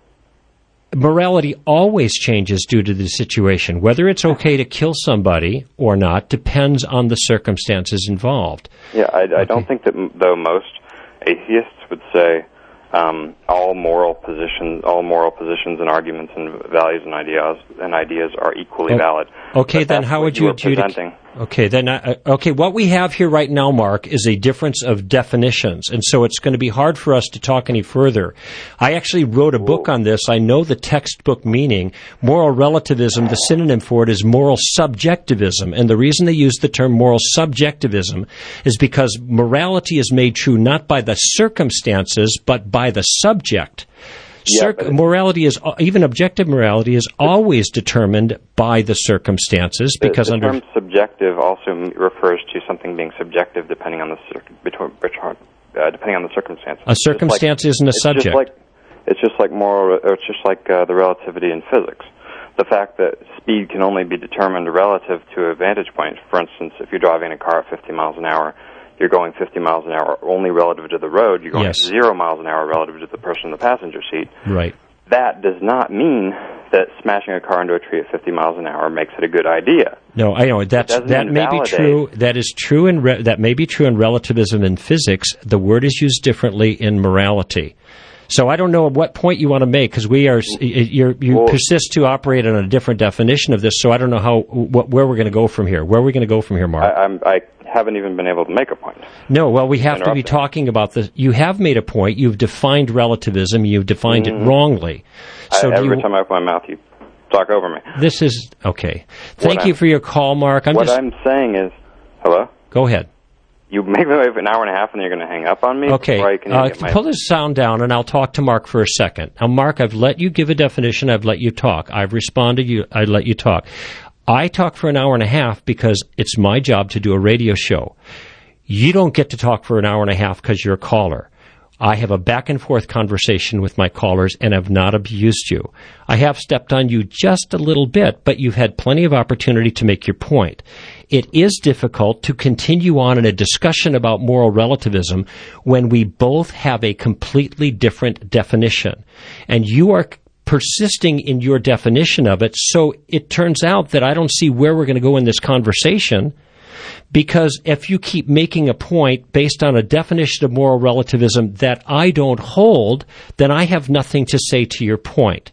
morality always changes due to the situation. Whether it's okay to kill somebody or not depends on the circumstances involved. Yeah, I, I okay. don't think that, though, most atheists would say Um, all moral positions, all moral positions and arguments and values and ideas and ideas are equally oh, valid. Okay, but then how would you, you adjudicate? Okay, then uh, okay, what we have here right now, Mark, is a difference of definitions, and so it's going to be hard for us to talk any further. I actually wrote a Whoa. book on this. I know the textbook meaning. Moral relativism, the synonym for it is moral subjectivism, and the reason they use the term moral subjectivism is because morality is made true not by the circumstances, but by the subject. Yeah, Cir- morality is, even objective morality is always determined by the circumstances, because the, the under term subjective also refers to something being subjective depending on the cir- between, uh, depending on the circumstance. A circumstance like, isn't a it's subject. Just like, it's just like moral. It's just like uh, the relativity in physics. The fact that speed can only be determined relative to a vantage point. For instance, if you're driving a car at fifty miles an hour, you're going fifty miles an hour only relative to the road. You're going yes. zero miles an hour relative to the person in the passenger seat. Right. That does not mean that smashing a car into a tree at fifty miles an hour makes it a good idea. No, I know that's that may be true. That is true in re- that may be true in relativism in physics. The word is used differently in morality. So I don't know at what point you want to make, because we are you're, you well, persist to operate on a different definition of this. So I don't know how what, where we're going to go from here. Where are we going to go from here, Mark? I, I'm, I haven't even been able to make a point. No, well, we have to be talking about the. You have made a point. You've defined relativism. You've defined mm-hmm. it wrongly. So I, every you, time I open my mouth, you talk over me. This is okay. Thank what you I'm, for your call, Mark. I'm what just, I'm saying is, hello. Go ahead. You make me wait for an hour and a half, and then you're going to hang up on me? Okay. Or can Uh, my... pull this sound down, and I'll talk to Mark for a second. Now, Mark, I've let you give a definition. I've let you talk. I've responded. You, I let you talk. I talk for an hour and a half because it's my job to do a radio show. You don't get to talk for an hour and a half because you're a caller. I have a back-and-forth conversation with my callers, and have not abused you. I have stepped on you just a little bit, but you've had plenty of opportunity to make your point. It is difficult to continue on in a discussion about moral relativism when we both have a completely different definition. And you are persisting in your definition of it, so it turns out that I don't see where we're going to go in this conversation. Because if you keep making a point based on a definition of moral relativism that I don't hold, then I have nothing to say to your point.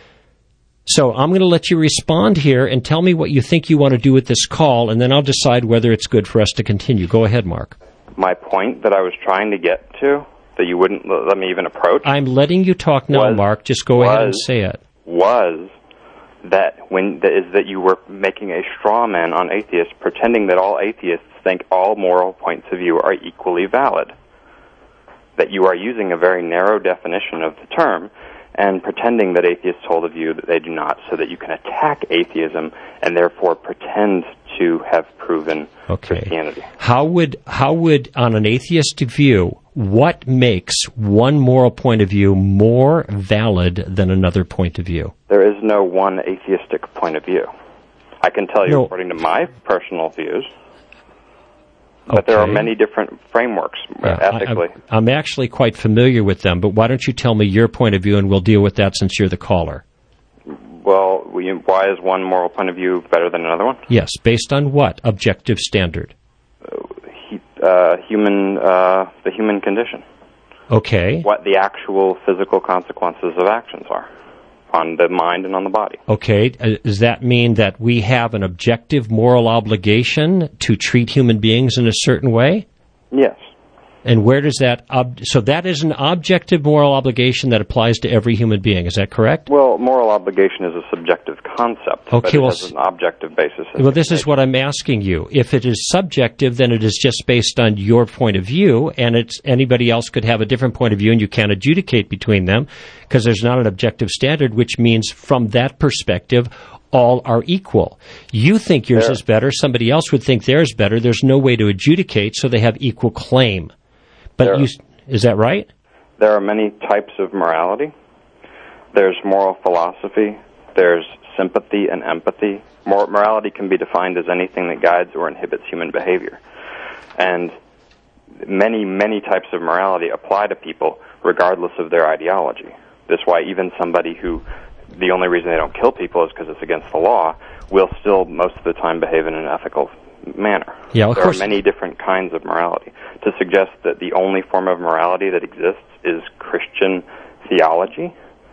So I'm going to let you respond here and tell me what you think you want to do with this call, and then I'll decide whether it's good for us to continue. Go ahead, Mark. My point that I was trying to get to, that you wouldn't l- let me even approach. I'm letting you talk now, was, Mark. Just go was, ahead and say it. Was that when that is that you were making a straw man on atheists, pretending that all atheists think all moral points of view are equally valid. That you are using a very narrow definition of the term and pretending that atheists hold a view that they do not, so that you can attack atheism and therefore pretend to have proven okay. Christianity. How would, how would, on an atheistic view, what makes one moral point of view more valid than another point of view? There is no one atheistic point of view. I can tell you no. according to my personal views, but okay. there are many different frameworks yeah, ethically. I, I'm actually quite familiar with them, but why don't you tell me your point of view and we'll deal with that since you're the caller. Well, we, why is one moral point of view better than another one? Yes, based on what objective standard? Uh, he, uh, human, uh, the human condition. Okay. What the actual physical consequences of actions are on the mind and on the body. Okay. Uh, does that mean that we have an objective moral obligation to treat human beings in a certain way? Yes. And where does that... Ob- so that is an objective moral obligation that applies to every human being. Is that correct? Well, moral obligation is a subjective concept, okay, but it well, has an objective basis. Well, this is what I'm asking you. If it is subjective, then it is just based on your point of view, and it's anybody else could have a different point of view, and you can't adjudicate between them because there's not an objective standard, which means from that perspective, all are equal. You think yours there. is better. Somebody else would think theirs better. There's no way to adjudicate, so they have equal claim. But there, you, is that right? There are many types of morality. There's moral philosophy. There's sympathy and empathy. Mor- morality can be defined as anything that guides or inhibits human behavior. And many, many types of morality apply to people regardless of their ideology. That's why even somebody who, the only reason they don't kill people is because it's against the law, will still most of the time behave in an ethical manner. Yeah, of there course. are many different kinds of morality. To suggest that the only form of morality that exists is Christian theology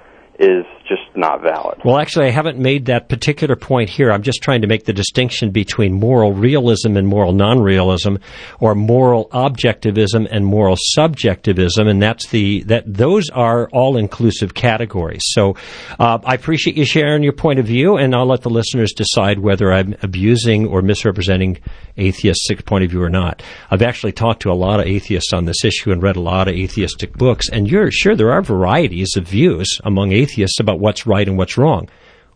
is just not valid. Well, actually, I haven't made that particular point here. I'm just trying to make the distinction between moral realism and moral non-realism, or moral objectivism and moral subjectivism, and that's the that those are all-inclusive categories. So, uh, I appreciate you sharing your point of view, and I'll let the listeners decide whether I'm abusing or misrepresenting atheistic point of view or not. I've actually talked to a lot of atheists on this issue and read a lot of atheistic books, and you're sure there are varieties of views among atheists atheists about what's right and what's wrong,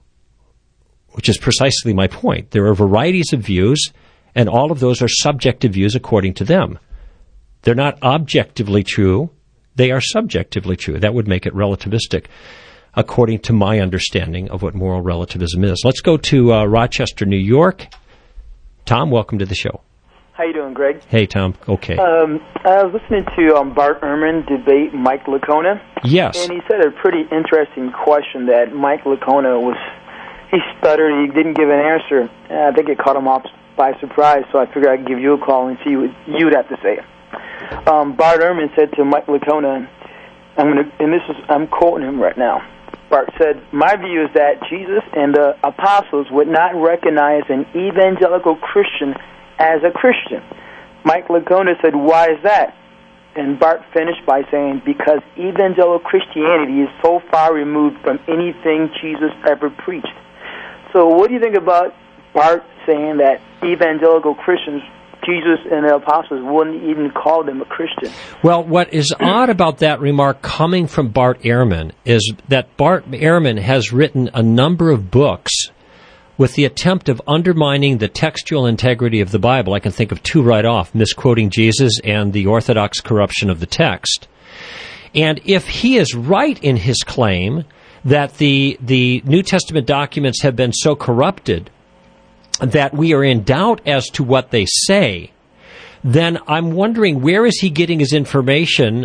which is precisely my point. There are varieties of views, and all of those are subjective views according to them. They're not objectively true. They are subjectively true. That would make it relativistic, according to my understanding of what moral relativism is. Let's go to uh, Rochester, New York. Tom, welcome to the show. How you doing, Greg? Hey, Tom. Okay. Um, I was listening to um, Bart Ehrman debate Mike Licona. Yes. And he said a pretty interesting question that Mike Licona was, he stuttered, he didn't give an answer. Uh, I think it caught him off by surprise, so I figured I'd give you a call and see what you'd have to say. Um, Bart Ehrman said to Mike Licona, I'm gonna, and this is, I'm quoting him right now. Bart said, my view is that Jesus and the apostles would not recognize an evangelical Christian as a Christian. Mike Licona said, why is that? And Bart finished by saying, because evangelical Christianity is so far removed from anything Jesus ever preached. So what do you think about Bart saying that evangelical Christians, Jesus and the apostles, wouldn't even call them a Christian? Well, what is odd about that remark coming from Bart Ehrman is that Bart Ehrman has written a number of books with the attempt of undermining the textual integrity of the Bible. I can think of two right off, misquoting Jesus and the orthodox corruption of the text. And if he is right in his claim that the the New Testament documents have been so corrupted that we are in doubt as to what they say, then I'm wondering, where is he getting his information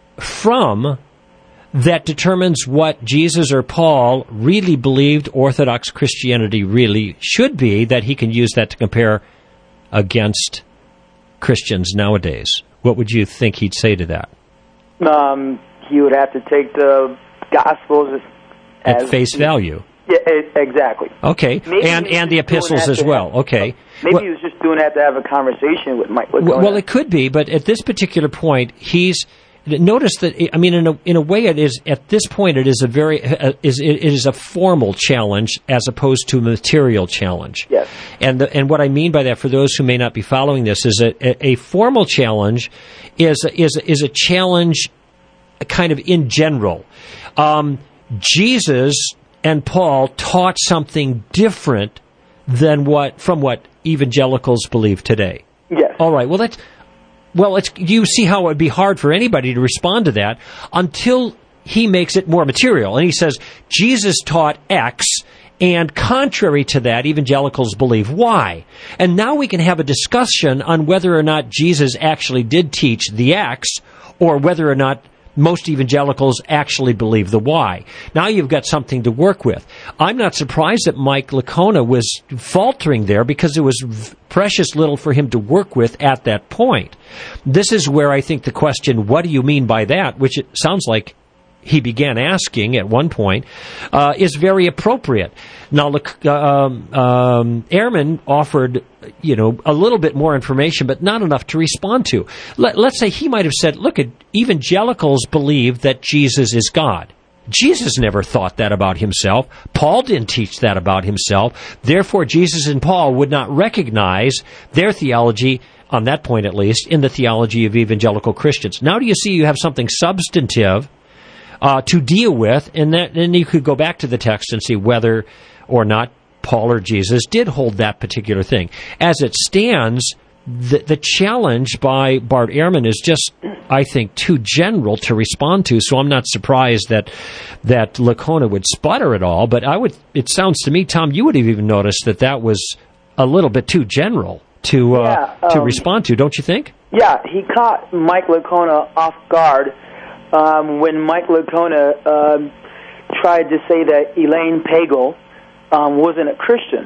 from that determines what Jesus or Paul really believed Orthodox Christianity really should be, that he can use that to compare against Christians nowadays? What would you think he'd say to that? Um, he would have to take the Gospels as, at face value. Yeah, exactly. Okay, Maybe and and the epistles as well. Have, okay. Maybe well, he was just doing that to have a conversation with Mike Licona. Well, it could be, but at this particular point, he's... notice that, I mean, in a, in a way, it is, at this point, it is a very, uh, is, it is a formal challenge as opposed to a material challenge. Yes. And the, and what I mean by that, for those who may not be following this, is a, a, a formal challenge is, is, is a challenge kind of in general. Um, Jesus and Paul taught something different than what, from what evangelicals believe today. Yes. All right. Well, that's, well, it's, you see how it would be hard for anybody to respond to that until he makes it more material. And he says, Jesus taught X, and contrary to that, evangelicals believe Y. And now we can have a discussion on whether or not Jesus actually did teach the X, or whether or not most evangelicals actually believe the Y. Now you've got something to work with. I'm not surprised that Mike Licona was faltering there, because there was v- precious little for him to work with at that point. This is where I think the question, what do you mean by that, which it sounds like he began asking at one point, uh, is very appropriate. Now, look, um, um, Ehrman offered, you know, a little bit more information, but not enough to respond to. Let, let's say he might have said, look, evangelicals believe that Jesus is God. Jesus never thought that about himself. Paul didn't teach that about himself. Therefore, Jesus and Paul would not recognize their theology, on that point at least, in the theology of evangelical Christians. Now do you see you have something substantive Uh, to deal with, and that, then you could go back to the text and see whether or not Paul or Jesus did hold that particular thing. As it stands, the, the challenge by Bart Ehrman is just, I think, too general to respond to, so I'm not surprised that that Licona would sputter at all, but I would. It sounds to me, Tom, you would have even noticed that that was a little bit too general to, uh, yeah, um, to respond to, don't you think? Yeah, he caught Mike Licona off guard Um, when Mike Licona um, tried to say that Elaine Pagel um, wasn't a Christian.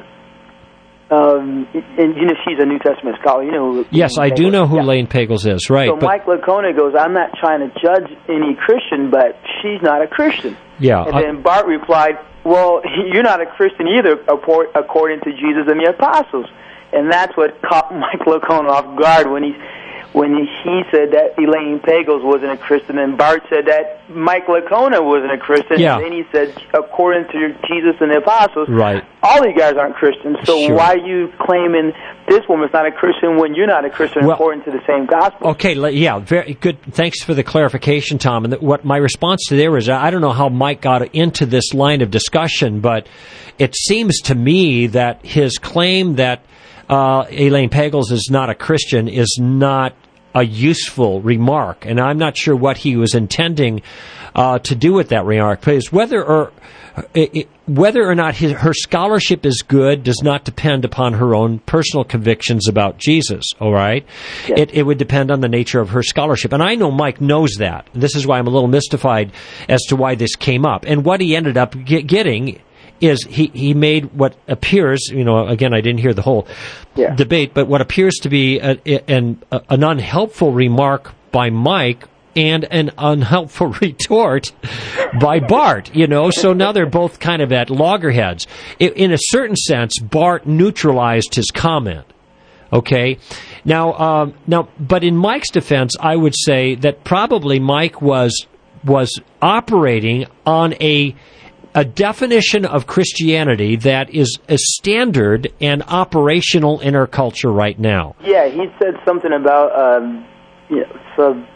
Um, and you know, she's a New Testament scholar. You know who Yes, Elaine I do Pagels. know who yeah. Elaine Pagels is, right. So but, Mike Licona goes, I'm not trying to judge any Christian, but she's not a Christian. Yeah. And I, then Bart replied, well, you're not a Christian either, according to Jesus and the apostles. And that's what caught Mike Licona off guard when he when he said that Elaine Pagels wasn't a Christian, and Bart said that Mike Licona wasn't a Christian, yeah. and then he said, according to Jesus and the apostles, right. all you guys aren't Christians, so sure. why are you claiming this woman's not a Christian when you're not a Christian well, according to the same gospel? Okay, yeah, very good. Thanks for the clarification, Tom. And what my response to there is, I don't know how Mike got into this line of discussion, but it seems to me that his claim that uh, Elaine Pagels is not a Christian is not a useful remark, and I'm not sure what he was intending uh, to do with that remark. Because whether or it, whether or not his, her scholarship is good does not depend upon her own personal convictions about Jesus. All right, yes. it, it would depend on the nature of her scholarship, and I know Mike knows that. This is why I'm a little mystified as to why this came up, and what he ended up get, getting. Is he, he made what appears, you know, again, I didn't hear the whole yeah. debate, but what appears to be a, an, an unhelpful remark by Mike and an unhelpful retort by Bart, you know, so now they're both kind of at loggerheads. In a certain sense, Bart neutralized his comment, okay? Now, um, now, but in Mike's defense, I would say that probably Mike was was operating on a a definition of Christianity that is a standard and operational in our culture right now. Yeah, he said something about, um, you know, so,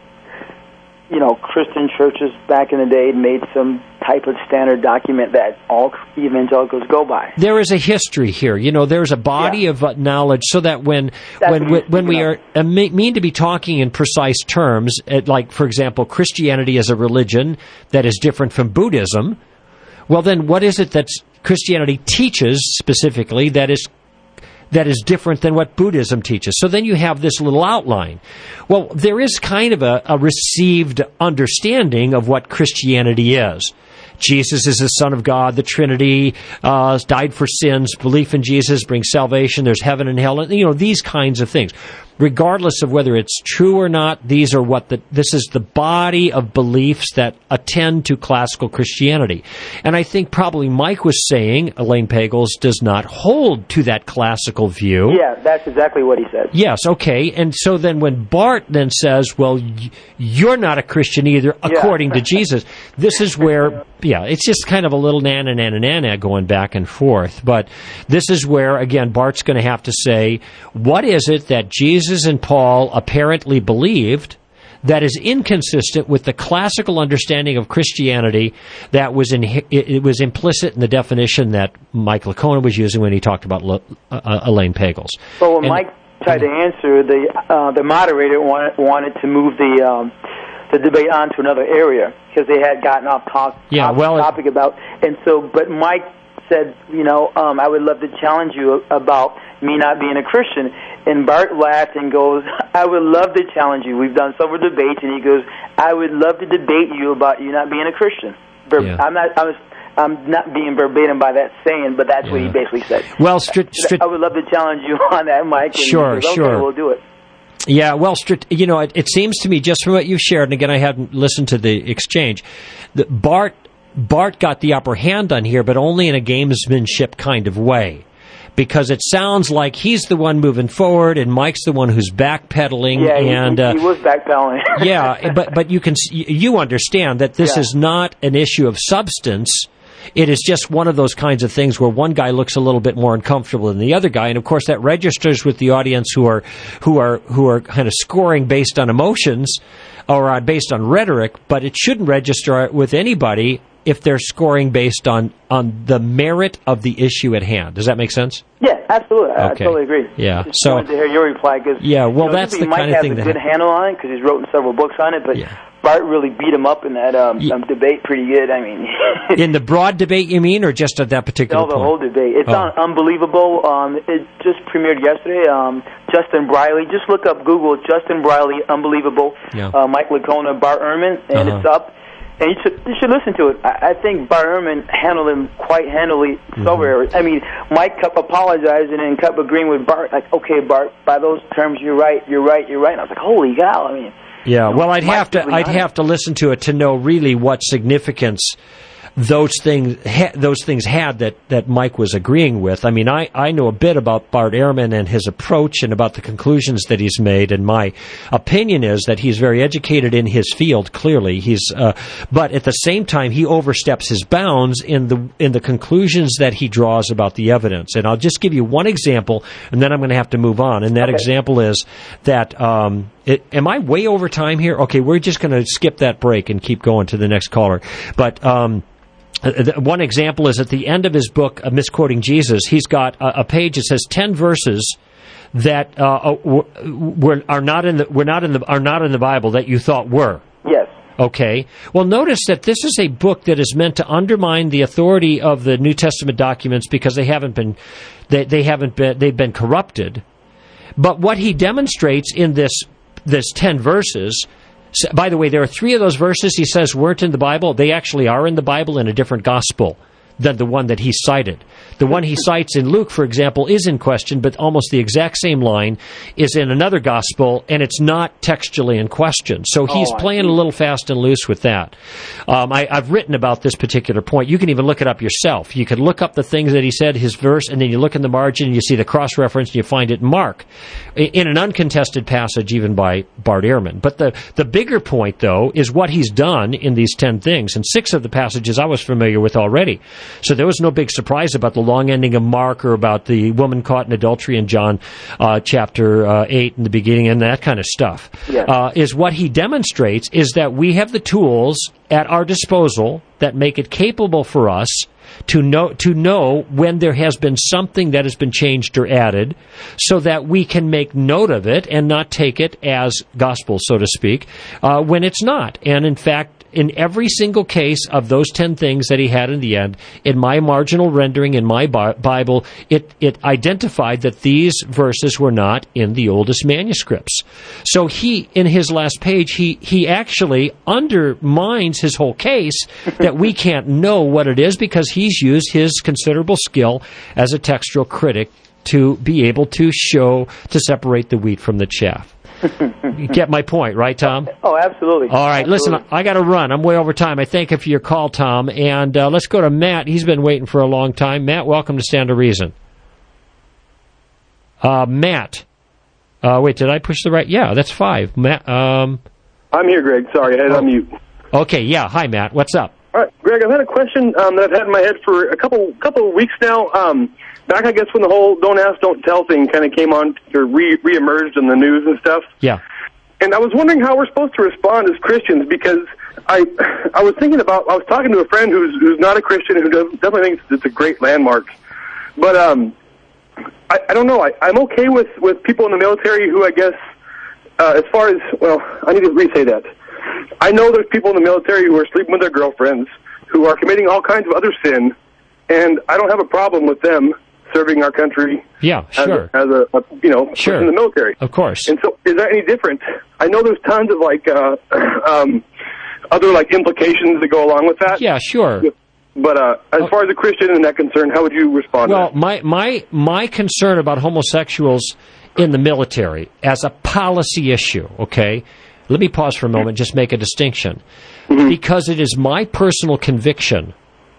you know, Christian churches back in the day made some type of standard document that all evangelicals go by. There is a history here. You know, there's a body yeah. of uh, knowledge so that when That's when we, when we are uh, mean to be talking in precise terms, uh, like, for example, Christianity is a religion that is different from Buddhism, well, then what is it that Christianity teaches specifically that is that is different than what Buddhism teaches? So then you have this little outline. Well, there is kind of a, a received understanding of what Christianity is. Jesus is the Son of God, the Trinity, uh, died for sins, belief in Jesus brings salvation, there's heaven and hell, and, you know, these kinds of things. regardless of whether it's true or not, these are what the, this is the body of beliefs that attend to classical Christianity. And I think probably Mike was saying Elaine Pagels does not hold to that classical view. Yeah, that's exactly what he said. Yes, okay. And so then when Bart then says, well, y- you're not a Christian either, according yeah. to Jesus, this is where, yeah, it's just kind of a little nana, nana, nana going back and forth. But this is where, again, Bart's going to have to say, what is it that Jesus and Paul apparently believed that is inconsistent with the classical understanding of Christianity that was in, it was implicit in the definition that Mike Licona was using when he talked about Le, uh, Elaine Pagels. Well, when and, Mike tried to answer, the uh, the moderator wanted, wanted to move the um, the debate on to another area because they had gotten off top, yeah, top well, topic about, and so, but Mike said, you know, um, I would love to challenge you about me not being a Christian. And Bart laughed and goes, I would love to challenge you. We've done several debates, and he goes, I would love to debate you about you not being a Christian. Ver- yeah. I'm not. I'm, I'm not being verbatim by that saying, but that's yeah. what he basically said. Well, stri- stri- I would love to challenge you on that, Mike. And sure, goes, okay, sure. We'll do it. Yeah, well, you know, it, it seems to me, just from what you've shared, and again, I hadn't listened to the exchange, that Bart Bart got the upper hand on here, but only in a gamesmanship kind of way. Because it sounds like he's the one moving forward, and Mike's the one who's backpedaling. Yeah, he, and, he, uh, he was backpedaling. yeah, but but you can you understand that this yeah. is not an issue of substance. It is just one of those kinds of things where one guy looks a little bit more uncomfortable than the other guy, and of course that registers with the audience who are who are who are kind of scoring based on emotions or uh, based on rhetoric. But it shouldn't register with anybody if they're scoring based on, on the merit of the issue at hand. Does that make sense? Yeah, absolutely. I, okay. I totally agree. Yeah. Just so wanted to hear your reply because yeah, well, you know, that's the Mike kind of thing has a that good handle on it because he's written several books on it, but. Yeah. Bart really beat him up in that um, yeah. um, debate pretty good. I mean, in the broad debate, you mean, or just at that particular no, the point? whole debate. It's oh. on Unbelievable. Um, it just premiered yesterday. Um, Justin Briley. Just look up Google Justin Briley Unbelievable. Yeah. Uh, Mike Licona, Bart Ehrman, and uh-huh. it's up. And you should you should listen to it. I, I think Bart Ehrman handled him quite handily. Mm-hmm. So very. I mean, Mike kept apologizing and kept agreeing with Bart. Like, okay, Bart, by those terms, you're right. You're right. You're right. And I was like, holy cow! I mean. Yeah, well, I'd have to I'd have to listen to it to know really what significance those things ha- those things had that, that Mike was agreeing with. I mean, I, I know a bit about Bart Ehrman and his approach and about the conclusions that he's made, and my opinion is that he's very educated in his field. Clearly, he's uh, but at the same time he oversteps his bounds in the in the conclusions that he draws about the evidence. And I'll just give you one example, and then I'm going to have to move on. And that okay. example is that. Um, It, am I way over time here? Okay, we're just going to skip that break and keep going to the next caller. But um, one example is at the end of his book, uh, Misquoting Jesus, he's got a, a page that says ten verses that uh, were, are not in the were not in the are not in the Bible that you thought were. Yes. Okay. Well, notice that this is a book that is meant to undermine the authority of the New Testament documents because they haven't been they, they haven't been they've been corrupted. But what he demonstrates in this There's ten verses. By the way, there are three of those verses he says weren't in the Bible. They actually are in the Bible in a different gospel than the one that he cited. The one he cites in Luke, for example, is in question, but almost the exact same line is in another gospel, and it's not textually in question. So he's oh, playing a little fast and loose with that. Um, I, I've written about this particular point. You can even look it up yourself. You can look up the things that he said, his verse, and then you look in the margin, and you see the cross-reference, and you find it in Mark, in an uncontested passage even by Bart Ehrman. But the, the bigger point, though, is what he's done in these ten things, and six of the passages I was familiar with already. So there was no big surprise about the long ending of Mark or about the woman caught in adultery in John uh, chapter uh, eight in the beginning and that kind of stuff. Yeah. Uh, is what he demonstrates is that we have the tools at our disposal that make it capable for us to know to know when there has been something that has been changed or added so that we can make note of it and not take it as gospel, so to speak, uh, when it's not. And in fact, in every single case of those ten things that he had in the end, in my marginal rendering in my Bible, it, it identified that these verses were not in the oldest manuscripts. So he, in his last page, he, he actually undermines his whole case that we can't know what it is because he's used his considerable skill as a textual critic to be able to show, to separate the wheat from the chaff. You get my point, right, Tom? Oh, absolutely. All right, absolutely. listen, I got to run. I'm way over time. I thank you for your call, Tom. And uh, let's go to Matt. He's been waiting for a long time. Matt, welcome to Stand to Reason. Uh, Matt. Uh, wait, did I push the right? Yeah, that's five. Matt, um, I'm here, Greg. Sorry, I had it on mute. Okay, yeah. Hi, Matt. What's up? All right, Greg, I've had a question um, that I've had in my head for a couple couple of weeks now. Um, back, I guess, when the whole "don't ask, don't tell" thing kind of came on or re reemerged in the news and stuff. Yeah. And I was wondering how we're supposed to respond as Christians, because I I was thinking about I was talking to a friend who's who's not a Christian, who does, definitely thinks it's a great landmark, but um, I, I don't know. I, I'm okay with with people in the military who, I guess, uh, as far as well, I need to re-say that. I know there's people in the military who are sleeping with their girlfriends, who are committing all kinds of other sin, and I don't have a problem with them serving our country. Yeah, sure. As a, as a, a you know, sure. in the military. Of course. And so, is that any different? I know there's tons of like uh, um, other like implications that go along with that. Yeah, sure. But uh, as far as a Christian in that concern, how would you respond? Well, to that? my my my concern about homosexuals in the military as a policy issue, okay? Let me pause for a moment, just make a distinction. Mm-hmm. Because it is my personal conviction,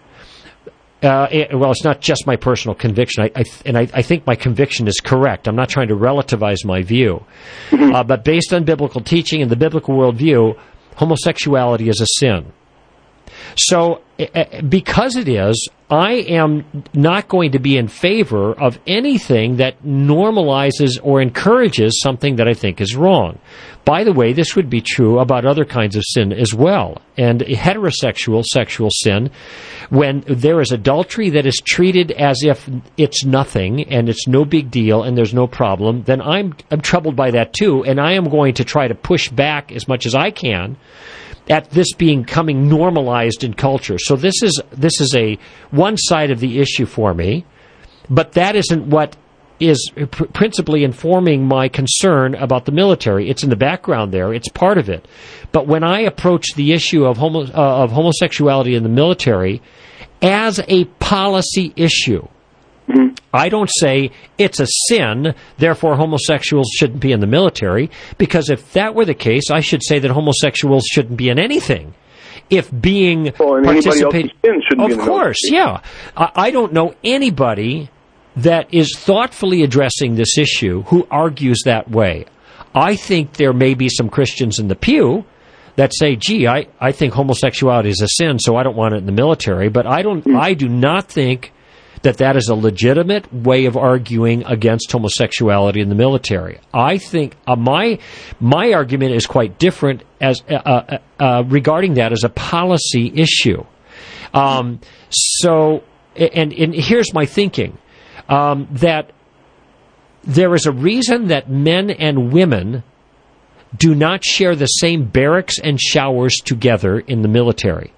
uh, it, well, it's not just my personal conviction, I, I, and I, I think my conviction is correct. I'm not trying to relativize my view. Mm-hmm. Uh, but based on biblical teaching and the biblical worldview, homosexuality is a sin. So, uh, because it is, I am not going to be in favor of anything that normalizes or encourages something that I think is wrong. By the way, this would be true about other kinds of sin as well. And heterosexual sexual sin, when there is adultery that is treated as if it's nothing and it's no big deal and there's no problem, then I'm, I'm troubled by that too, and I am going to try to push back as much as I can at this being coming normalized in culture. So this is this is a one side of the issue for me, but that isn't what is pr- principally informing my concern about the military. It's in the background there. It's part of it. But when I approach the issue of homo- uh, of homosexuality in the military as a policy issue, mm-hmm. I don't say it's a sin, therefore homosexuals shouldn't be in the military, because if that were the case, I should say that homosexuals shouldn't be in anything. If being well, participating, of course, yeah. I, I don't know anybody that is thoughtfully addressing this issue who argues that way. I think there may be some Christians in the pew that say, gee, I, I think homosexuality is a sin, so I don't want it in the military. But I don't. Mm. I do not think that that is a legitimate way of arguing against homosexuality in the military. I think uh, my my argument is quite different as uh, uh, uh, regarding that as a policy issue. Um, so, and, and here's my thinking. Um, that there is a reason that men and women do not share the same barracks and showers together in the military.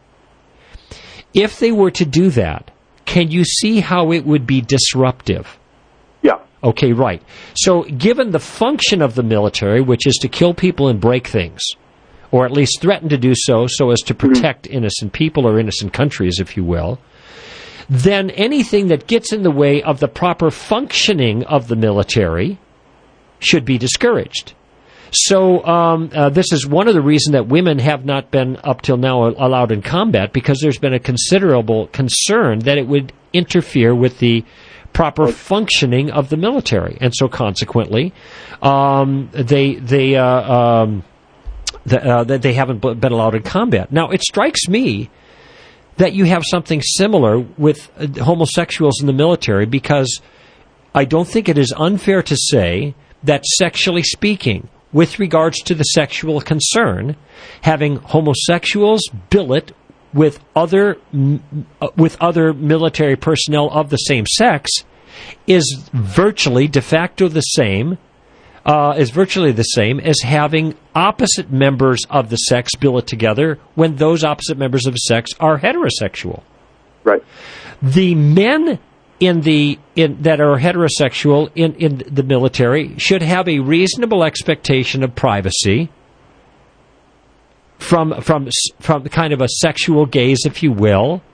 If they were to do that, can you see how it would be disruptive? Yeah. Okay, right. So given the function of the military, which is to kill people and break things, or at least threaten to do so, so as to protect mm-hmm. innocent people or innocent countries, if you will, then anything that gets in the way of the proper functioning of the military should be discouraged. So um, uh, this is one of the reasons that women have not been up till now allowed in combat, because there's been a considerable concern that it would interfere with the proper functioning of the military, and so consequently, um, they they uh, um, the, uh, they haven't been allowed in combat. Now it strikes me that you have something similar with homosexuals in the military, because I don't think it is unfair to say that, sexually speaking, with regards to the sexual concern, having homosexuals billet with other with other military personnel of the same sex is virtually de facto the same. Uh, is virtually the same as having opposite members of the sex billet together when those opposite members of the sex are heterosexual. Right. The men in the in that are heterosexual in, in the military should have a reasonable expectation of privacy from from from kind of a sexual gaze, if you will.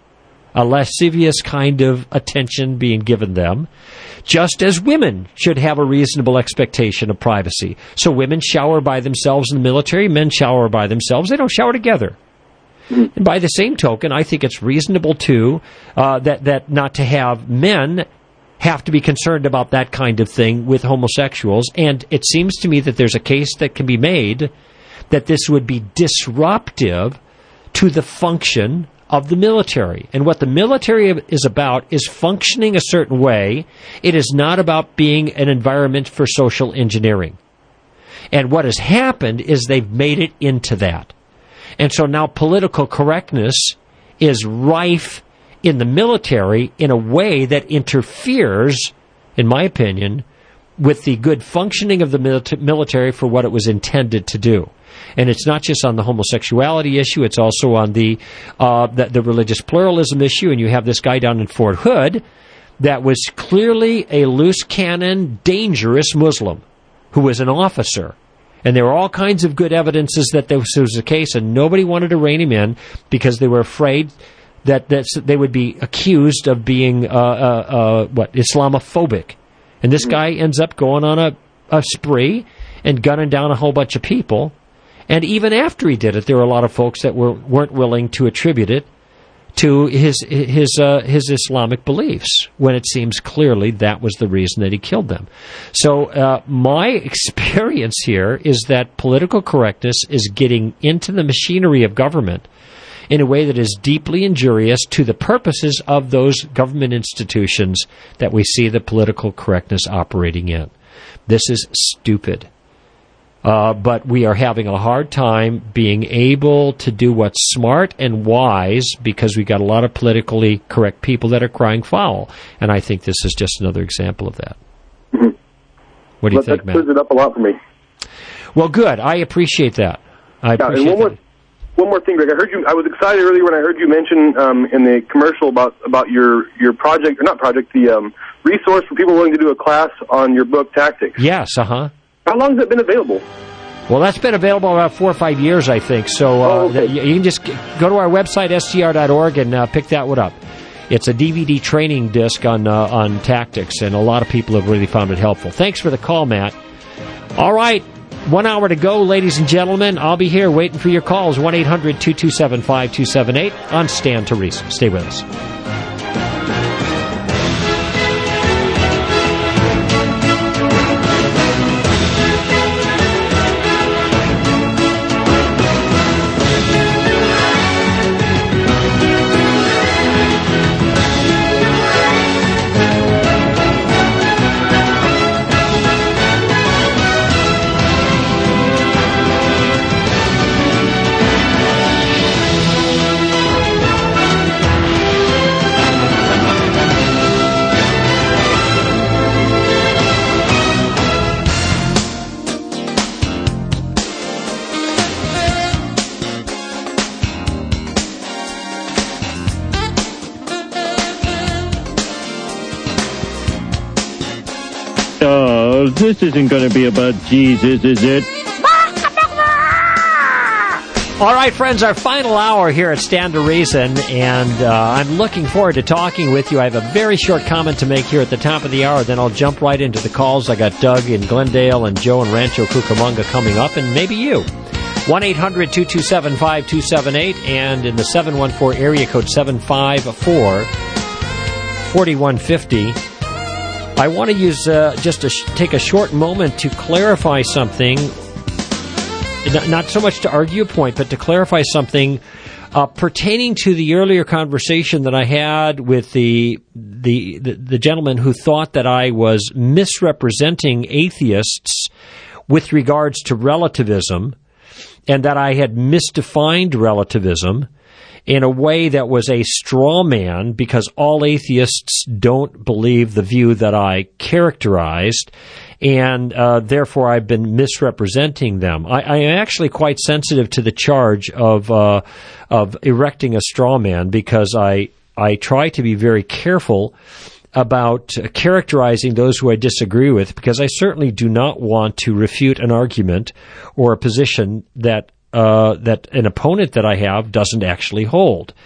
a lascivious kind of attention being given them, just as women should have a reasonable expectation of privacy. So women shower by themselves in the military, men shower by themselves. They don't shower together. Mm-hmm. And by the same token, I think it's reasonable, too, uh, that, that not to have men have to be concerned about that kind of thing with homosexuals. And it seems to me that there's a case that can be made that this would be disruptive to the function of the military. And what the military is about is functioning a certain way. It is not about being an environment for social engineering. And what has happened is they've made it into that. And so now political correctness is rife in the military in a way that interferes, in my opinion, with the good functioning of the mil- military for what it was intended to do. And it's not just on the homosexuality issue, it's also on the, uh, the the religious pluralism issue. And you have this guy down in Fort Hood that was clearly a loose cannon, dangerous Muslim who was an officer. And there were all kinds of good evidences that this was the case, and nobody wanted to rein him in because they were afraid that, that they would be accused of being, uh, uh, uh, what, Islamophobic. And this guy ends up going on a, a spree and gunning down a whole bunch of people. And even after he did it, there were a lot of folks that were, weren't willing to attribute it to his his uh, his Islamic beliefs, when it seems clearly that was the reason that he killed them. So uh, my experience here is that political correctness is getting into the machinery of government in a way that is deeply injurious to the purposes of those government institutions that we see the political correctness operating in. This is stupid. Uh, but we are having a hard time being able to do what's smart and wise because we got a lot of politically correct people that are crying foul. And I think this is just another example of that. Mm-hmm. What do you but think, that Matt? That clears it up a lot for me. Well, good. I appreciate that. I yeah, appreciate and one that. More, one more thing, Greg. I heard you. I was excited earlier when I heard you mention um, in the commercial about about your your project, or not project, the um, resource for people willing to do a class on your book, Tactics. Yes. Uh huh. How long has it been available? Well, that's been available about four or five years, I think. So uh, oh, okay. you can just go to our website, S T R dot org, and uh, pick that one up. It's a D V D training disc on uh, on tactics, and a lot of people have really found it helpful. Thanks for the call, Matt. All right, one hour to go, ladies and gentlemen. I'll be here waiting for your calls, one eight hundred two two seven five two seven eight on Stand to Reason. Stay with us. Oh, this isn't going to be about Jesus, is it? All right, friends, our final hour here at Stand to Reason, and uh, I'm looking forward to talking with you. I have a very short comment to make here at the top of the hour, then I'll jump right into the calls. I got Doug in Glendale and Joe in Rancho Cucamonga coming up, and maybe you. one eight hundred two two seven five two seven eight, and in the seven one four area code seven five four four one five zero. I want to use uh, just to sh- take a short moment to clarify something, not, not so much to argue a point, but to clarify something uh, pertaining to the earlier conversation that I had with the, the the the gentleman who thought that I was misrepresenting atheists with regards to relativism, and that I had misdefined relativism in a way that was a straw man, because all atheists don't believe the view that I characterized, and uh, therefore I've been misrepresenting them. I, I am actually quite sensitive to the charge of uh, of erecting a straw man, because I I try to be very careful about characterizing those who I disagree with, because I certainly do not want to refute an argument or a position that Uh, that an opponent that I have doesn't actually hold.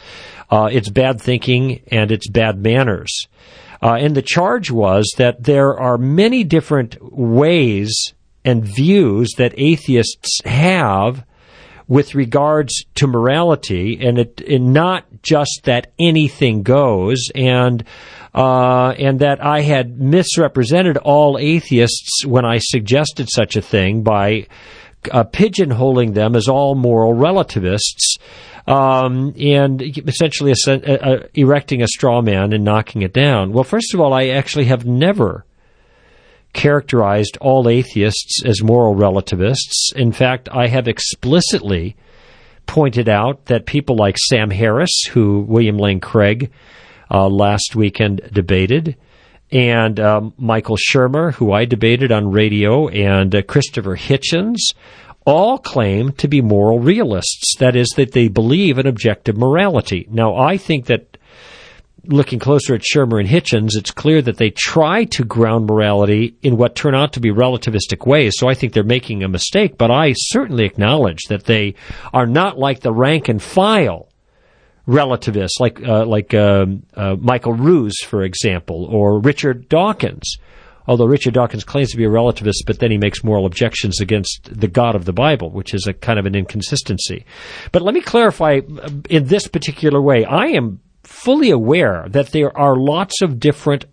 uh, it's bad thinking, and it's bad manners. Uh, and the charge was that there are many different ways and views that atheists have with regards to morality, and it and not just that anything goes, and uh, and that I had misrepresented all atheists when I suggested such a thing by uh, pigeonholing them as all moral relativists, um, and essentially a, a, a, erecting a straw man and knocking it down. Well, first of all, I actually have never characterized all atheists as moral relativists. In fact, I have explicitly pointed out that people like Sam Harris, who William Lane Craig uh, last weekend debated, and um, Michael Shermer, who I debated on radio, and uh, Christopher Hitchens, all claim to be moral realists. That is, that they believe in objective morality. Now, I think that looking closer at Shermer and Hitchens, it's clear that they try to ground morality in what turn out to be relativistic ways, so I think they're making a mistake, but I certainly acknowledge that they are not like the rank and file relativists, like uh, like uh, uh, Michael Ruse, for example, or Richard Dawkins, although Richard Dawkins claims to be a relativist, but then he makes moral objections against the God of the Bible, which is a kind of an inconsistency. But let me clarify in this particular way. I am fully aware that there are lots of different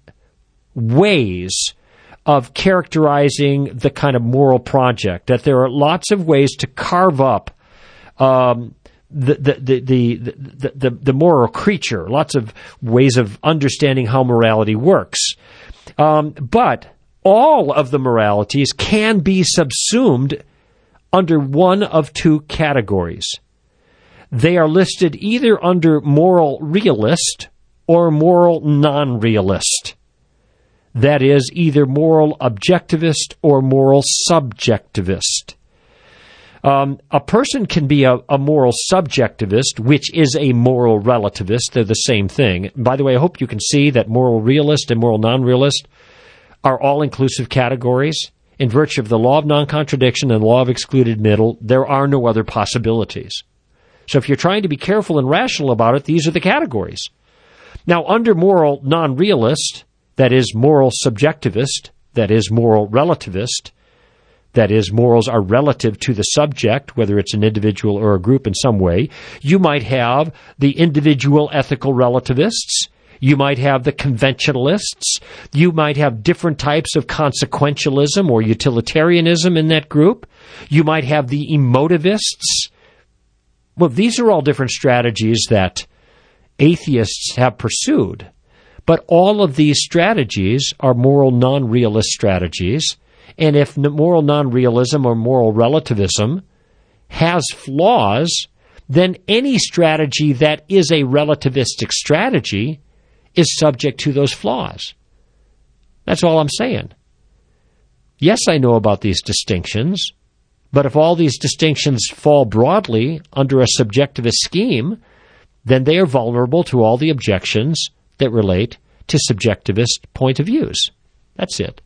ways of characterizing the kind of moral project, that there are lots of ways to carve up um, the, the, the, the, the, the, the moral creature, lots of ways of understanding how morality works. Um, but all of the moralities can be subsumed under one of two categories. They are listed either under moral realist or moral non-realist. That is, either moral objectivist or moral subjectivist. Um, a person can be a, a moral subjectivist, which is a moral relativist. They're the same thing. By the way, I hope you can see that moral realist and moral non-realist are all-inclusive categories. In virtue of the law of non-contradiction and the law of excluded middle, there are no other possibilities. So if you're trying to be careful and rational about it, these are the categories. Now, under moral non-realist, that is moral subjectivist, that is moral relativist, that is morals are relative to the subject, whether it's an individual or a group in some way, you might have the individual ethical relativists, you might have the conventionalists, you might have different types of consequentialism or utilitarianism in that group, you might have the emotivists. Well, these are all different strategies that atheists have pursued, but all of these strategies are moral non-realist strategies, and if moral non-realism or moral relativism has flaws, then any strategy that is a relativistic strategy is subject to those flaws. That's all I'm saying. Yes, I know about these distinctions, but if all these distinctions fall broadly under a subjectivist scheme, then they are vulnerable to all the objections that relate to subjectivist point of views. That's it.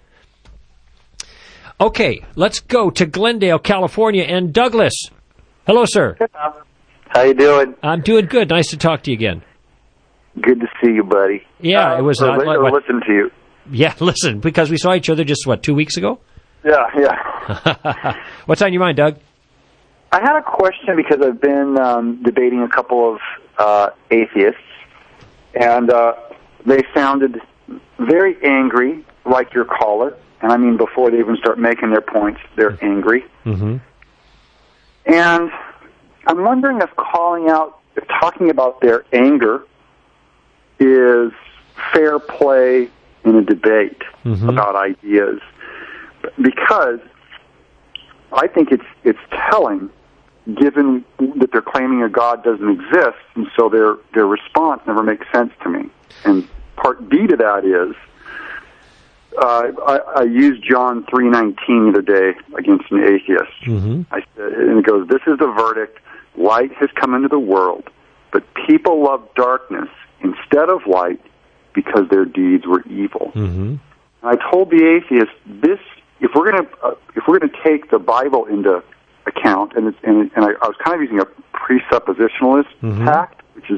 Okay, let's go to Glendale, California, and Douglas. Hello, sir. How you doing? I'm doing good. Nice to talk to you again. Good to see you, buddy. Yeah, it was. Uh, Uh, or what, listen to you. Yeah, listen, because we saw each other just, what, two weeks ago? Yeah, yeah. What's on your mind, Doug? I had a question because I've been um, debating a couple of uh, atheists, and uh, they sounded very angry, like your caller. And I mean, before they even start making their points, they're angry. Mm-hmm. And I'm wondering if calling out, if talking about their anger is fair play in a debate mm-hmm. about ideas. Because I think it's it's telling, given that they're claiming a God doesn't exist, and so their their response never makes sense to me. And part B to that is, uh, I, I used John three nineteen the other day against an atheist. Mm-hmm. I said, and it goes, "This is the verdict: light has come into the world, but people love darkness instead of light because their deeds were evil." Mm-hmm. I told the atheist, this, if we're going to uh, if we're going to take the Bible into account, and it's, and, and I, I was kind of using a presuppositionalist mm-hmm. tact, which is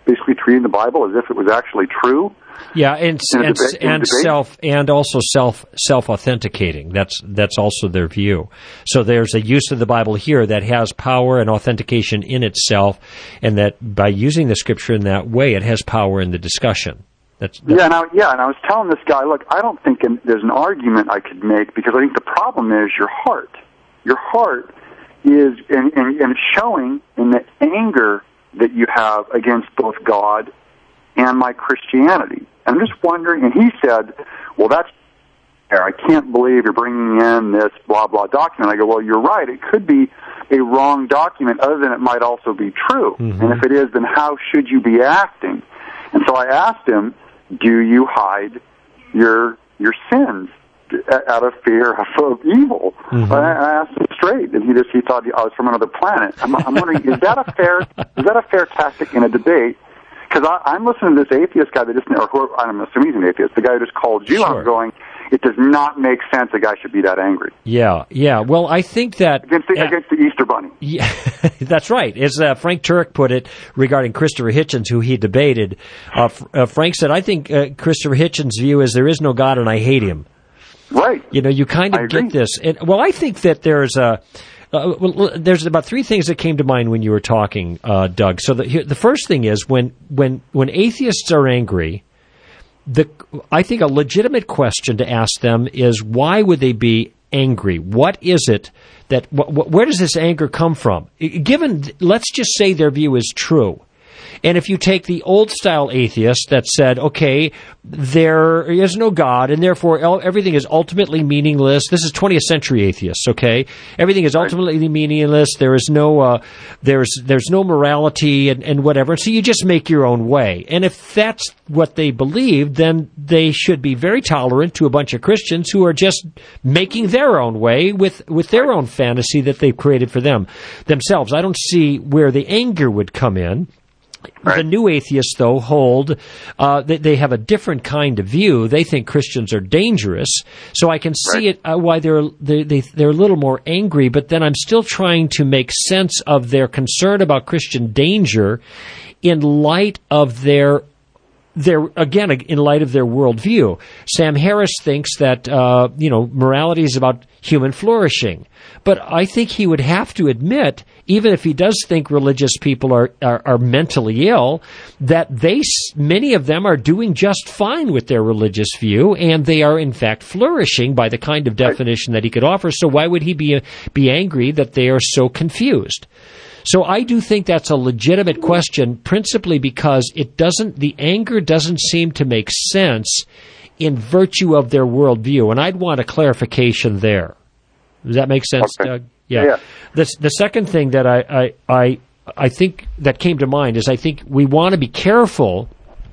basically treating the Bible as if it was actually true. Yeah, and and, deba- and self and also self self authenticating. That's that's also their view. So there's a use of the Bible here that has power and authentication in itself, and that by using the Scripture in that way, it has power in the discussion. That's, that's yeah, and I, yeah, and I was telling this guy, look, I don't think in, there's an argument I could make, because I think the problem is your heart. Your heart is, and, and, and it's showing in the anger that you have against both God and my Christianity. I'm just wondering, and he said, well, that's fair. I can't believe you're bringing in this blah, blah document. I go, well, you're right. It could be a wrong document, other than it might also be true. Mm-hmm. And if it is, then how should you be acting? And so I asked him, do you hide your your sins out of fear of evil? Mm-hmm. I, I asked him straight, and he just he thought I was from another planet. I'm, I'm wondering, is that a fair is that a fair tactic in a debate? Because I'm listening to this atheist guy that just, or who, I'm assuming he's an atheist, the guy who just called you. Sure. I'm going, it does not make sense a guy should be that angry. Yeah, yeah. Well, I think that against the, uh, against the Easter Bunny. Yeah, that's right. As uh, Frank Turek put it regarding Christopher Hitchens, who he debated, uh, uh, Frank said, "I think uh, Christopher Hitchens' view is there is no God and I hate him." Right. You know, you kind of get this. And, well, I think that there's a. Uh, well, there's about three things that came to mind when you were talking, uh, Doug. So the, the first thing is when when when atheists are angry, the I think a legitimate question to ask them is, why would they be angry? What is it that wh- wh- where does this anger come from? Given, let's just say their view is true. And if you take the old-style atheist that said, okay, there is no God, and therefore everything is ultimately meaningless. This is twentieth century atheists, okay? Everything is ultimately meaningless. There is no, uh, there's there's no morality and, and whatever. So you just make your own way. And if that's what they believe, then they should be very tolerant to a bunch of Christians who are just making their own way with, with their own fantasy that they've created for them themselves. I don't see where the anger would come in. Right. The new atheists, though, hold uh, they, they have a different kind of view. They think Christians are dangerous, so I can see right. it uh, why they're they, they they're a little more angry. But then I'm still trying to make sense of their concern about Christian danger in light of their. Their, again, in light of their worldview. Sam Harris thinks that, uh, you know, morality is about human flourishing. But I think he would have to admit, even if he does think religious people are, are, are mentally ill, that they, many of them are doing just fine with their religious view, and they are, in fact, flourishing by the kind of definition that he could offer. So why would he be, be angry that they are so confused? So I do think that's a legitimate question, principally because it doesn't, the anger doesn't seem to make sense in virtue of their worldview, and I'd want a clarification there. Does that make sense, okay. Doug? Yeah. yeah. The, the second thing that I, I, I, I think that came to mind is I think we want to be careful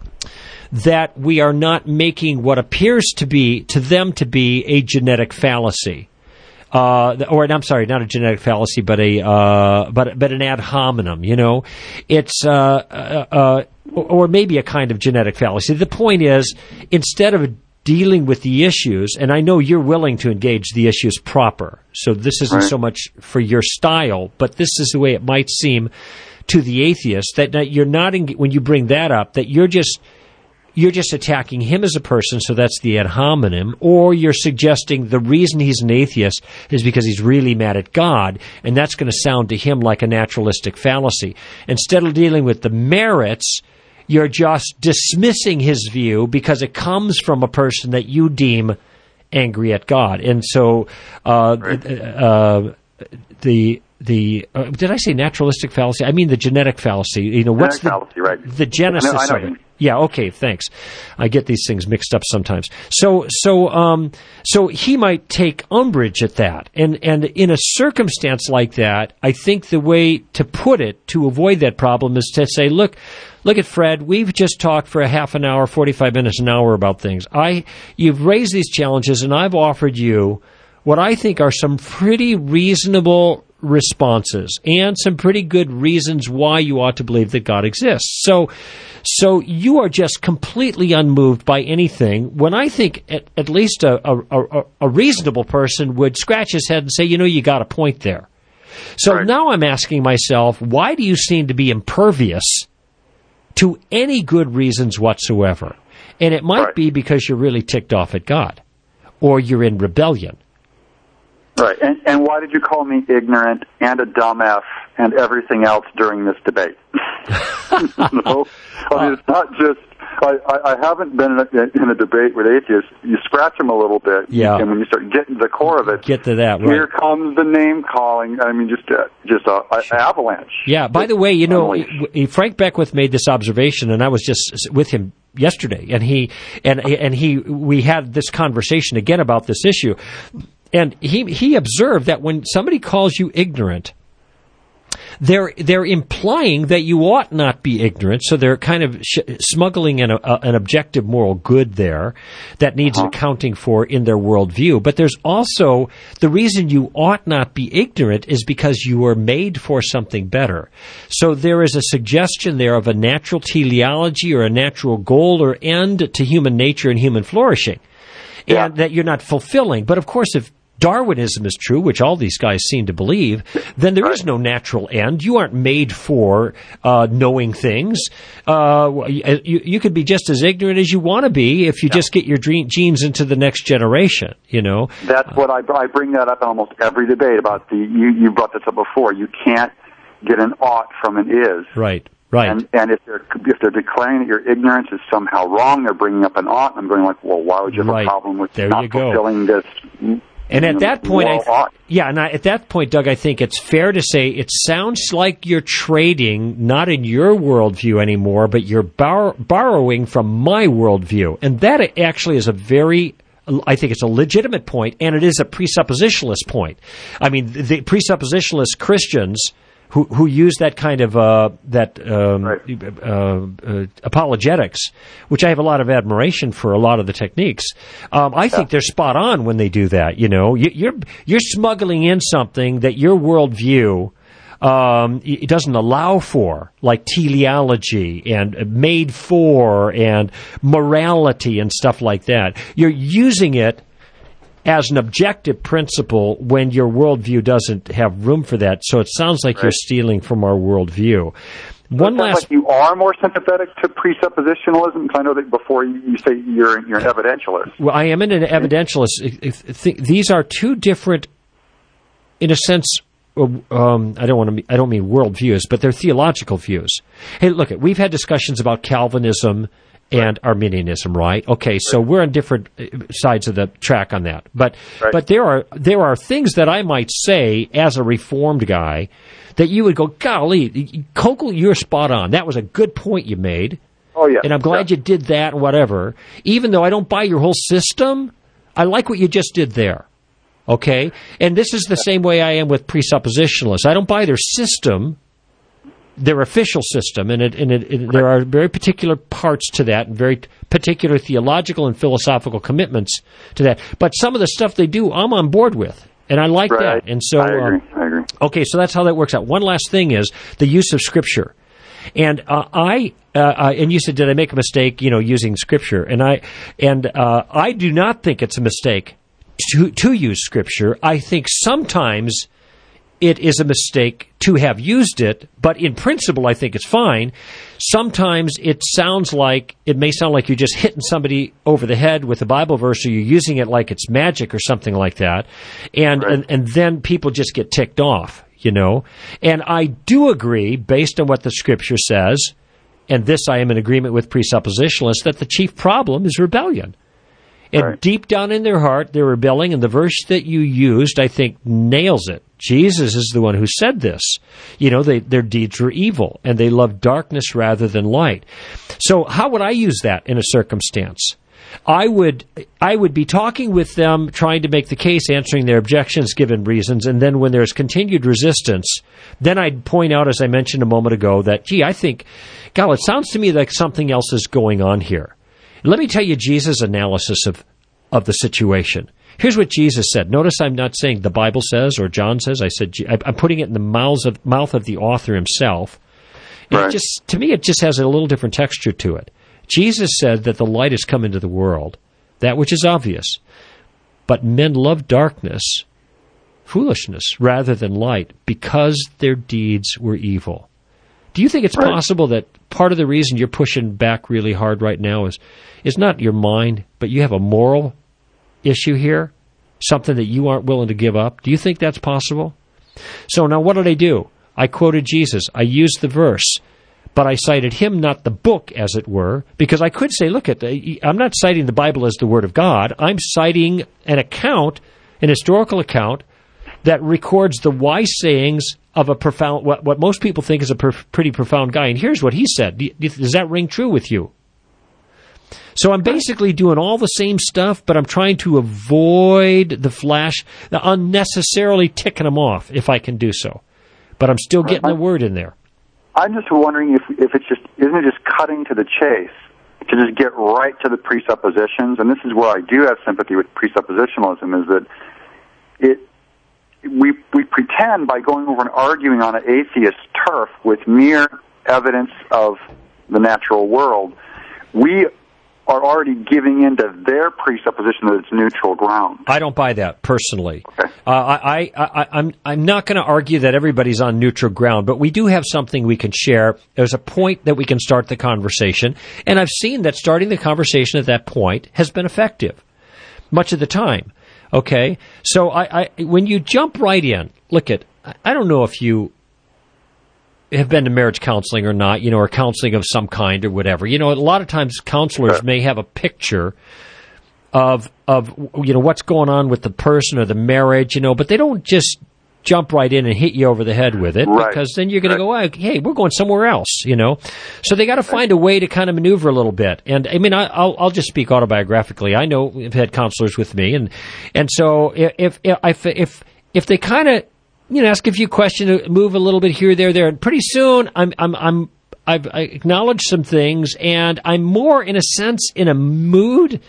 that we are not making what appears to be, to them to be, a genetic fallacy. Uh, or I'm sorry, not a genetic fallacy, but a uh, but but an ad hominem. You know, it's uh, uh, uh, or maybe a kind of genetic fallacy. The point is, instead of dealing with the issues, and I know you're willing to engage the issues proper, so this isn't right. so much for your style, but this is the way it might seem to the atheist that you're not in, when you bring that up, that you're just. You're just attacking him as a person, so that's the ad hominem, or you're suggesting the reason he's an atheist is because he's really mad at God, and that's going to sound to him like a naturalistic fallacy. Instead of dealing with the merits, you're just dismissing his view because it comes from a person that you deem angry at God. And so uh, right. uh, the... The uh, did I say naturalistic fallacy? I mean the genetic fallacy. You know, what's the fallacy, right? The genesis I know, I know of it. Yeah. Okay. Thanks. I get these things mixed up sometimes. So, so, um, so he might take umbrage at that, and and in a circumstance like that, I think the way to put it to avoid that problem is to say, look. Look at Fred. We've just talked for a half an hour, forty-five minutes, an hour about things. I, you've raised these challenges, and I've offered you what I think are some pretty reasonable responses and some pretty good reasons why you ought to believe that God exists. So, so you are just completely unmoved by anything. When I think at, at least a, a, a, a reasonable person would scratch his head and say, you know, you got a point there. So right. now I'm asking myself, why do you seem to be impervious to any good reasons whatsoever. And it might Right. be because you're really ticked off at God, or you're in rebellion. Right. And, and why did you call me ignorant and a dumbass and everything else during this debate? No, I mean, it's not just. I, I, I haven't been in a, in a debate with atheists. You scratch them a little bit, Yeah. and when you start getting to the core of it, Get to that, here right? comes the name calling. I mean, just a, just a, a avalanche. Yeah, by the way, you know, Unleashed. Frank Beckwith made this observation, and I was just with him yesterday, and he and and he we had this conversation again about this issue, and he he observed that when somebody calls you ignorant, they're they're implying that you ought not be ignorant, so they're kind of sh- smuggling an, a, an objective moral good there that needs Uh-huh. accounting for in their worldview. But there's also the reason you ought not be ignorant is because you are made for something better. So there is a suggestion there of a natural teleology or a natural goal or end to human nature and human flourishing, Yeah. and that you're not fulfilling. But of course, if Darwinism is true, which all these guys seem to believe, then there is no natural end. You aren't made for uh, knowing things. Uh, you, you could be just as ignorant as you want to be if you just get your dream, genes into the next generation, you know. That's what I, I bring that up in almost every debate about the. You, you brought this up before. You can't get an ought from an is. Right. Right. And, and if they're if they're declaring that your ignorance is somehow wrong, they're bringing up an ought. And I'm going like, well, why would you have Right. a problem with There not you go. fulfilling this? And at that point, I moral th- ought? yeah, and I, at that point, Doug, I think it's fair to say it sounds like you're trading not in your worldview anymore, but you're bor- borrowing from my worldview, and that actually is a very I think it's a legitimate point, and it is a presuppositionalist point. I mean, the presuppositionalist Christians who who use that kind of uh, that um, Right. uh, uh, apologetics, which I have a lot of admiration for a lot of the techniques. Um, I think they're spot on when they do that. You know, you, you're you're smuggling in something that your worldview um, it doesn't allow for, like teleology and made for and morality and stuff like that. You're using it as an objective principle when your worldview doesn't have room for that. So it sounds like Right. you're stealing from our worldview. One it sounds last. like you are more sympathetic to presuppositionalism, because I know that before you you say you're you're an evidentialist. Well, I am an evidentialist. If- if- th- These are two different, in a sense. Um, I don't want to. I don't mean worldviews, but they're theological views. Hey, look, we've had discussions about Calvinism and Arminianism, right? Okay, so we're on different uh, sides of the track on that. But Right. but there are there are things that I might say as a Reformed guy that you would go, golly, Kokel, you're spot on. That was a good point you made. Oh yeah, And I'm glad yeah. you did that and whatever. Even though I don't buy your whole system, I like what you just did there. Okay? And this is the same way I am with presuppositionalists. I don't buy their system, their official system, and, it, and it, it, there are very particular parts to that and very particular theological and philosophical commitments to that. But some of the stuff they do, I'm on board with. And I like Right. that. And so, I agree. um, I agree. okay, so that's how that works out. One last thing is the use of Scripture. And uh, I uh, uh, and you said, did I make a mistake, you know, using Scripture? And I and uh, I do not think it's a mistake to to use Scripture. I think sometimes it is a mistake to have used it, but in principle, I think it's fine. Sometimes it sounds like, it may sound like you're just hitting somebody over the head with a Bible verse, or you're using it like it's magic or something like that, and Right. and, and then people just get ticked off, you know. And I do agree, based on what the Scripture says, and this I am in agreement with presuppositionalists, that the chief problem is rebellion. And Right. deep down in their heart, they're rebelling, and the verse that you used, I think, nails it. Jesus is the one who said this. You know, they, their deeds were evil, and they loved darkness rather than light. So how would I use that in a circumstance? I would I would be talking with them, trying to make the case, answering their objections, given reasons, and then when there's continued resistance, then I'd point out, as I mentioned a moment ago, that, gee, I think, God, it sounds to me like something else is going on here. Let me tell you Jesus' analysis of, of the situation. Here's what Jesus said. Notice I'm not saying the Bible says or John says. I said I'm putting it in the mouths of, mouth of the author himself. And Right. it just, to me, it just has a little different texture to it. Jesus said that the light has come into the world, that which is obvious. But men love darkness, foolishness, rather than light, because their deeds were evil. Do you think it's Right. possible that part of the reason you're pushing back really hard right now is is not your mind, but you have a moral issue here, something that you aren't willing to give up? Do you think that's possible? So now what did I do? I quoted Jesus. I used the verse, but I cited him, not the book, as it were, because I could say, look, at the, I'm not citing the Bible as the Word of God. I'm citing an account, an historical account, that records the wise sayings of a profound, what, what most people think is a per, pretty profound guy. And here's what he said. Do, does that ring true with you? So I'm basically doing all the same stuff, but I'm trying to avoid the flash, the unnecessarily ticking them off, if I can do so. But I'm still getting the word in there. I'm just wondering if if it's just isn't it just cutting to the chase to just get right to the presuppositions? And this is where I do have sympathy with presuppositionalism, is that it we we pretend by going over and arguing on an atheist turf with mere evidence of the natural world, we are already giving into their presupposition that it's neutral ground. I don't buy that personally. Okay. Uh, I, I, I, I'm, I'm not going to argue that everybody's on neutral ground, but we do have something we can share. There's a point that we can start the conversation, and I've seen that starting the conversation at that point has been effective much of the time. Okay, so I, I when you jump right in, look at, I don't know if you have been to marriage counseling or not, you know, or counseling of some kind or whatever. You know, a lot of times counselors may have a picture of, of, you know, what's going on with the person or the marriage, you know, but they don't just jump right in and hit you over the head with it, right. because then you're going right. to go, hey, we're going somewhere else, you know. So they got to find a way to kind of maneuver a little bit. And I mean, I, I'll, I'll just speak autobiographically. I know I've had counselors with me, and and so if if if if they kind of, you know, ask a few questions, move a little bit here, there, there, and pretty soon I'm I'm I'm I've I acknowledged some things, and I'm more in a sense in a mood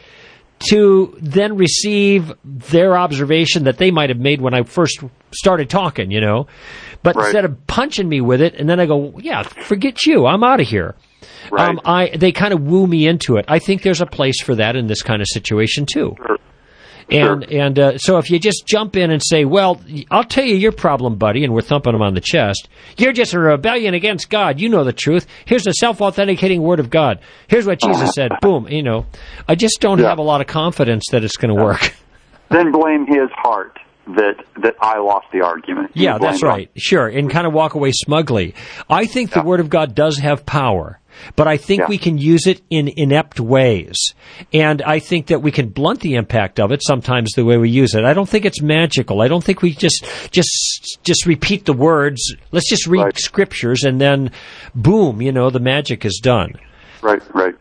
to then receive their observation that they might have made when I first started talking, you know. But right. instead of punching me with it, and then I go, yeah, forget you, I'm out of here. Right. Um, I they kind of woo me into it. I think there's a place for that in this kind of situation, too. Sure. And sure. and uh, so if you just jump in and say, well, I'll tell you your problem, buddy, and we're thumping him on the chest. You're just a rebellion against God. You know the truth. Here's the self-authenticating word of God. Here's what Jesus said. Boom. You know, I just don't yeah. have a lot of confidence that it's going to work. Then blame his heart that that I lost the argument. You yeah, that's right. Him. Sure. And kind of walk away smugly. I think yeah. the word of God does have power, but I think yeah. we can use it in inept ways. And I think that we can blunt the impact of it sometimes the way we use it. I don't think it's magical. I don't think we just just just repeat the words. Let's just read right. scriptures and then, boom, you know, the magic is done. Right, right.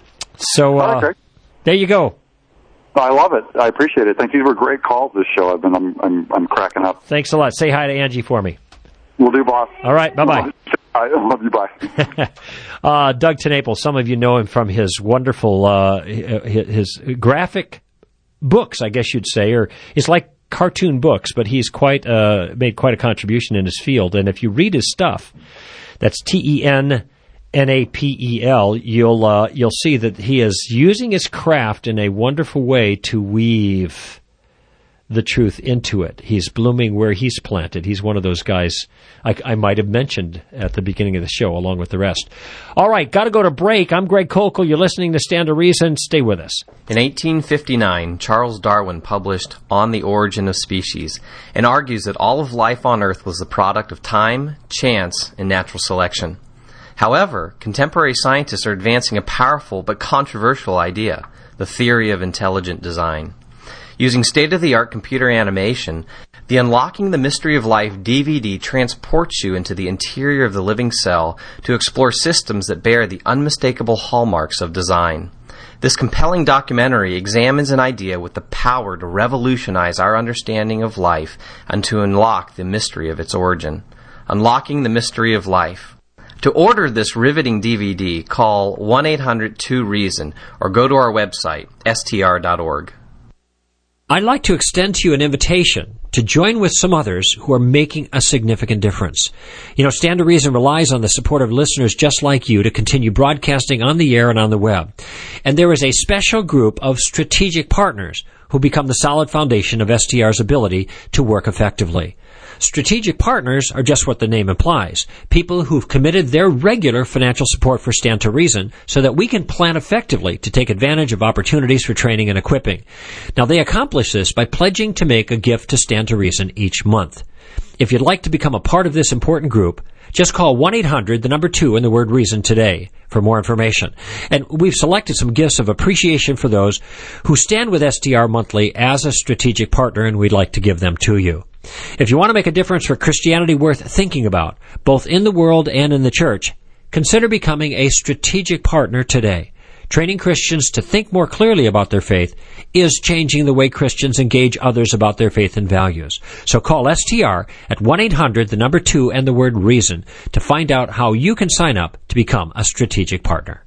So uh, okay. there you go. I love it. I appreciate it. Thank you. These were great calls this show. I've been, I'm, I'm, I'm cracking up. Thanks a lot. Say hi to Angie for me. Will do, boss. All right. Bye-bye. I love you. Bye. uh, Doug TenNapel, some of you know him from his wonderful, uh, his graphic books, I guess you'd say, or it's like cartoon books, but he's quite, uh, made quite a contribution in his field. And if you read his stuff, that's T E N N A P E L, you'll, uh, you'll see that he is using his craft in a wonderful way to weave the truth into it. He's blooming where he's planted. He's one of those guys I, I might have mentioned at the beginning of the show, along with the rest. All right, got to go to break. I'm Greg Koukl. You're listening to Stand to Reason. Stay with us. In eighteen fifty-nine, Charles Darwin published On the Origin of Species and argues that all of life on Earth was the product of time, chance, and natural selection. However, contemporary scientists are advancing a powerful but controversial idea, the theory of intelligent design. Using state-of-the-art computer animation, the Unlocking the Mystery of Life D V D transports you into the interior of the living cell to explore systems that bear the unmistakable hallmarks of design. This compelling documentary examines an idea with the power to revolutionize our understanding of life and to unlock the mystery of its origin. Unlocking the Mystery of Life. To order this riveting D V D, call one eight hundred two reason or go to our website, S T R dot org. I'd like to extend to you an invitation to join with some others who are making a significant difference. You know, Stand to Reason relies on the support of listeners just like you to continue broadcasting on the air and on the web. And there is a special group of strategic partners who become the solid foundation of S T R's ability to work effectively. Strategic partners are just what the name implies. People who've committed their regular financial support for Stand to Reason so that we can plan effectively to take advantage of opportunities for training and equipping. Now, they accomplish this by pledging to make a gift to Stand to Reason each month. If you'd like to become a part of this important group, just call one eight hundred, the number two, and the word reason today for more information. And we've selected some gifts of appreciation for those who stand with S T R monthly as a strategic partner, and we'd like to give them to you. If you want to make a difference for Christianity worth thinking about, both in the world and in the church, consider becoming a strategic partner today. Training Christians to think more clearly about their faith is changing the way Christians engage others about their faith and values. So call S T R at one eight hundred, the number two, and the word reason to find out how you can sign up to become a strategic partner.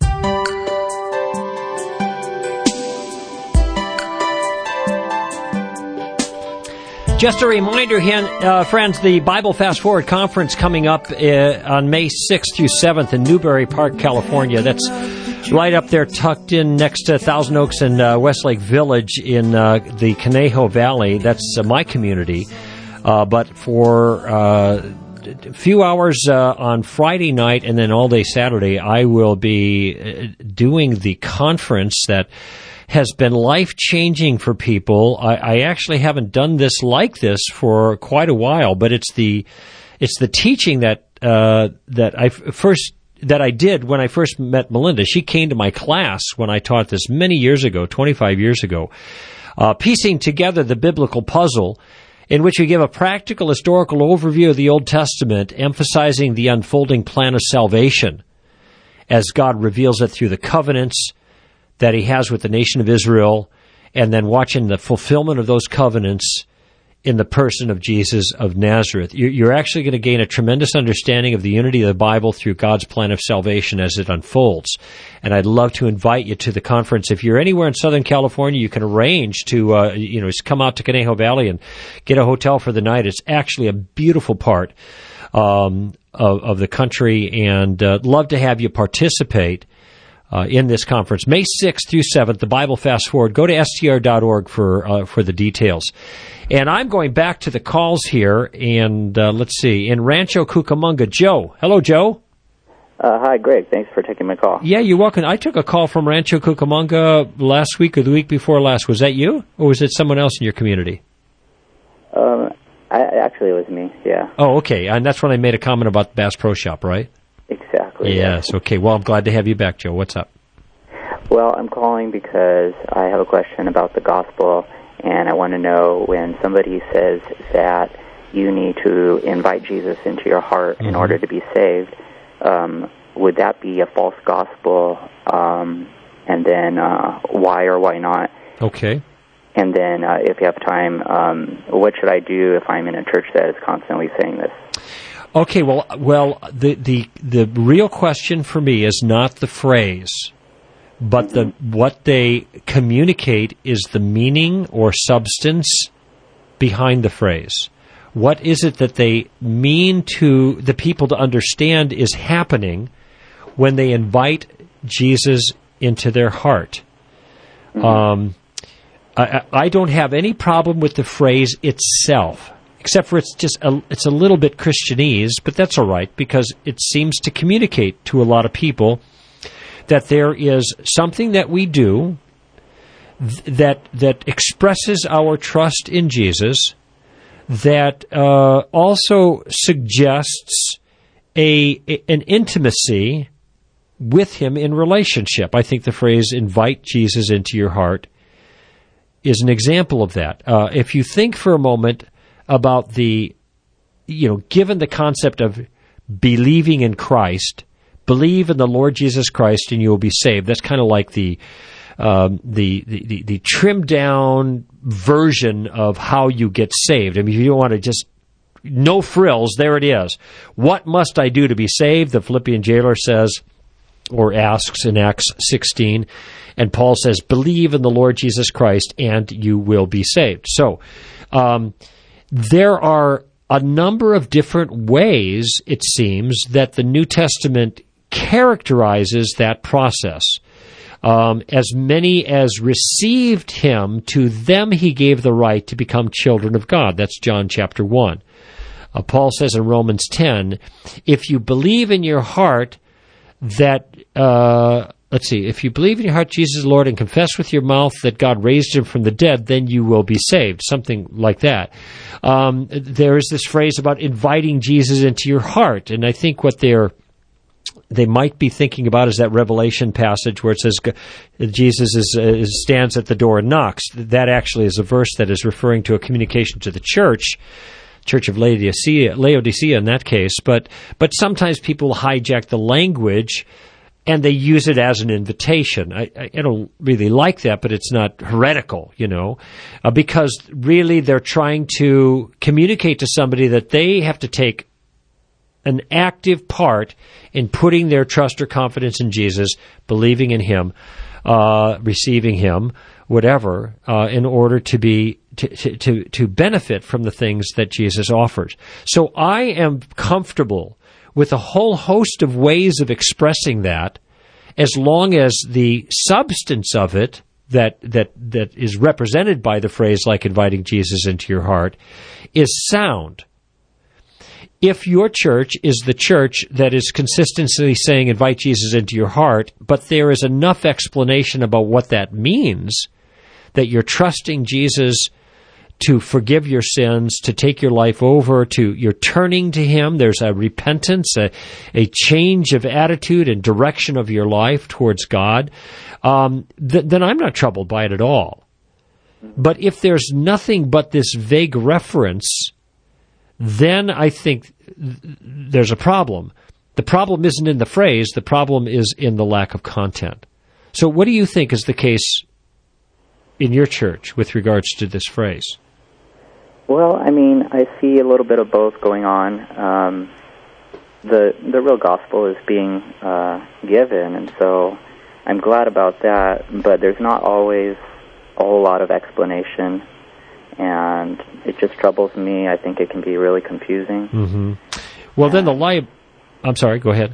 Just a reminder, uh, friends, the Bible Fast Forward Conference coming up uh, on May sixth through seventh in Newbury Park, California. That's right up there, tucked in next to Thousand Oaks and uh, Westlake Village in uh, the Conejo Valley. That's uh, my community. Uh, but for uh, a few hours uh, on Friday night and then all day Saturday, I will be uh, doing the conference that has been life-changing for people. I, I actually haven't done this like this for quite a while, but it's the it's the teaching that uh, that I first that I did when I first met Melinda. She came to my class when I taught this many years ago, twenty-five years ago, uh, piecing together the biblical puzzle, in which we give a practical historical overview of the Old Testament, emphasizing the unfolding plan of salvation as God reveals it through the covenants that he has with the nation of Israel, and then watching the fulfillment of those covenants in the person of Jesus of Nazareth. You're actually going to gain a tremendous understanding of the unity of the Bible through God's plan of salvation as it unfolds. And I'd love to invite you to the conference. If you're anywhere in Southern California, you can arrange to, uh, you know, just come out to Conejo Valley and get a hotel for the night. It's actually a beautiful part um, of, of the country, and uh, love to have you participate Uh, in this conference, May sixth through seventh, the Bible Fast Forward. Go to S T R dot org for uh, for the details. And I'm going back to the calls here, and uh, let's see, in Rancho Cucamonga, Joe. Hello, Joe. Uh, hi, Greg. Thanks for taking my call. Yeah, you're welcome. I took a call from Rancho Cucamonga last week or the week before last. Was that you, or was it someone else in your community? Um, I, actually, it was me, yeah. Oh, okay. And that's when I made a comment about Bass Pro Shop, right? Exactly. Yes, okay. Well, I'm glad to have you back, Joe. What's up? Well, I'm calling because I have a question about the gospel, and I want to know when somebody says that you need to invite Jesus into your heart mm-hmm. in order to be saved, um, would that be a false gospel? Um, and then uh, why or why not? Okay. And then uh, if you have time, um, what should I do if I'm in a church that is constantly saying this? Okay, well, well, the, the the real question for me is not the phrase, but the what they communicate is the meaning or substance behind the phrase. What is it that they mean to the people to understand is happening when they invite Jesus into their heart? Mm-hmm. Um, I, I don't have any problem with the phrase itself, except for it's just a, it's a little bit Christianese, but that's all right because it seems to communicate to a lot of people that there is something that we do th- that that expresses our trust in Jesus, that uh, also suggests a, a an intimacy with him in relationship. I think the phrase "invite Jesus into your heart" is an example of that. Uh, if you think for a moment about the, you know, given the concept of believing in Christ, believe in the Lord Jesus Christ and you will be saved. That's kind of like the, um, the, the, the, the trimmed down version of how you get saved. I mean, if you don't want to just, no frills, there it is. What must I do to be saved? The Philippian jailer says, or asks in Acts sixteen, and Paul says, believe in the Lord Jesus Christ and you will be saved. So, um, there are a number of different ways, it seems, that the New Testament characterizes that process. Um, as many as received him, to them he gave the right to become children of God. That's John chapter one. Uh, Paul says in Romans ten, if you believe in your heart that, uh, let's see, if you believe in your heart Jesus is Lord and confess with your mouth that God raised him from the dead, then you will be saved. Something like that. Um, there is this phrase about inviting Jesus into your heart, and I think what they're they might be thinking about is that Revelation passage where it says Jesus is, is stands at the door and knocks. That actually is a verse that is referring to a communication to the church, Church of Laodicea, Laodicea in that case. But but sometimes people hijack the language and they use it as an invitation. I, I, I don't really like that, but it's not heretical, you know, uh, because really they're trying to communicate to somebody that they have to take an active part in putting their trust or confidence in Jesus, believing in him, uh, receiving him, whatever, uh, in order to be to, to to benefit from the things that Jesus offers. So I am comfortable with a whole host of ways of expressing that, as long as the substance of it that that that is represented by the phrase like inviting Jesus into your heart is sound. If your church is the church that is consistently saying invite Jesus into your heart, but there is enough explanation about what that means, that you're trusting Jesus to forgive your sins, to take your life over, to you're turning to him, there's a repentance, a, a change of attitude and direction of your life towards God, um, th- then I'm not troubled by it at all. But if there's nothing but this vague reference, then I think there's a problem. The problem isn't in the phrase, the problem is in the lack of content. So what do you think is the case in your church with regards to this phrase? Well, I mean, I see a little bit of both going on. Um, the the real gospel is being uh, given, and so I'm glad about that, but there's not always a whole lot of explanation, and it just troubles me. I think it can be really confusing. Mm-hmm. Well, then the li- I'm sorry, go ahead.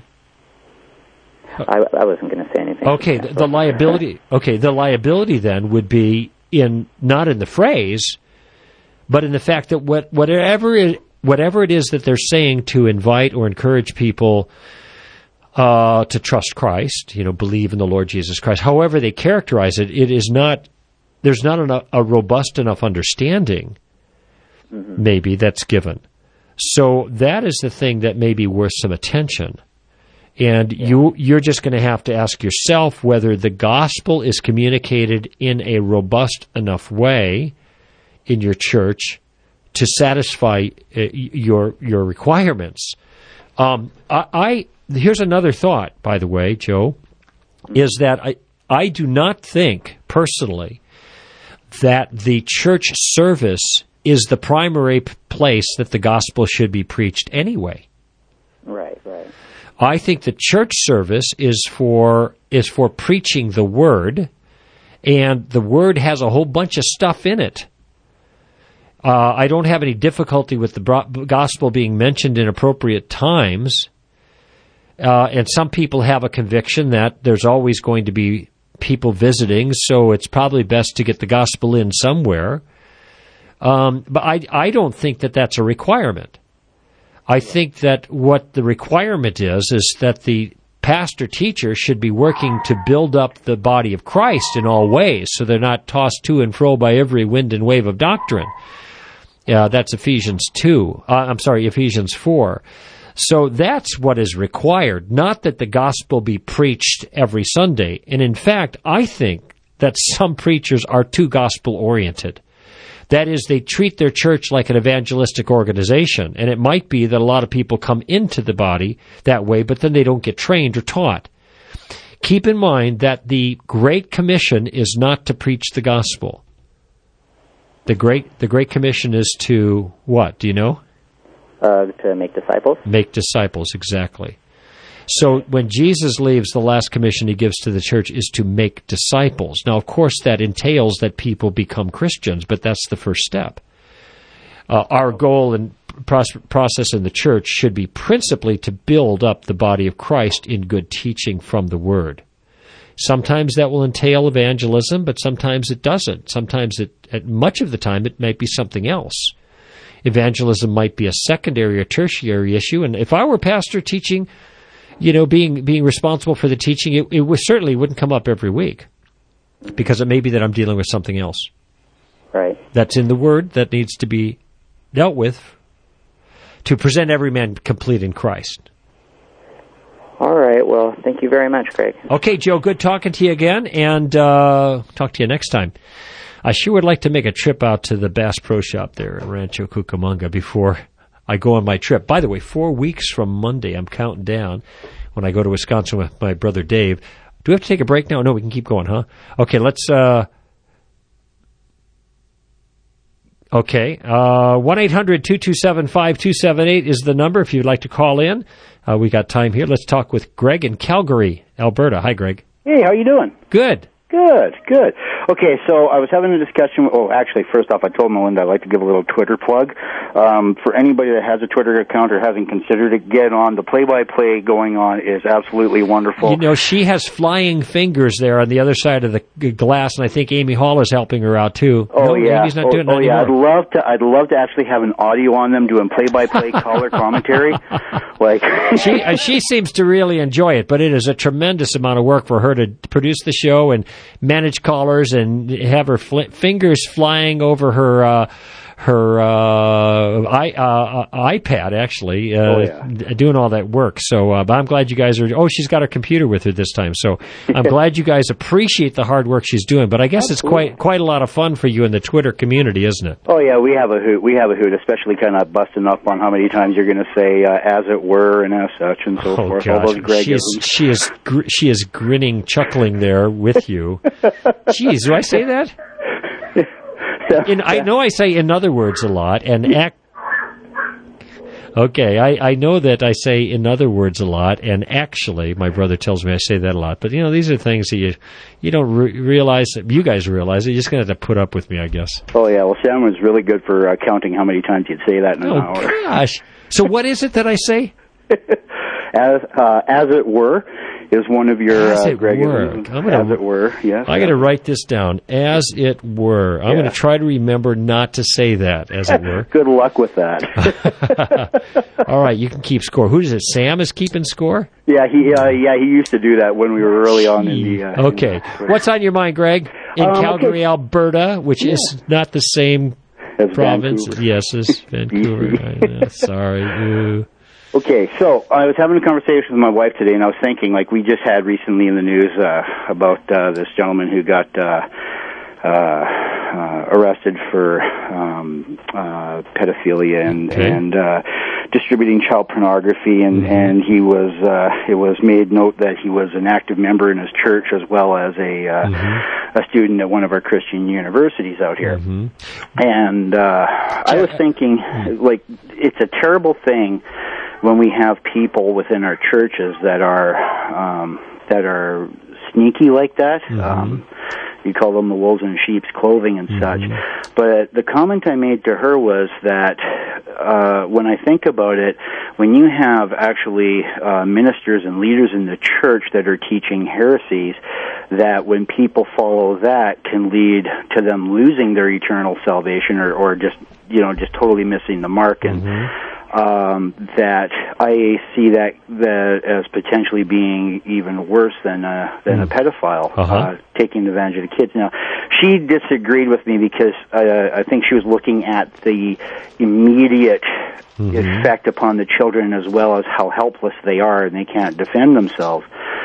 I, I wasn't going to say anything. Okay, the, the liability. Okay, the liability then would be in not in the phrase, but in the fact that what whatever it, whatever it is that they're saying to invite or encourage people uh, to trust Christ, you know, believe in the Lord Jesus Christ. However they characterize it, it is not. There's not enough, a robust enough understanding, mm-hmm. maybe, that's given. So that is the thing that may be worth some attention. And yeah. you, you're just going to have to ask yourself whether the gospel is communicated in a robust enough way in your church to satisfy uh, your your requirements. Um, I, I here's another thought, by the way, Joe, is that I I do not think personally that the church service is the primary p- place that the gospel should be preached anyway. Right, right. I think the church service is for is for preaching the word, and the word has a whole bunch of stuff in it. Uh, I don't have any difficulty with the bro- gospel being mentioned in appropriate times, uh, and some people have a conviction that there's always going to be people visiting, so it's probably best to get the gospel in somewhere. Um, but I, I don't think that that's a requirement. I think that what the requirement is, is that the pastor-teacher should be working to build up the body of Christ in all ways, so they're not tossed to and fro by every wind and wave of doctrine. Yeah, that's Ephesians two. Uh, I'm sorry, Ephesians four. So that's what is required, not that the gospel be preached every Sunday. And in fact, I think that some preachers are too gospel-oriented. That is, they treat their church like an evangelistic organization, and it might be that a lot of people come into the body that way, but then they don't get trained or taught. Keep in mind that the Great Commission is not to preach the gospel. The Great, the Great Commission is to what? Do you know? Uh, to make disciples. Make disciples, exactly. So when Jesus leaves, the last commission he gives to the church is to make disciples. Now, of course, that entails that people become Christians, but that's the first step. Uh, our goal and process in the church should be principally to build up the body of Christ in good teaching from the Word. Sometimes that will entail evangelism, but sometimes it doesn't. Sometimes, it, at much of the time, it might be something else. evangelism might be a secondary or tertiary issue. And if I were pastor teaching, you know, being being responsible for the teaching, it, it was, certainly wouldn't come up every week, because it may be that I'm dealing with something else. Right. That's in the Word that needs to be dealt with to present every man complete in Christ. All right. Well, thank you very much, Greg. Okay, Joe, good talking to you again, and uh, talk to you next time. I sure would like to make a trip out to the Bass Pro Shop there at Rancho Cucamonga before I go on my trip. By the way, four weeks from Monday, I'm counting down when I go to Wisconsin with my brother Dave. Do we have to take a break now? No, we can keep going, huh? Okay, let's... Uh, okay, uh, one eight hundred two two seven five two seven eight is the number if you'd like to call in. Uh, we got time here. Let's talk with Greg in Calgary, Alberta. Hi, Greg. Hey, how you doing? Good. Good, good. Okay, so I was having a discussion. Oh, actually, first off, I told Melinda I'd like to give a little Twitter plug. Um, for anybody that has a Twitter account or hasn't considered it, get on. The play-by-play going on is absolutely wonderful. You know, she has flying fingers there on the other side of the g- glass, and I think Amy Hall is helping her out too. Oh no, yeah, Amy's not oh, doing oh that yeah. I'd anymore. love to. I'd love to actually have an audio on them doing play-by-play color commentary. Like she, uh, she seems to really enjoy it, but it is a tremendous amount of work for her to produce the show and manage callers and have her fl- fingers flying over her uh, her uh, I, uh, iPad, actually, uh, oh, yeah. doing all that work. So, uh, but I'm glad you guys are. Oh, she's got her computer with her this time. So, I'm glad you guys appreciate the hard work she's doing. But I guess Absolutely. it's quite quite a lot of fun for you in the Twitter community, isn't it? Oh yeah, we have a hoot. We have a hoot, especially kind of busting up on how many times you're going to say uh, "as it were" and "as such" and so oh, forth. Gosh. All those Greg she is she is gr- she is grinning, chuckling there with you. Jeez, do I say that? In, I know I say "in other words" a lot, and act. Okay, I, I know that I say "in other words" a lot, and actually, my brother tells me I say that a lot. But you know, these are things that you you don't re- realize. That you guys realize it. You're just going to have to put up with me, I guess. Oh yeah, well, Sam was really good for uh, counting how many times you'd say that in an oh, hour. Gosh! So what is it that I say? as uh, as it were. Is one of your as uh, it Greg were. As, I'm gonna, as it were, yes. I got to write this down. As it were. I'm yeah. going to try to remember not to say that. As it were. Good luck with that. All right, you can keep score. Who is it? Sam is keeping score. Yeah, he uh, yeah he used to do that when we were early on in the. Uh, okay, in the what's on your mind, Greg? In um, Calgary, okay. Alberta, which yeah. is not the same as province. Vancouver. Yes, as Vancouver. I, sorry. Ooh. Okay, so I was having a conversation with my wife today, and I was thinking, like we just had recently in the news uh, about uh, this gentleman who got uh, uh, uh, arrested for um, uh, pedophilia and okay. and uh, distributing child pornography, and mm-hmm. and he was uh, it was made note that he was an active member in his church as well as a uh, mm-hmm. a student at one of our Christian universities out here, mm-hmm. and uh, I was thinking, like, it's a terrible thing when we have people within our churches that are um, that are sneaky like that. Mm-hmm. Um, you call them the wolves in sheep's clothing and such. Mm-hmm. But the comment I made to her was that uh, when I think about it, when you have actually uh, ministers and leaders in the church that are teaching heresies, that when people follow that can lead to them losing their eternal salvation or, or just, you know, just totally missing the mark. And mm-hmm. Um, that I see that, that as potentially being even worse than a, than mm. a pedophile, uh-huh. uh, taking advantage of the kids. Now, she disagreed with me because uh, I think she was looking at the immediate mm-hmm. effect upon the children as well as how helpless they are and they can't defend themselves.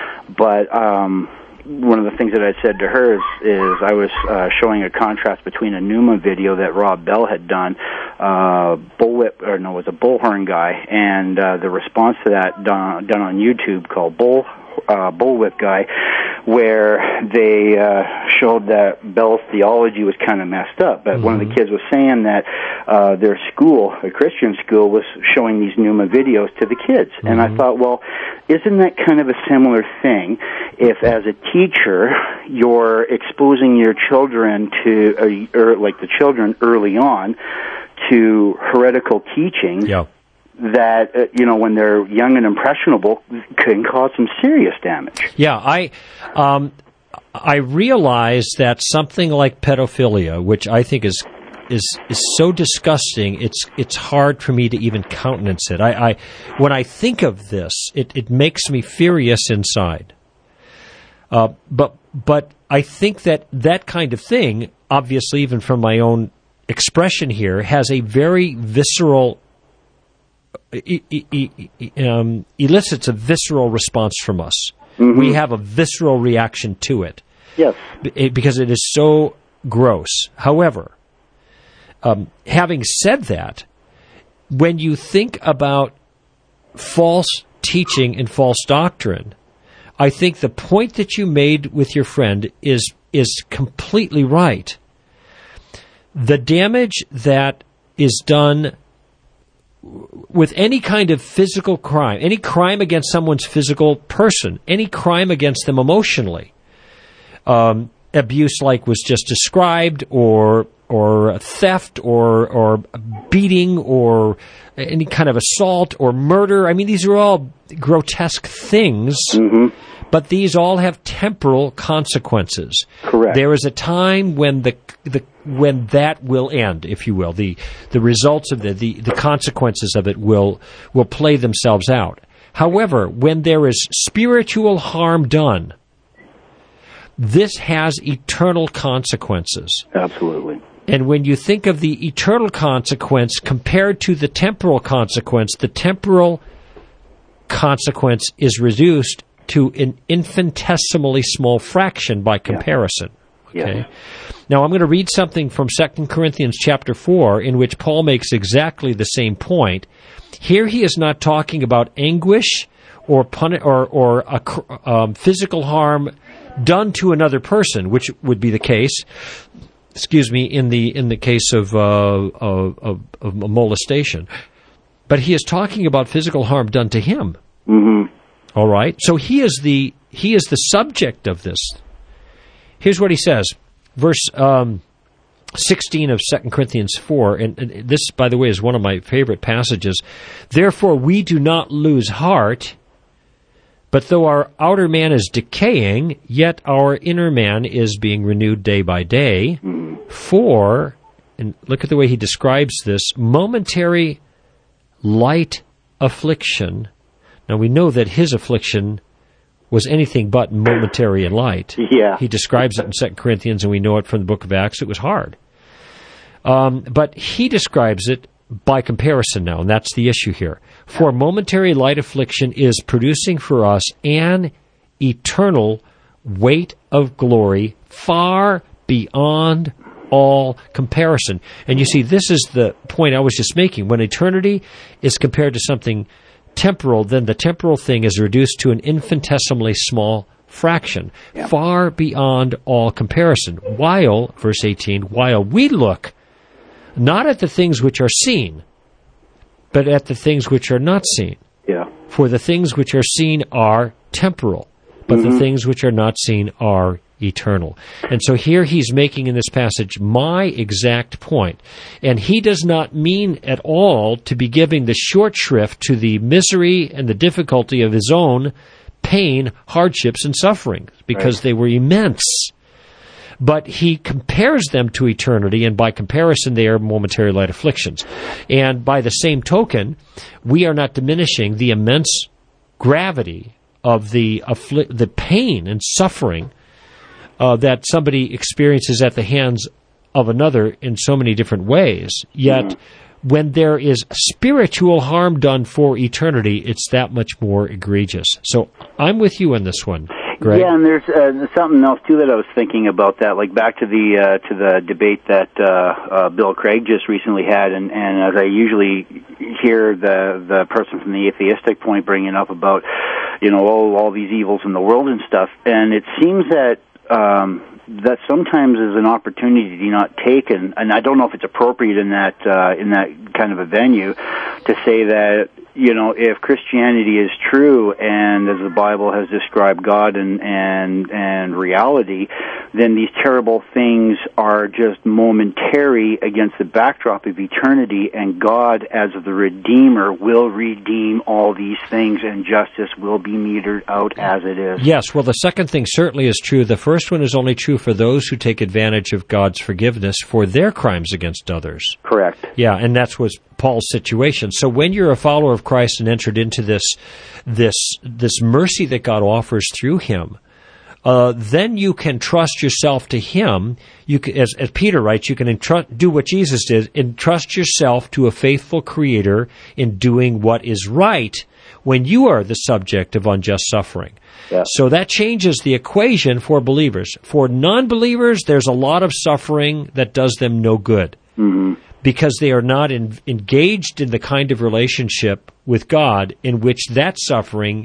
But um, one of the things that I said to her is, is I was uh, showing a contrast between a Numa video that Rob Bell had done, uh, bullwhip, or no, it was a bullhorn guy, and uh, the response to that done, done on YouTube called Bull uh, Bullwhip Guy, where they uh, showed that Bell's theology was kind of messed up. But mm-hmm. one of the kids was saying that uh, their school, a Christian school, was showing these Numa videos to the kids. Mm-hmm. And I thought, well, isn't that kind of a similar thing if, as a teacher, you're exposing your children to, uh, or like the children early on, to heretical teaching? Yeah. That, uh, you know, when they're young and impressionable, can cause some serious damage. Yeah, I um, I realize that something like pedophilia, which I think is is is so disgusting. It's it's hard for me to even countenance it. I, I when I think of this, it, it makes me furious inside. Uh, but but I think that that kind of thing, obviously, even from my own expression here, has a very visceral, e- e- e- um, elicits a visceral response from us. Mm-hmm. We have a visceral reaction to it. Yes. Because it is so gross. However, um, having said that, when you think about false teaching and false doctrine, I think the point that you made with your friend is is completely right. The damage that is done with any kind of physical crime, any crime against someone's physical person, any crime against them emotionally, um, abuse like was just described, or or theft, or or beating, or any kind of assault or murder. I mean, these are all grotesque things, mm-hmm. but these all have temporal consequences. Correct. There is a time when the the when that will end, if you will. The the results of the, the, the consequences of it will will play themselves out. However, when there is spiritual harm done, this has eternal consequences. Absolutely. And when you think of the eternal consequence compared to the temporal consequence, the temporal consequence is reduced to an infinitesimally small fraction by comparison. Yeah. Okay. Yeah. Now I'm going to read something from Second Corinthians chapter four in which Paul makes exactly the same point. Here he is not talking about anguish or pun- or, or a, um, physical harm done to another person, which would be the case, excuse me, in the in the case of, uh, of, of, of molestation. But he is talking about physical harm done to him. Mm-hmm. All right? So he is the he is the subject of this. Here's what he says. Verse um, sixteen of Second Corinthians four, and, and this, by the way, is one of my favorite passages. Therefore we do not lose heart, but though our outer man is decaying, yet our inner man is being renewed day by day. Mm-hmm. For, and look at the way he describes this, momentary light affliction. Now we know that his affliction was anything but momentary and light. Yeah. He describes it in Second Corinthians, and we know it from the book of Acts. It was hard. Um, but he describes it by comparison now, and that's the issue here. For momentary light affliction is producing for us an eternal weight of glory far beyond all comparison. And you see, this is the point I was just making. When eternity is compared to something temporal, then the temporal thing is reduced to an infinitesimally small fraction, yeah. far beyond all comparison. While, verse eighteen, while we look not at the things which are seen, but at the things which are not seen. Yeah. For the things which are seen are temporal, but mm-hmm. the things which are not seen are eternal. And so here he's making in this passage my exact point. And he does not mean at all to be giving the short shrift to the misery and the difficulty of his own pain, hardships, and sufferings, because right. they were immense. But he compares them to eternity, and by comparison, they are momentary light afflictions. And by the same token, we are not diminishing the immense gravity of the affli- the pain and suffering Uh, that somebody experiences at the hands of another in so many different ways. Yet, mm-hmm. when there is spiritual harm done for eternity, it's that much more egregious. So I'm with you on this one, Greg. Yeah, and there's uh, something else too that I was thinking about that, like back to the uh, to the debate that uh, uh, Bill Craig just recently had, and, and as I usually hear the the person from the atheistic point bringing up about, you know, all all these evils in the world and stuff, and it seems that. Um, that sometimes is an opportunity not taken, and I don't know if it's appropriate in that uh, in that kind of a venue to say that you know, if Christianity is true, and as the Bible has described God and and and reality, then these terrible things are just momentary against the backdrop of eternity, and God, as the Redeemer, will redeem all these things, and justice will be metered out as it is. Yes, well, the second thing certainly is true. The first one is only true for those who take advantage of God's forgiveness for their crimes against others. Correct. Yeah, and that's was Paul's situation. So when you're a follower of Christ and entered into this this this mercy that God offers through him, uh, then you can trust yourself to him. You can, as, as Peter writes, you can entrust, do what Jesus did, entrust yourself to a faithful Creator in doing what is right when you are the subject of unjust suffering. Yeah. So that changes the equation for believers. For non-believers, there's a lot of suffering that does them no good. Mm-hmm. Because they are not in, engaged in the kind of relationship with God in which that suffering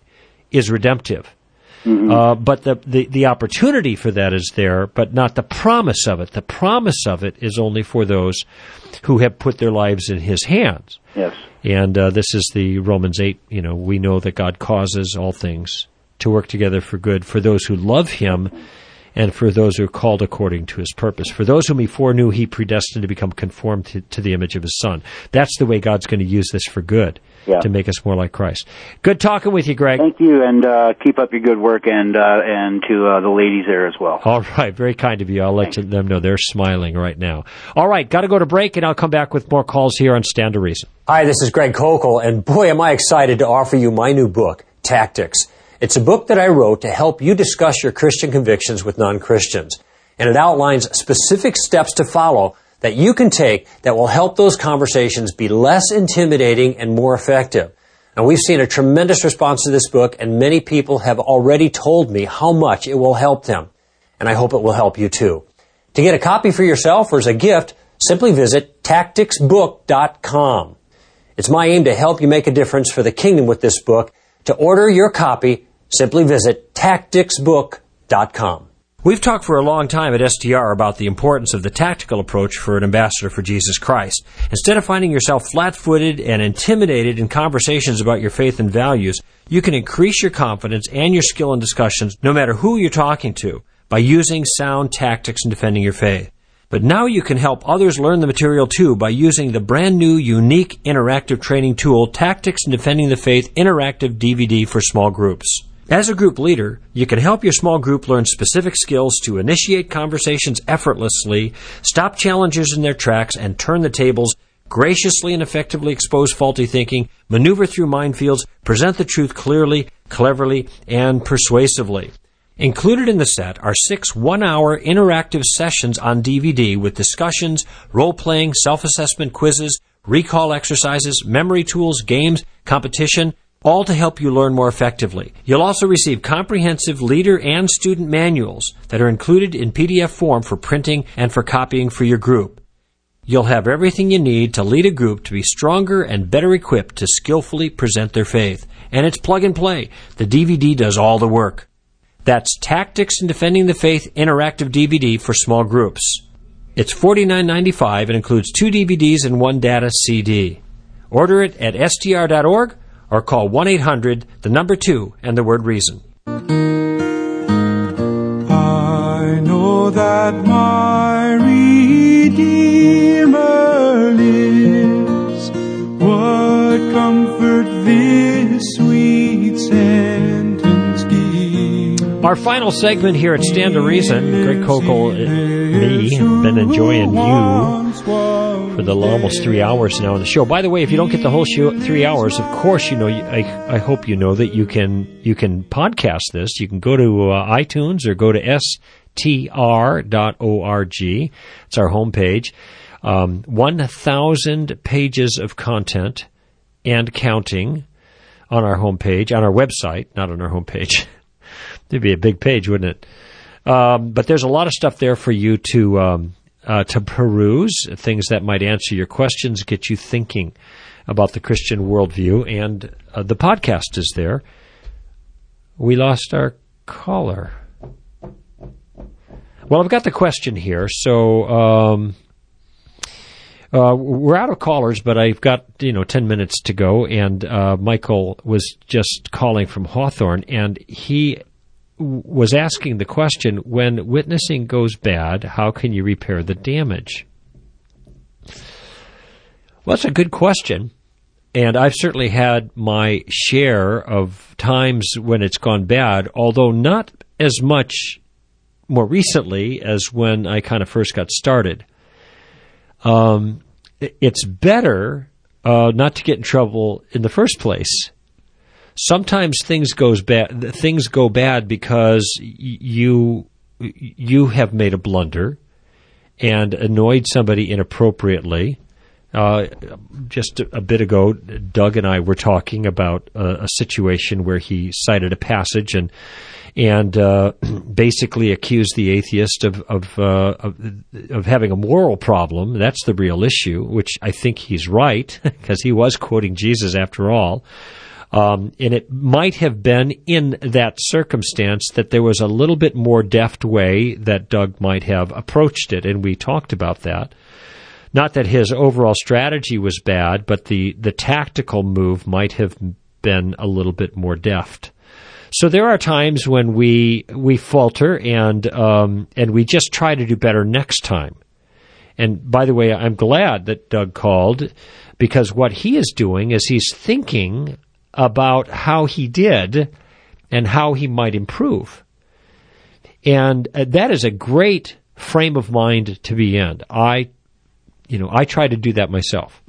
is redemptive. Mm-hmm. Uh, but the, the, the opportunity for that is there, but not the promise of it. The promise of it is only for those who have put their lives in his hands. Yes. And uh, this is the Romans eight, you know, we know that God causes all things to work together for good for those who love him, and for those who are called according to his purpose. For those whom he foreknew, he predestined to become conformed to, to the image of his Son. That's the way God's going to use this for good, yeah. to make us more like Christ. Good talking with you, Greg. Thank you, and uh, keep up your good work, and uh, and to uh, the ladies there as well. All right, very kind of you. I'll let them know they're smiling right now. All right, got to go to break, and I'll come back with more calls here on Stand to Reason. Hi, this is Greg Kokel, and boy, am I excited to offer you my new book, Tactics. It's a book that I wrote to help you discuss your Christian convictions with non-Christians. And it outlines specific steps to follow that you can take that will help those conversations be less intimidating and more effective. And we've seen a tremendous response to this book, and many people have already told me how much it will help them. And I hope it will help you too. To get a copy for yourself or as a gift, simply visit tactics book dot com. It's my aim to help you make a difference for the kingdom with this book. To order your copy, simply visit tactics book dot com. We've talked for a long time at S T R about the importance of the tactical approach for an ambassador for Jesus Christ. Instead of finding yourself flat-footed and intimidated in conversations about your faith and values, you can increase your confidence and your skill in discussions, no matter who you're talking to, by using sound tactics in defending your faith. But now you can help others learn the material too by using the brand new, unique, interactive training tool, Tactics in Defending the Faith Interactive D V D for Small Groups. As a group leader, you can help your small group learn specific skills to initiate conversations effortlessly, stop challengers in their tracks, and turn the tables, graciously and effectively expose faulty thinking, maneuver through minefields, present the truth clearly, cleverly, and persuasively. Included in the set are six one-hour interactive sessions on D V D with discussions, role-playing, self-assessment quizzes, recall exercises, memory tools, games, competition, all to help you learn more effectively. You'll also receive comprehensive leader and student manuals that are included in P D F form for printing and for copying for your group. You'll have everything you need to lead a group to be stronger and better equipped to skillfully present their faith. And it's plug and play. The D V D does all the work. That's Tactics in Defending the Faith Interactive D V D for Small Groups. It's forty-nine ninety-five and includes two D V Ds and one data C D. Order it at S T R dot org or call one eight hundred, the number two, and the word reason. I know that my Redeemer lives. What comfort this sweet sentence gives. Our final segment here at Stand to Reason, Greg Kokel, me, have been enjoying you for the almost three hours now on the show. By the way, if you don't get the whole show, three hours, of course, you know, I, I hope you know that you can you can podcast this. You can go to uh, iTunes or go to S T R dot org. It's our homepage. Um, one thousand pages of content and counting on our homepage, on our website, not on our homepage. It'd be a big page, wouldn't it? Um, but there's a lot of stuff there for you to um, uh, to peruse, things that might answer your questions, get you thinking about the Christian worldview, and uh, the podcast is there. We lost our caller. Well, I've got the question here. So, um, Uh, we're out of callers, but I've got, you know, ten minutes to go, and uh, Michael was just calling from Hawthorne, and he w- was asking the question, when witnessing goes bad, how can you repair the damage? Well, that's a good question, and I've certainly had my share of times when it's gone bad, although not as much more recently as when I kind of first got started. Um, it's better uh, not to get in trouble in the first place. Sometimes things goes bad. Things go bad because you you have made a blunder and annoyed somebody inappropriately. Uh, just a, a bit ago, Doug and I were talking about a, a situation where he cited a passage and and uh, basically accused the atheist of of, uh, of of having a moral problem. That's the real issue, which I think he's right, because he was quoting Jesus after all. Um, and it might have been in that circumstance that there was a little bit more deft way that Doug might have approached it, and we talked about that. Not that his overall strategy was bad, but the, the tactical move might have been a little bit more deft. So there are times when we we falter and um, and we just try to do better next time. And by the way, I'm glad that Doug called, because what he is doing is he's thinking about how he did and how he might improve. And that is a great frame of mind to be in. I You know, I try to do that myself.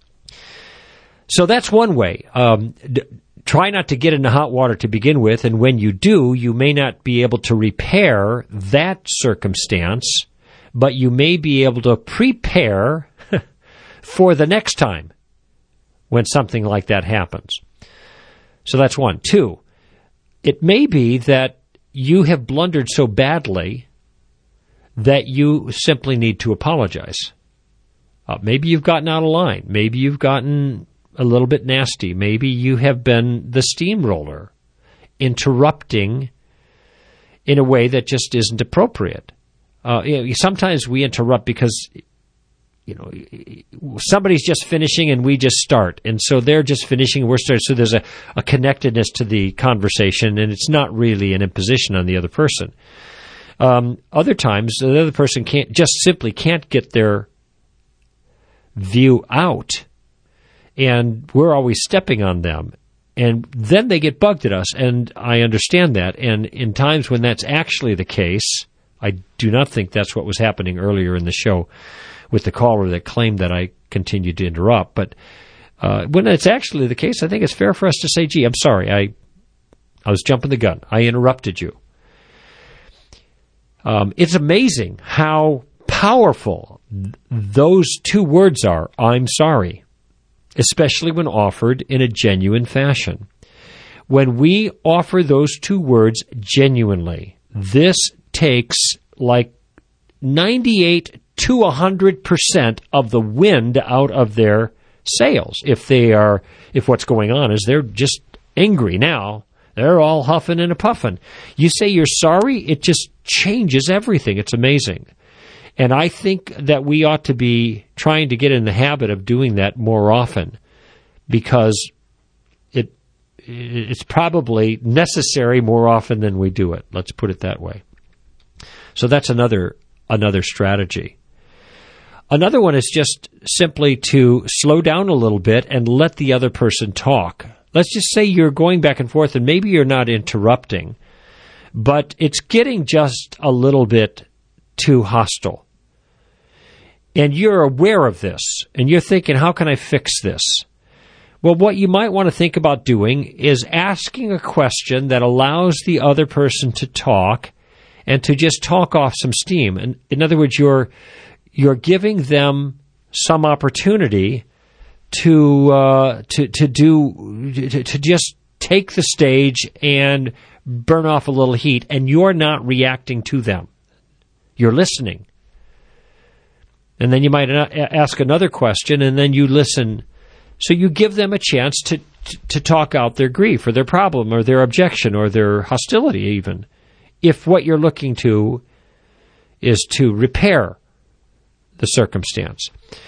So that's one way. Um, d- try not to get into hot water to begin with, and when you do, you may not be able to repair that circumstance, but you may be able to prepare for the next time when something like that happens. So that's one. Two, it may be that you have blundered so badly that you simply need to apologize. Uh, maybe you've gotten out of line. Maybe you've gotten a little bit nasty. Maybe you have been the steamroller, interrupting in a way that just isn't appropriate. Uh, you know, sometimes we interrupt because, you know, somebody's just finishing and we just start. And so they're just finishing and we're starting. So there's a, a connectedness to the conversation, and it's not really an imposition on the other person. Um, other times, the other person can't just simply can't get their view out, and we're always stepping on them, and then they get bugged at us, and I understand that. And in times when that's actually the case, I do not think that's what was happening earlier in the show with the caller that claimed that I continued to interrupt, but uh, when it's actually the case, I think it's fair for us to say, gee, I'm sorry, I I was jumping the gun, I interrupted you. Um, it's amazing how powerful those two words are, I'm sorry, especially when offered in a genuine fashion. When we offer those two words genuinely, this takes like ninety-eight to one hundred percent of the wind out of their sails. If they are, if what's going on is they're just angry now, they're all huffing and a puffing. You say you're sorry, it just changes everything. It's amazing. And I think that we ought to be trying to get in the habit of doing that more often, because it it's probably necessary more often than we do it. Let's put it that way. So that's another another strategy. Another one is just simply to slow down a little bit and let the other person talk. Let's just say you're going back and forth, and maybe you're not interrupting, but it's getting just a little bit too hostile. And you're aware of this, and you're thinking, how can I fix this? Well, what you might want to think about doing is asking a question that allows the other person to talk and to just talk off some steam. And in other words, you're you're giving them some opportunity to uh, to to do to, to just take the stage and burn off a little heat, and you're not reacting to them. You're listening. And then you might ask another question, and then you listen. So you give them a chance to, to talk out their grief or their problem or their objection or their hostility even, if what you're looking to is to repair the circumstance.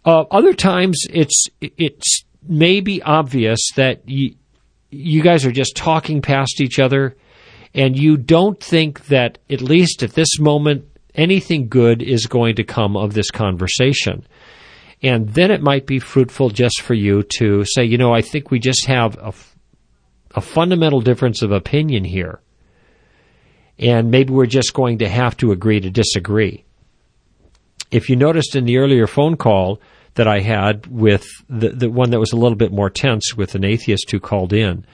Uh, other times, it's it's maybe obvious that you, you guys are just talking past each other, and you don't think that, at least at this moment, anything good is going to come of this conversation. And then it might be fruitful just for you to say, you know, I think we just have a, a fundamental difference of opinion here. And maybe we're just going to have to agree to disagree. If you noticed in the earlier phone call that I had with the, the one that was a little bit more tense with an atheist who called in,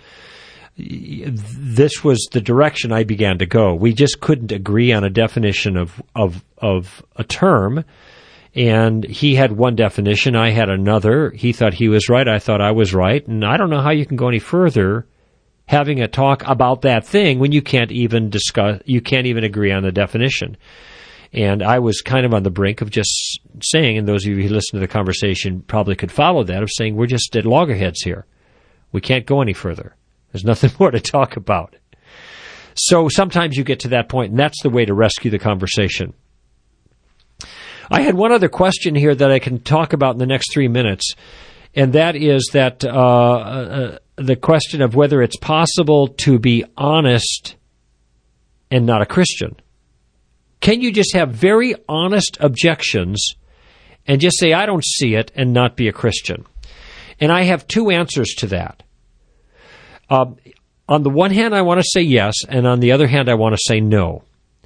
this was the direction I began to go. We just couldn't agree on a definition of, of, of a term. And he had one definition, I had another. He thought he was right, I thought I was right. And I don't know how you can go any further having a talk about that thing when you can't even discuss, you can't even agree on the definition. And I was kind of on the brink of just saying, and those of you who listen to the conversation probably could follow that, of saying we're just at loggerheads here. We can't go any further. There's nothing more to talk about. So sometimes you get to that point, and that's the way to rescue the conversation. I had one other question here that I can talk about in the next three minutes, and that is that uh, uh, the question of whether it's possible to be honest and not a Christian. Can you just have very honest objections and just say, I don't see it, and not be a Christian? And I have two answers to that. Uh, on the one hand, I want to say yes, and on the other hand, I want to say no.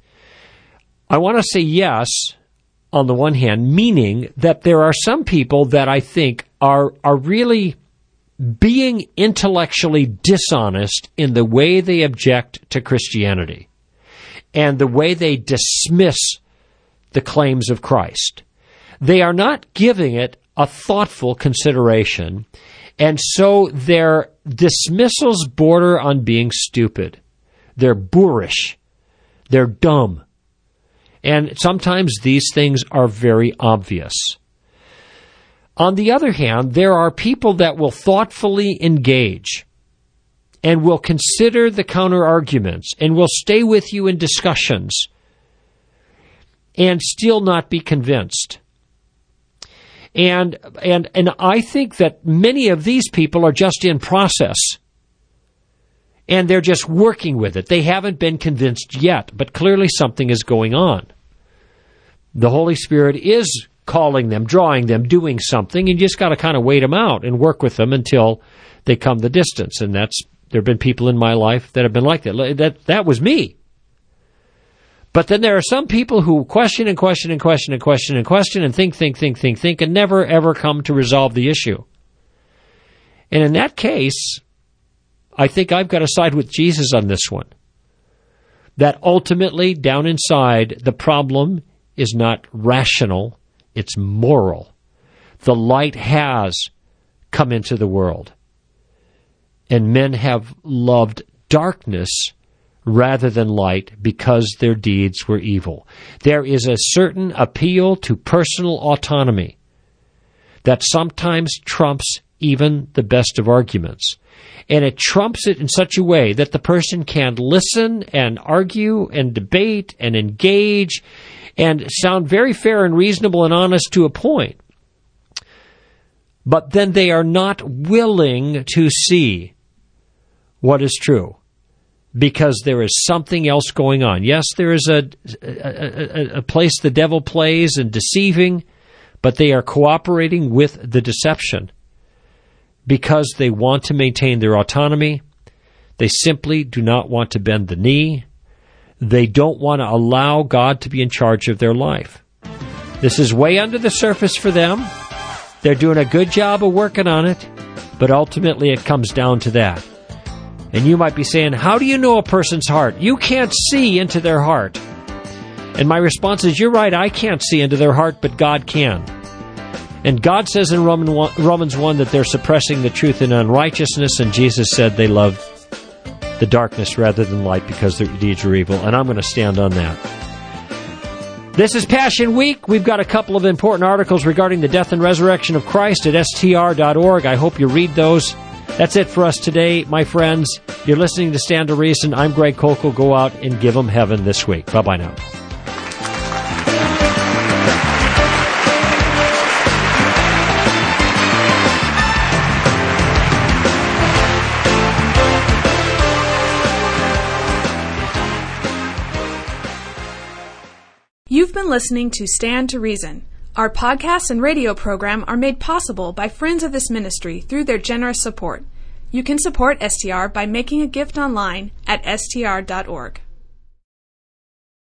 I want to say yes on the one hand, meaning that there are some people that I think are are really being intellectually dishonest in the way they object to Christianity and the way they dismiss the claims of Christ. They are not giving it a thoughtful consideration, and so their dismissals border on being stupid. They're boorish. They're dumb. And sometimes these things are very obvious. On the other hand, there are people that will thoughtfully engage and will consider the counter-arguments and will stay with you in discussions and still not be convinced. And and and I think that many of these people are just in process. And they're just working with it. They haven't been convinced yet, but clearly something is going on. The Holy Spirit is calling them, drawing them, doing something, and you just got to kind of wait them out and work with them until they come the distance. And that's there have been people in my life that have been like that. That that was me. But then there are some people who question and question and question and question and question and think, think, think, think, think, and never, ever come to resolve the issue. And in that case, I think I've got to side with Jesus on this one. That ultimately, down inside, the problem is not rational, it's moral. The light has come into the world, and men have loved darkness rather than light because their deeds were evil. There is a certain appeal to personal autonomy that sometimes trumps even the best of arguments. And it trumps it in such a way that the person can listen and argue and debate and engage and sound very fair and reasonable and honest to a point. But then they are not willing to see what is true because there is something else going on. Yes, there is a, a, a place the devil plays in deceiving, but they are cooperating with the deception because they want to maintain their autonomy. They simply do not want to bend the knee. They don't want to allow God to be in charge of their life. This is way under the surface for them. They're doing a good job of working on it, but ultimately it comes down to that. And you might be saying, how do you know a person's heart? You can't see into their heart. And my response is, you're right, I can't see into their heart, but God can. And God says in Romans one that they're suppressing the truth in unrighteousness, and Jesus said they love the darkness rather than light because their deeds are evil. And I'm going to stand on that. This is Passion Week. We've got a couple of important articles regarding the death and resurrection of Christ at S T R dot org. I hope you read those. That's it for us today, my friends. You're listening to Stand to Reason. I'm Greg Kokel. Go out and give them heaven this week. Bye-bye now. You've been listening to Stand to Reason. Our podcast and radio program are made possible by friends of this ministry through their generous support. You can support S T R by making a gift online at S T R dot org.